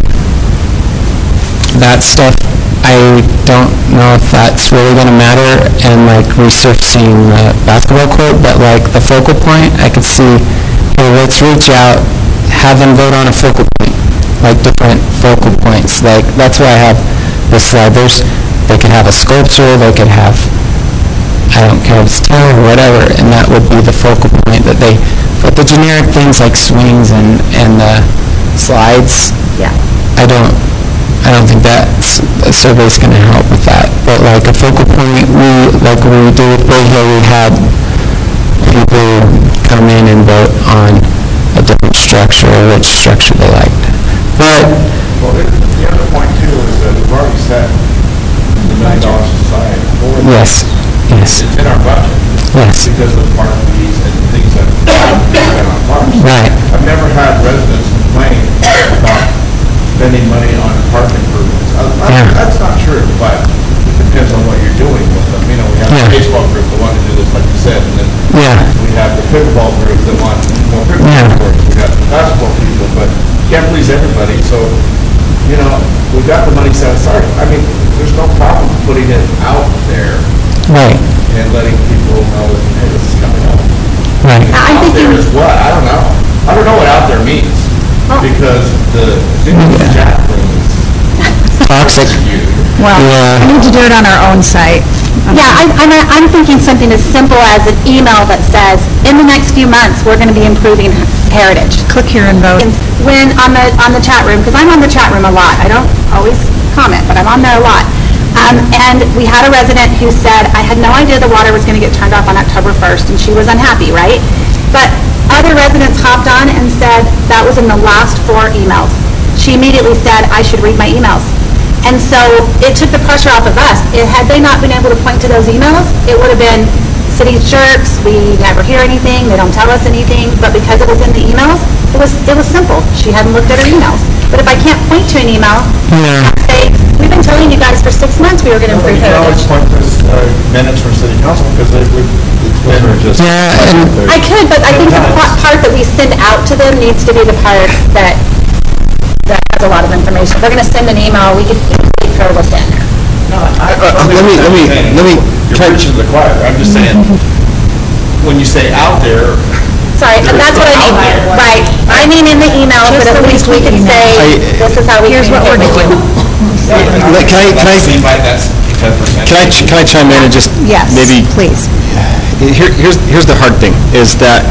that stuff, I don't know if that's really going to matter, and like resurfacing the basketball court, but like the focal point, I could see, hey, let's reach out, have them vote on a focal point, like different focal points. Like, that's why I have the slide. They could have a sculpture, they could have, I don't care if it's tile or whatever, and that would be the focal point that they, but the generic things like swings and the slides, I don't think that survey's going to help with that. But like a focal point, like we do with Bay Hill, we had people come in and vote on a different structure, which structure they liked. But the other point too is that we've already set the $1 million aside for this. Yes. It's in our budget. Yes. Because of park fees and things that have been spent on parks. Right. I've never had residents complain about spending money on park improvements. That's not true, but it depends on what you're doing with them. We have the baseball group that want to do this, like you said, and then we have the pickleball group that want more pickleball courts. We have the basketball people, but you can't please everybody. So, we've got the money set aside. There's no problem putting it out there and letting people know that, hey, this is coming up. Right. Out there is what? I don't know. I don't know what out there means. Because the chat room is toxic. Well, we need to do it on our own site. Yeah, I'm thinking something as simple as an email that says, in the next few months, we're going to be improving Heritage. Click here and vote. When on the chat room, because I'm on the chat room a lot. I don't always comment, but I'm on there a lot. And we had a resident who said, I had no idea the water was going to get turned off on October 1st, and she was unhappy, right? But other residents hopped on and said that was in the last 4 emails. she immediately said I should read my emails. And so it took the pressure off of us. Had they not been able to point to those emails, it would have been city's jerks, we never hear anything, they don't tell us anything, but because it was in the emails, it was simple. She hadn't looked at her emails. But if I can't point to an email, say, we've been telling you guys for 6 months we were going to improve heritage. point to minutes from city council, because it's been just... I could, but I think the part that we send out to them needs to be the part that has a lot of information. If they're going to send an email, we could easily throw what's in there. Let me... You're preaching to the choir. I'm just saying, when you say out there... Sorry, that's what I mean. Right. I mean in the email, but at least we could say, this is how we... Here's what we're doing. Can I chime in and just maybe... please. Here's the hard thing, is that,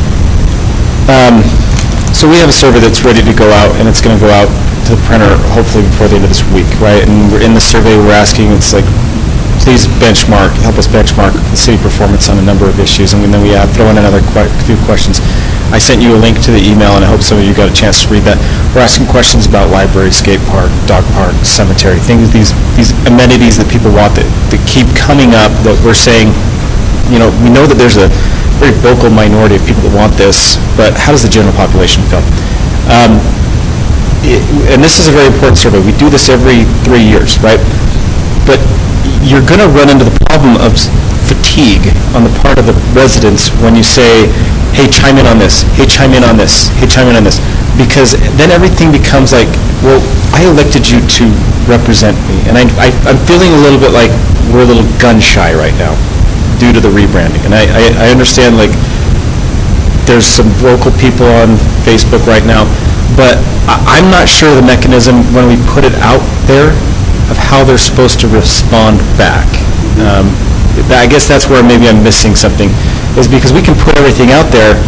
so we have a survey that's ready to go out, and it's going to go out to the printer hopefully before the end of this week, right? And in the survey, we're asking, it's like, please help us benchmark the city performance on a number of issues, and then we throw in another few questions. I sent you a link to the email, and I hope some of you got a chance to read that. We're asking questions about library, skate park, dog park, cemetery, things, these amenities that people want that keep coming up, that we're saying, we know that there's a very vocal minority of people that want this, but how does the general population feel? And this is a very important survey. We do this every 3 years, right? But you're going to run into the problem of fatigue on the part of the residents when you say, hey, chime in on this, hey, chime in on this, hey, chime in on this. Because then everything becomes like, well, I elected you to represent me. And I'm feeling a little bit like we're a little gun shy right now due to the rebranding. And I understand, like, there's some vocal people on Facebook right now, but I'm not sure the mechanism when we put it out there of how they're supposed to respond back. I guess that's where maybe I'm missing something, is because we can put everything out there,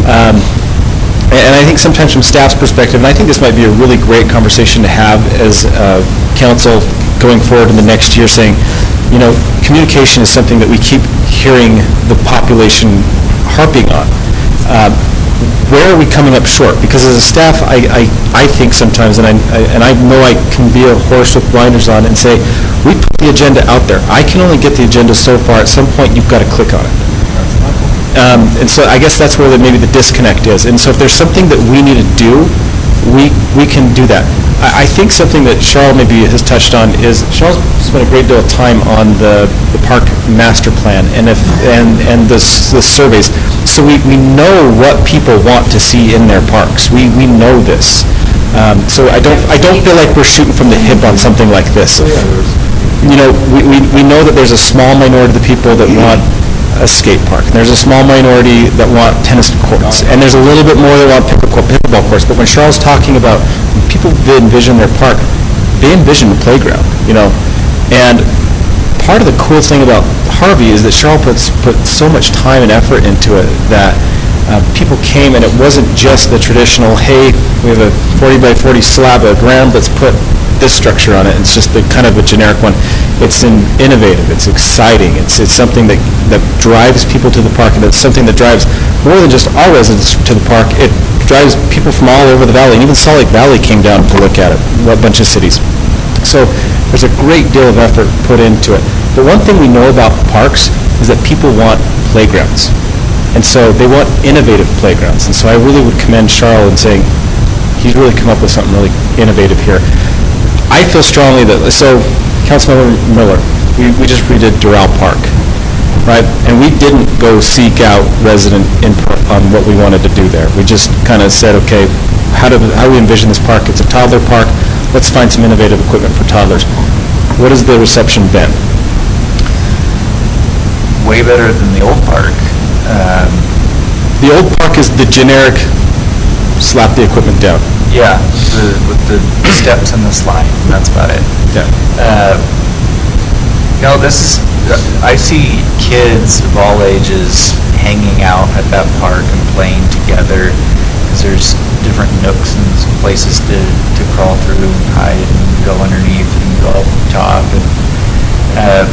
and I think sometimes from staff's perspective, and I think this might be a really great conversation to have as council going forward in the next year, saying, communication is something that we keep hearing the population harping on. Where are we coming up short? Because as a staff, I think sometimes, and I know I can be a horse with blinders on and say, we put the agenda out there. I can only get the agenda so far. At some point, you've got to click on it. And so I guess that's where maybe the disconnect is. And so if there's something that we need to do, we can do that. I think something that Charles maybe has touched on is, Charles spent a great deal of time on the park master plan and the surveys. So we know what people want to see in their parks. We know this. So I don't feel like we're shooting from the hip on something like this. We know that there's a small minority of the people that want a skate park. And there's a small minority that want tennis courts. And there's a little bit more that want pickleball courts. But when Charles talking about when people envision their park, they envision the playground, And part of the cool thing about Harvey is that Charles put so much time and effort into it that people came, and it wasn't just the traditional, hey, we have a 40 by 40 slab of ground, let's put this structure on it. It's just the kind of a generic one. It's innovative, it's exciting, it's something that drives people to the park, and it's something that drives more than just our residents to the park. It drives people from all over the valley, and even Salt Lake Valley came down to look at it, a bunch of cities. So there's a great deal of effort put into it. But one thing we know about parks is that people want playgrounds. And so they want innovative playgrounds. And so I really would commend Charles in saying he's really come up with something really innovative here. I feel strongly that, so Councilmember Miller, we just redid Doral Park, right? And we didn't go seek out resident input on what we wanted to do there. We just kind of said, okay, how do we envision this park? It's a toddler park. Let's find some innovative equipment for toddlers. What has the reception been? Way better than the old park. The old park is the generic slap the equipment down. Yeah, with the steps and the slide, and that's about it. Yeah. I see kids of all ages hanging out at that park and playing together, because there's different nooks and places to crawl through and hide and go underneath and go up top. And,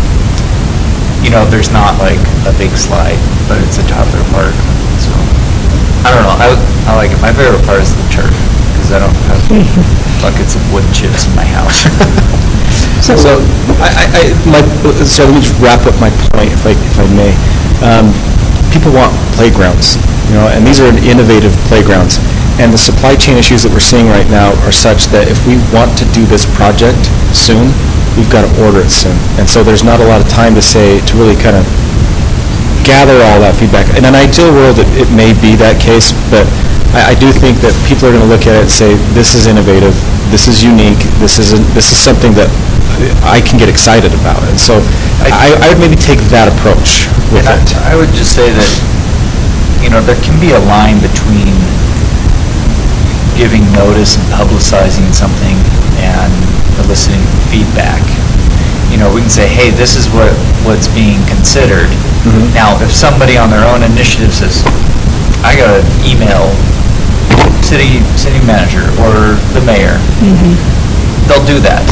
there's not like a big slide, but it's a toddler park, so. I don't know, I like it. My favorite part is the turf, because I don't have buckets of wood chips in my house. So, so let me just wrap up my point, if I may. People want playgrounds, and these are innovative playgrounds. And the supply chain issues that we're seeing right now are such that if we want to do this project soon, we've got to order it soon. And so there's not a lot of time to really kind of gather all that feedback. In an ideal world, it may be that case, but I do think that people are going to look at it and say, this is innovative, this is unique, this is something that I can get excited about. And so I would maybe take that approach with it. I would just say that, there can be a line between giving notice and publicizing something and eliciting feedback. We can say, hey, this is what's being considered. Mm-hmm. Now, if somebody on their own initiative says, I got to email city manager or the mayor, mm-hmm. they'll do that.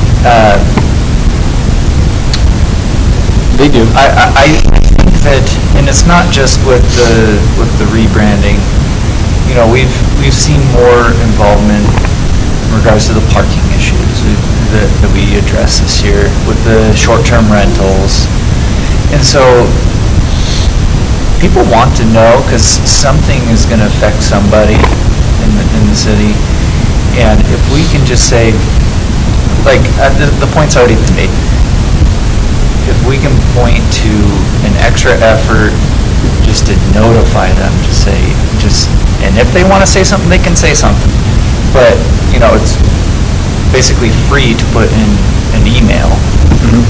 They do. I think that, and it's not just with the rebranding. We've seen more involvement in regards to the parking issues that we addressed this year with the short-term rentals. And so people want to know, because something is going to affect somebody in the city. And if we can just say, like, the point's already been made. If we can point to an extra effort just to notify them, to say, and if they want to say something, they can say something. But, it's basically free to put in an email. Mm-hmm.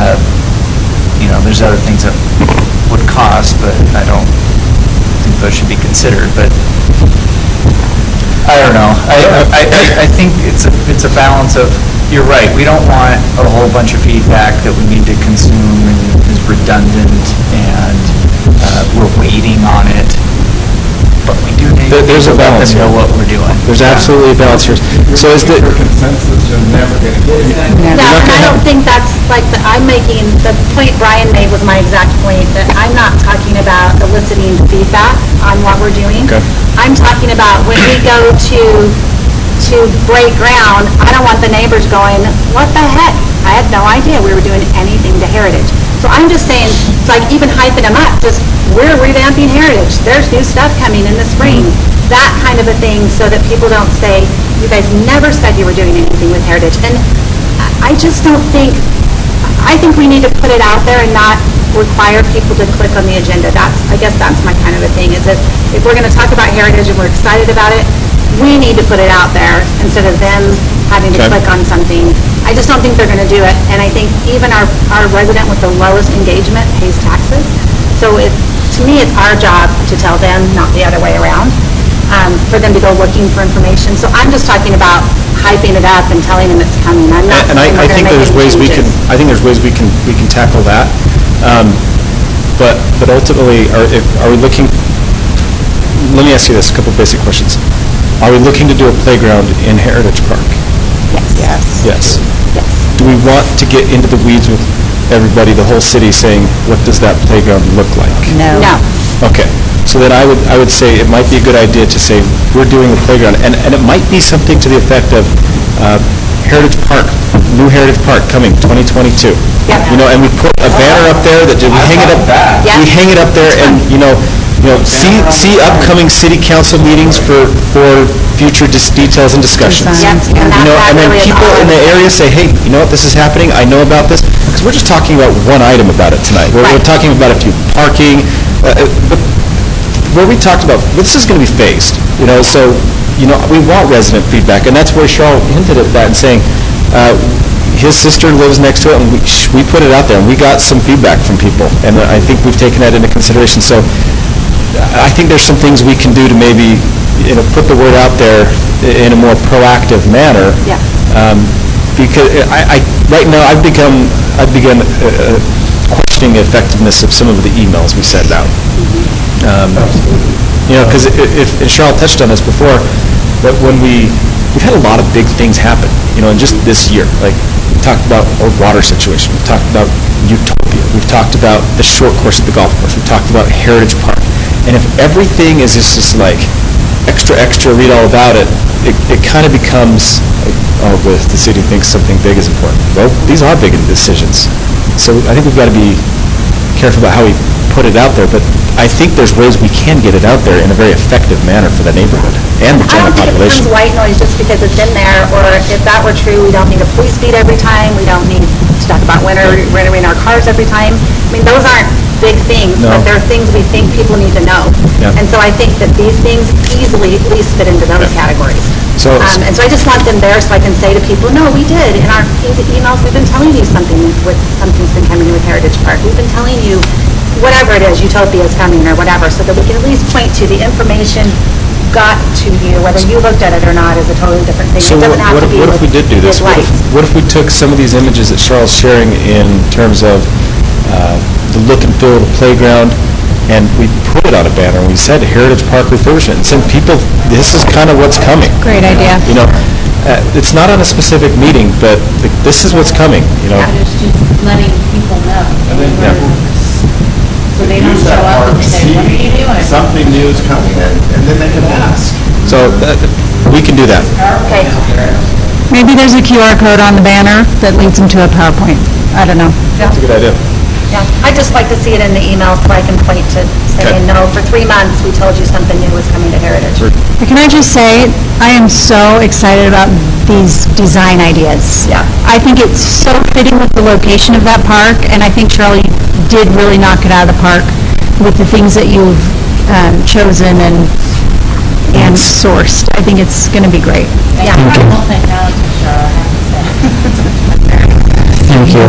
There's other things that would cost, but I don't think those should be considered. But I don't know. I think it's a balance of, you're right, we don't want a whole bunch of feedback that we need to consume and is redundant and we're waiting on it. But we do need to let them know what we're doing. There's absolutely a balance here. So is the consensus, you're never going to get it. No, and I don't think that's I'm making, the point Brian made was my exact point, that I'm not talking about eliciting feedback on what we're doing. Okay. I'm talking about when we go to break ground, I don't want the neighbors going, what the heck? I had no idea we were doing anything to Heritage. So I'm just saying, it's like even hyping them up, we're revamping Heritage. There's new stuff coming in the spring. That kind of a thing, so that people don't say, you guys never said you were doing anything with Heritage. And I just don't think, I think we need to put it out there and not require people to click on the agenda. I guess that's my kind of a thing, is that if we're going to talk about Heritage and we're excited about it, we need to put it out there instead of them having to click on something. I just don't think they're going to do it. And I think even our resident with the lowest engagement pays taxes. So to me, it's our job to tell them, not the other way around, for them to go looking for information. So I'm just talking about hyping it up and telling them it's coming. I'm not saying we're going to make any changes. I think there's ways we can tackle that. But ultimately, are we looking? Let me ask you this: a couple of basic questions. Are we looking to do a playground in Heritage Park? Yes. Yes. Do we want to get into the weeds with everybody, the whole city, saying, what does that playground look like? No. Okay. So then I would say it might be a good idea to say, we're doing the playground. And it might be something to the effect of Heritage Park, new Heritage Park coming 2022. Yep. And we put a banner up there that we hang it up. Yeah. We hang it up there, and see upcoming city council meetings for future details and discussions. Yep. And then people in the area say, hey, you know what, this is happening, I know about this, because we're just talking about one item about it tonight. We're talking about a few parking, but where we talked about, this is going to be phased, so, we want resident feedback, and that's where Cheryl hinted at that and saying, his sister lives next to it, and we put it out there, and we got some feedback from people, and I think we've taken that into consideration. So I think there's some things we can do to maybe, put the word out there in a more proactive manner. Yeah. Because right now I've begun questioning the effectiveness of some of the emails we send out. Because and Cheryl touched on this before, that when we've had a lot of big things happen, in just this year. Like, we talked about our water situation, we've talked about Utopia, we've talked about the short course at the golf course, we've talked about Heritage Park. And if everything is just like extra, read all about it, it kind of becomes, oh, the city thinks something big is important. Well, these are big decisions. So I think we've got to be careful about how we put it out there, but I think there's ways we can get it out there in a very effective manner for the neighborhood and the I general don't think it population. becomes white noise just because it's in there, or if that were true, we don't need a police beat every time, we don't need to talk about renovating our cars every time. I mean, those aren't big things, No. but they're things we think people need to know. Yeah. And so I think that these things easily at least fit into those categories. So- And so I just want them there so I can say to people, no, we did. In our emails, we've been telling you something's been coming with Heritage Park. We've been telling you whatever it is, Utopia is coming or whatever, so that we can at least point to the information got to you, whether you looked at it or not is a totally different thing. So It doesn't have to be what if we did do this? with lights. What if we took some of these images that Charles is sharing in terms of the look and feel of the playground, and we put it on a banner, and we said Heritage Park refurbishment, and send people, this is kind of what's coming. Great idea. You know, it's not on a specific meeting, but this is what's coming, you know? It's just letting people know. Yeah. So they don't Use show that up park, and say, what are you doing? Something new is coming, and then they can ask. So we can do that. Okay. Maybe there's a QR code on the banner that leads them to a PowerPoint. I don't know. That's a good idea. Yeah, I'd just like to see it in the email so I can point to saying, no, for 3 months, we told you something new was coming to Heritage. But can I just say, I am so excited about these design ideas. Yeah. I think it's so fitting with the location of that park, and I think Charlie did really knock it out of the park with the things that you've chosen and sourced. I think it's going to be great. Yeah, whole technology, Cheryl, I have to say. Thank you.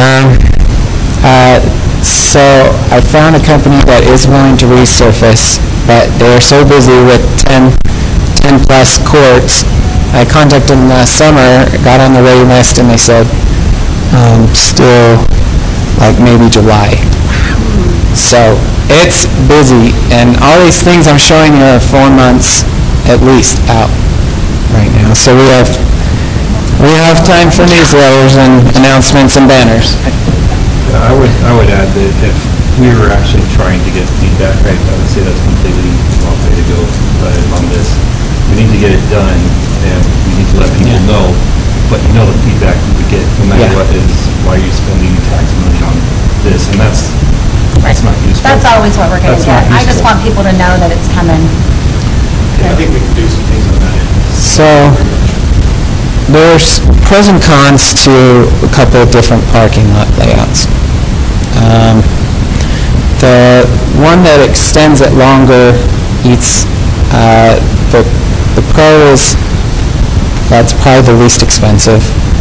So I found a company that is willing to resurface, but they're so busy with 10-plus courts. I contacted them last summer, got on the waiting list, and they said, still, like maybe July. So it's busy, and all these things I'm showing you are 4 months at least out right now. So we have time for newsletters and announcements and banners. I would add that if we were actually trying to get feedback, I would say that's completely the wrong way to go on this. We need to get it done, and we need to let people know, but the feedback we would get, no matter what, is why are you spending tax money on this? And that's not useful. That's always what we're going to That's not get. I just useful. want people to know that it's coming. I think we can do some things on that end. So there's pros and cons to a couple of different parking lot layouts. The one that extends it longer eats, the pro is, that's probably the least expensive.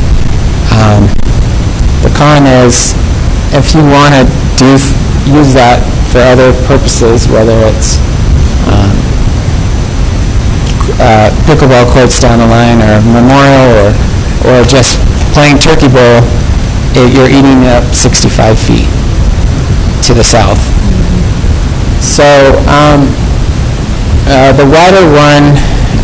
The con is, if you want to use that for other purposes, whether it's pickleball courts down the line, or memorial, or just playing turkey bowl, you're eating up 65 feet to the south. So the wider one,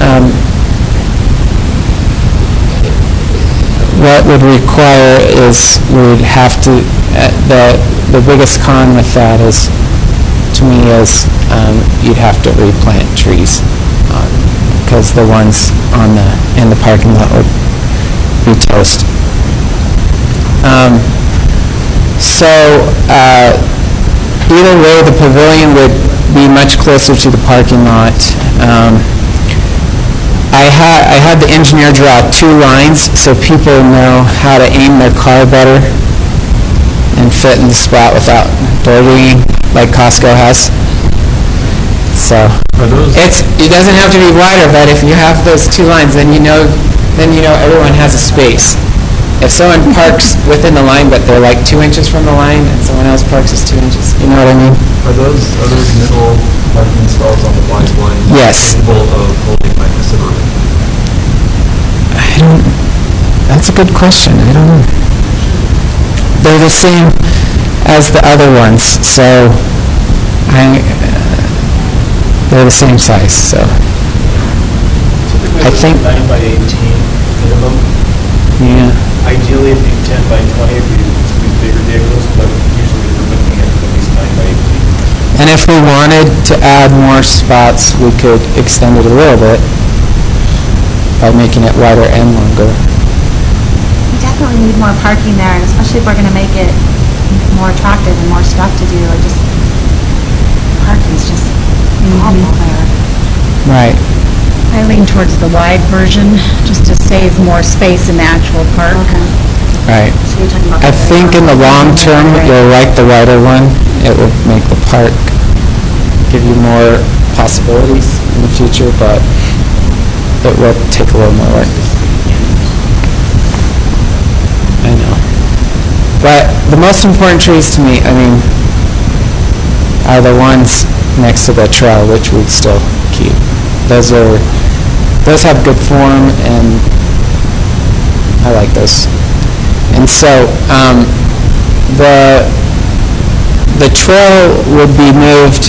what would require is we'd have to, the biggest con with that is, to me, is you'd have to replant trees, because the ones in the parking lot would be toast. Either way, the pavilion would be much closer to the parking lot. I had the engineer draw 2 lines so people know how to aim their car better and fit in the spot without dirtying, like Costco has. So it doesn't have to be wider, but if you have those 2 lines, then you know everyone has a space. If someone parks within the line, but they're like 2 inches from the line, and someone else parks is 2 inches, you know what I mean? Are those middle parking stalls on the wide line Yes. capable of holding like a Suburban? That's a good question. I don't know. They're the same as the other ones, so they're the same size, so. I think, 9 by 18 minimum. yeah. Ideally, it'd be 10 by 20 if we use bigger vehicles, but usually we're looking at least 9 by 18. And if we wanted to add more spots, we could extend it a little bit by making it wider and longer. We definitely need more parking there, and especially if we're going to make it more attractive and more stuff to do. Parking's just awful there. Right. I lean towards the wide version, just to save more space in the actual park. Right. So you're talking about... I think in the long term, you'll like the wider one. It will make the park give you more possibilities in the future, but it will take a little more work. I know. But the most important trees to me, are the ones next to the trail, which we'd still keep. Those have good form, and I like those. And so, the trail would be moved,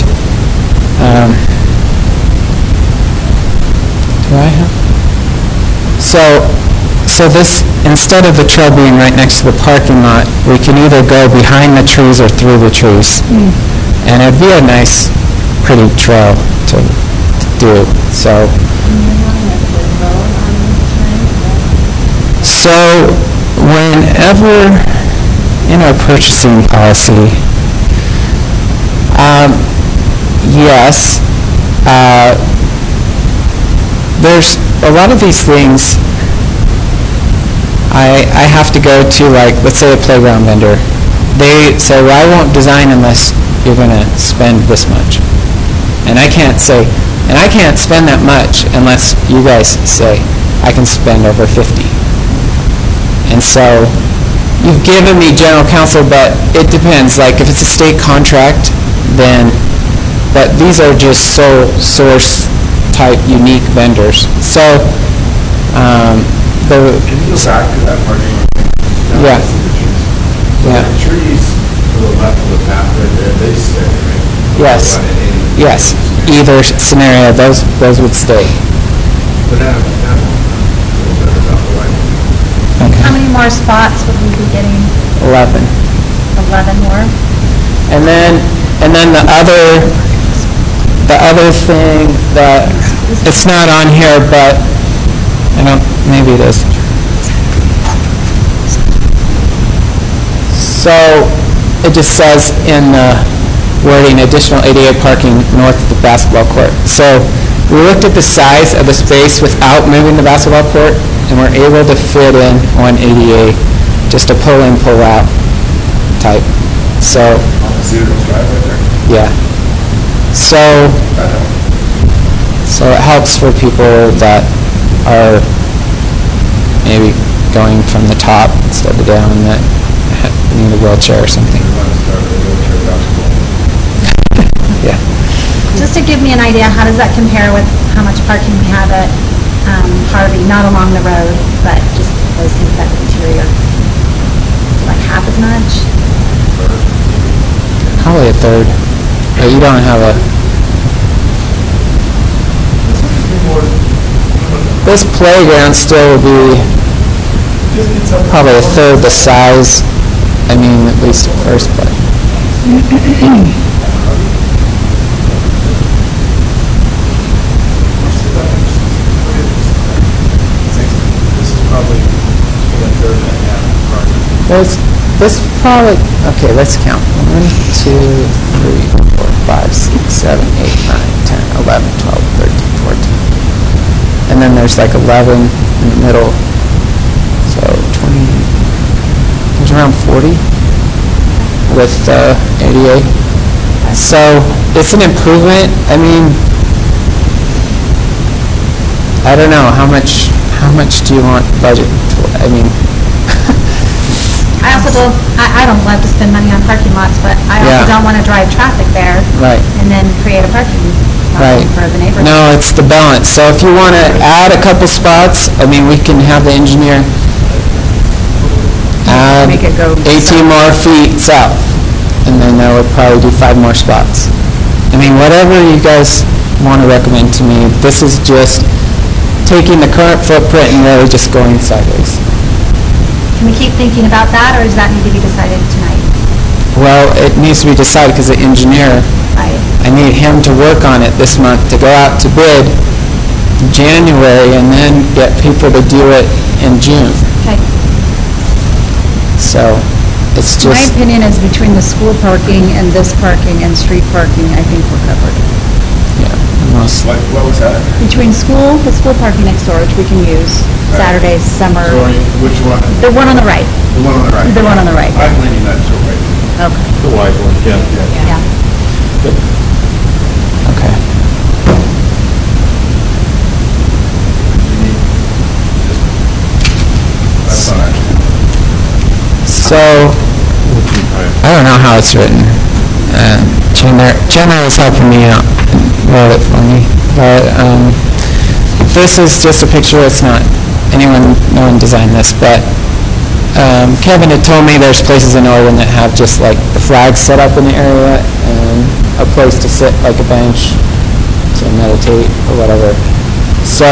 so this, instead of the trail being right next to the parking lot, we can either go behind the trees or through the trees. And it'd be a nice, pretty trail to do, so. So, whenever, in our purchasing policy, yes, there's a lot of these things I have to go to, like, let's say a playground vendor. They say, well, I won't design unless you're going to spend this much. And I can't say, and I can't spend that much unless you guys say, I can spend over 50. And so, you've given me general counsel, but it depends. Like, if it's a state contract, then, but these are just sole source type unique vendors. So, Can you go back to that parking lot? Yeah. So Yeah. the trees to the left of the path right there, they stay, right? Yes. Yes. Either scenario, those would stay. But that one, a little bit about the light. How many more spots would we be getting? 11. 11 more? And then the other thing that, it's not on here, but, maybe it is. So, it just says in the wording, additional ADA parking north of the basketball court. So, we looked at the size of the space without moving the basketball court, and we're able to fit in one ADA, just a pull-in, pull-out type. So, yeah. So it helps for people that are maybe going from the top instead of down, that need a wheelchair or something. Yeah. Just to give me an idea, how does that compare with how much parking we have at Harvey, not along the road, but just those things, that interior? Like half as much? Probably a third. But you don't have a... This playground still will be probably a third the size, at least at first, but... This probably, okay, let's count. 1, 2, 3, 4, 5, 6, 7, 8, 9, 10, 11, 12, 13, 14. And then there's like 11 in the middle. So 20, there's around 40 with ADA. So it's an improvement. I don't know, how much do you want budget? I don't love to spend money on parking lots, but I also don't want to drive traffic there. Right. And then create a parking problem for the neighborhood. No, it's the balance. So if you want to add a couple spots, we can have the engineer add 18 more feet south, and then that would probably do 5 more spots. Whatever you guys want to recommend to me, this is just taking the current footprint and really just going sideways. Can we keep thinking about that, or does that need to be decided tonight? Well, it needs to be decided because the engineer, I need him to work on it this month, to go out to bid in January and then get people to do it in June. Okay. So it's My just, opinion is between the school parking and this parking and street parking, I think we're covered. most, What was that? Between school, the school parking next door, which we can use Saturdays, summer. So which one? The one on the right. The one on the right? The one on the right. I'm leaning that to right. Okay. The wide one, yeah. Yeah. okay. That's fine. So, I don't know how it's written. Chandler was helping me out, wrote it for me. But this is just a picture. It's not no one designed this, but Kevin had told me there's places in Oregon that have just like the flags set up in the area and a place to sit, like a bench, to meditate or whatever. So,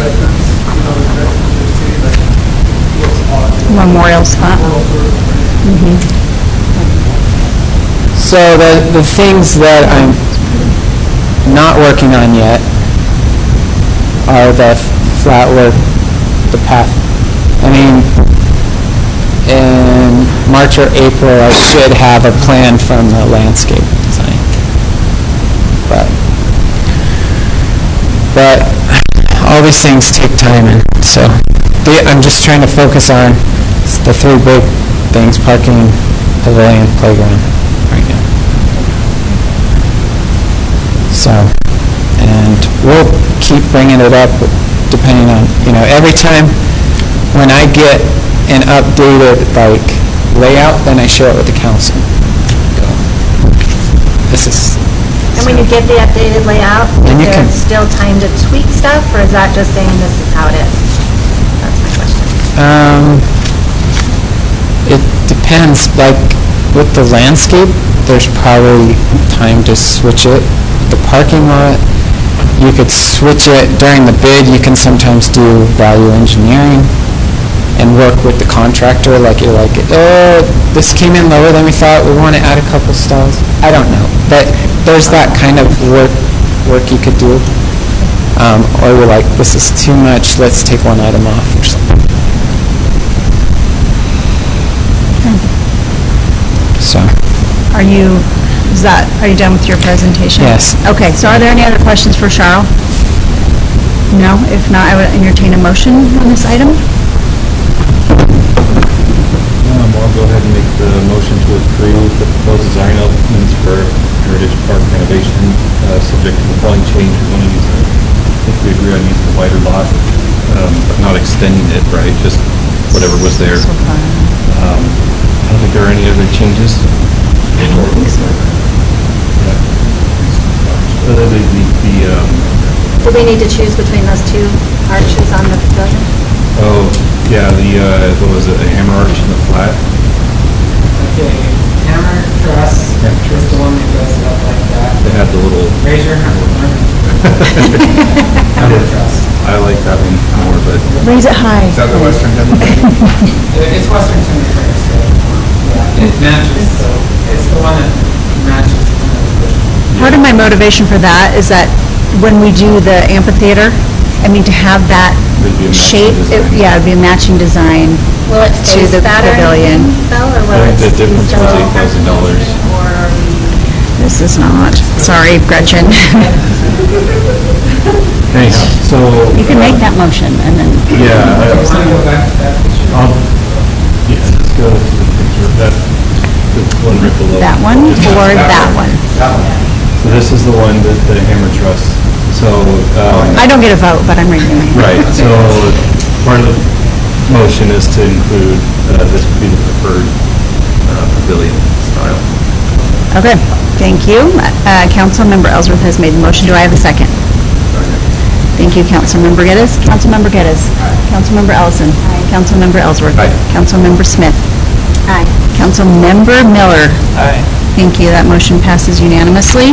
Memorial spot. So the things that I'm not working on yet are the flat work, the path. I mean, in March or April, I should have a plan from the landscape design. But all these things take time, and so I'm just trying to focus on the three big things: parking, pavilion, playground. Right now. So, and we'll keep bringing it up depending on, every time when I get an updated, layout, then I share it with the council. And when you get the updated layout, is there still time to tweak stuff, or is that just saying this is how it is? That's my question. It depends, with the landscape, there's probably time to switch it. The parking lot, you could switch it during the bid. You can sometimes do value engineering and work with the contractor, this came in lower than we thought, we want to add a couple stalls. I don't know, but there's that kind of work you could do. Or you're like, this is too much, let's take one item off or something. So. Are you done with your presentation? Yes. Okay, so are there any other questions for Charles? No? If not, I would entertain a motion on this item. I'll go ahead and make the motion to approve the proposed design elements for Heritage Park renovation, subject to the following change. We want to use, I think we agree on using the wider lot, but not extending it, right? Just whatever was there. I don't think there are any other changes. I don't think so. Do we need to choose between those two arches on the pavilion? Oh, yeah, what was it, a hammer arch and the flat? Okay, hammer truss is the one that goes up like that. They had the little... Raise your hand. Hammer truss. I like that one more, but... Raise it high. Is that the Western Timber? It's Western Timber Frame, so, yeah, it matches, so it's the one that matches. Part of my motivation for that is that when we do the amphitheater, to have that shape, it'd be a matching design Will it to face the that or pavilion. anything, though, or will I it think the difference still was $8,000. This is not. Sorry, Gretchen. Anyhow, so... You can make that motion and then... Yeah. Want to go back to that picture? Let's go to the picture. The one right below. That one or that one? So this is the one, the hammer truss. So... I don't get a vote, but I'm reading it. Right, so part of the motion is to include, this would be the preferred pavilion style. Okay, thank you. Councilmember Ellsworth has made the motion. Do I have a second? Thank you, Councilmember Geddes. Councilmember Geddes. Councilmember Ellison. Councilmember Ellsworth. Councilmember Smith. Aye. Councilmember Miller. Aye. Thank you. That motion passes unanimously.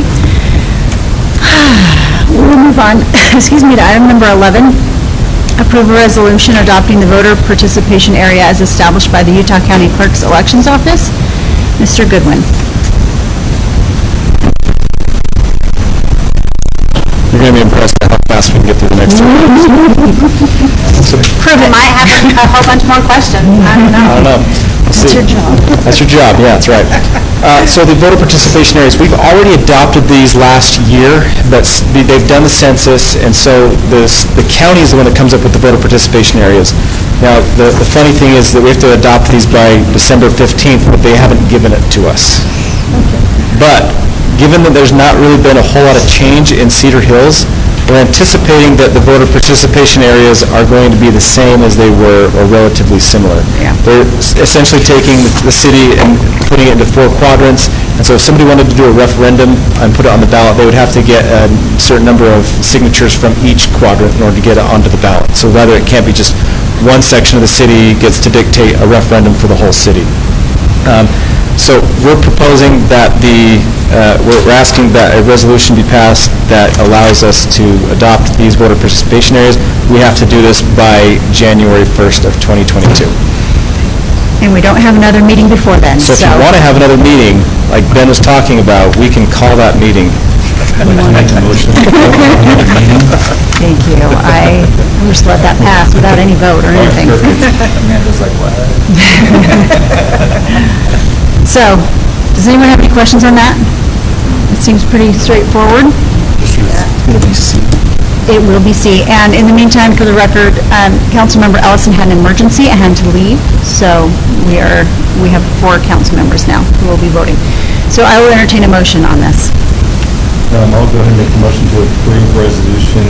We'll move on, to item number 11. Approve a resolution adopting the voter participation area as established by the Utah County Clerk's Elections Office. Mr. Goodwin. You're going to be impressed by how fast we can get through the next 2 minutes. Prove it might have a whole bunch more questions. I don't know. I don't know. We'll see. That's your job. That's your job, yeah, that's right. So the voter participation areas, we've already adopted these last year, but they've done the census, and so the county is the one that comes up with the voter participation areas. Now, the funny thing is that we have to adopt these by December 15th, but they haven't given it to us. But, given that there's not really been a whole lot of change in Cedar Hills, we're anticipating that the voter participation areas are going to be the same as they were, or relatively similar. Yeah. They're essentially taking the city and putting it into 4 quadrants, and so if somebody wanted to do a referendum and put it on the ballot, they would have to get a certain number of signatures from each quadrant in order to get it onto the ballot. So rather, it can't be just one section of the city gets to dictate a referendum for the whole city. So we're proposing that we're asking that a resolution be passed that allows us to adopt these voter participation areas. We have to do this by January 1st of 2022. And we don't have another meeting before then, So if you want to have another meeting, like Ben was talking about, we can call that meeting. Make a motion. Thank you. I just let that pass without any vote or anything. Amanda's like, what? So, does anyone have any questions on that? It seems pretty straightforward. It will be C. And in the meantime, for the record, Councilmember Ellison had an emergency and had to leave, so we have 4 council members now who will be voting. So I will entertain a motion on this. I'll go ahead and make the motion to approve Resolution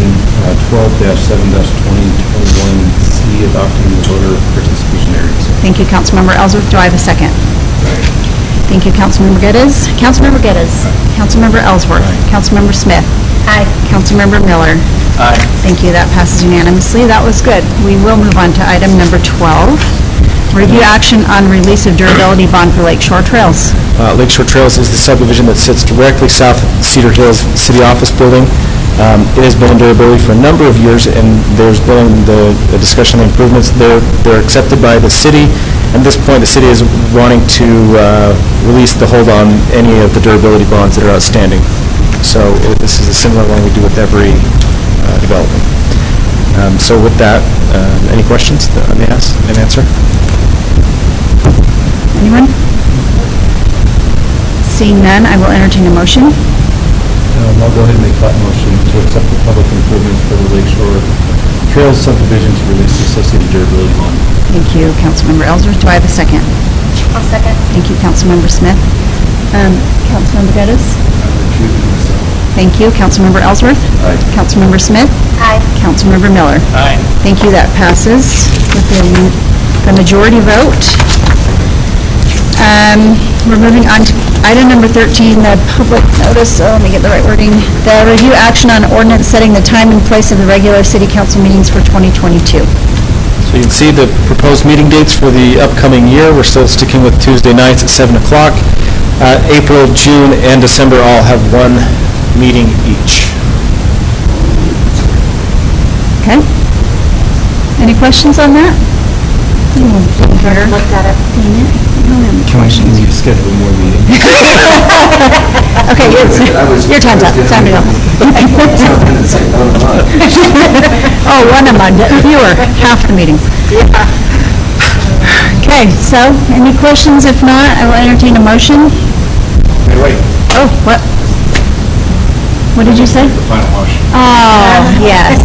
12-7-2021C, adopting the voter participation areas. Thank you, Councilmember Ellsworth. Do I have a second? Thank you, Councilmember Geddes. Councilmember Geddes. Councilmember Ellsworth. Councilmember Smith. Aye. Councilmember Miller. Aye. Thank you. That passes unanimously. That was good. We will move on to item number 12. Review action on release of durability bond for Lakeshore Trails. Lakeshore Trails is the subdivision that sits directly south of Cedar Hills City Office Building. It has been in durability for a number of years, and there's been the discussion of improvements. They're accepted by the city. At this point, the city is wanting to release the hold on any of the durability bonds that are outstanding. So this is a similar one we do with every development. So with that, any questions that I may ask and answer? Anyone? Seeing none, I will entertain a motion. I'll go ahead and make that motion to accept the public improvements for the Lakeshore Trails subdivision to release the associated durability bond. Thank you, Councilmember Ellsworth. Do I have a second? I'll second. Thank you, Councilmember Smith. Councilmember Geddes? Thank you, Councilmember Ellsworth. Aye. Councilmember Smith. Aye. Councilmember Miller. Aye. Thank you. That passes with the majority vote. We're moving on to item number 13, the public notice. Let me get the right wording. The review action on ordinance setting the time and place of the regular city council meetings for 2022. So you can see the proposed meeting dates for the upcoming year. We're still sticking with Tuesday nights at 7 o'clock. April, June, and December all have 1 meeting each. Okay. Any questions on that? Looked at it. Can we schedule more meetings? Okay, your time's up. It's time to go. Oh, 1 a month, fewer, half the meetings. Okay, so, any questions? If not, I will entertain a motion. Wait. Oh, what? What did you say? The final motion. Oh, yes.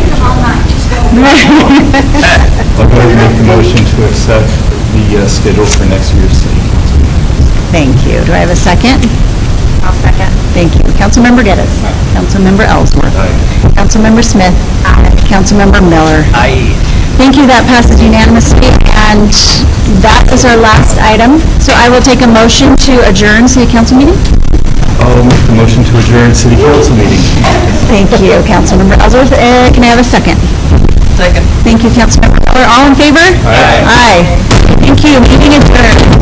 I'll go ahead and make the motion to accept the schedule for next year's city council meetings. Thank you. Do I have a second? I'll second. Thank you. Councilmember Geddes. Councilmember Ellsworth. Councilmember Smith. Councilmember Miller. Aye. Thank you. That passes unanimously, and that is our last item. So I will take a motion to adjourn city council meeting. I'll make the motion to adjourn city council meeting. Thank you, Councilmember Ellsworth. Can I have a second? Second. Thank you, Councilmember Miller. All in favor? Aye. Aye. Thank you. Meeting adjourned.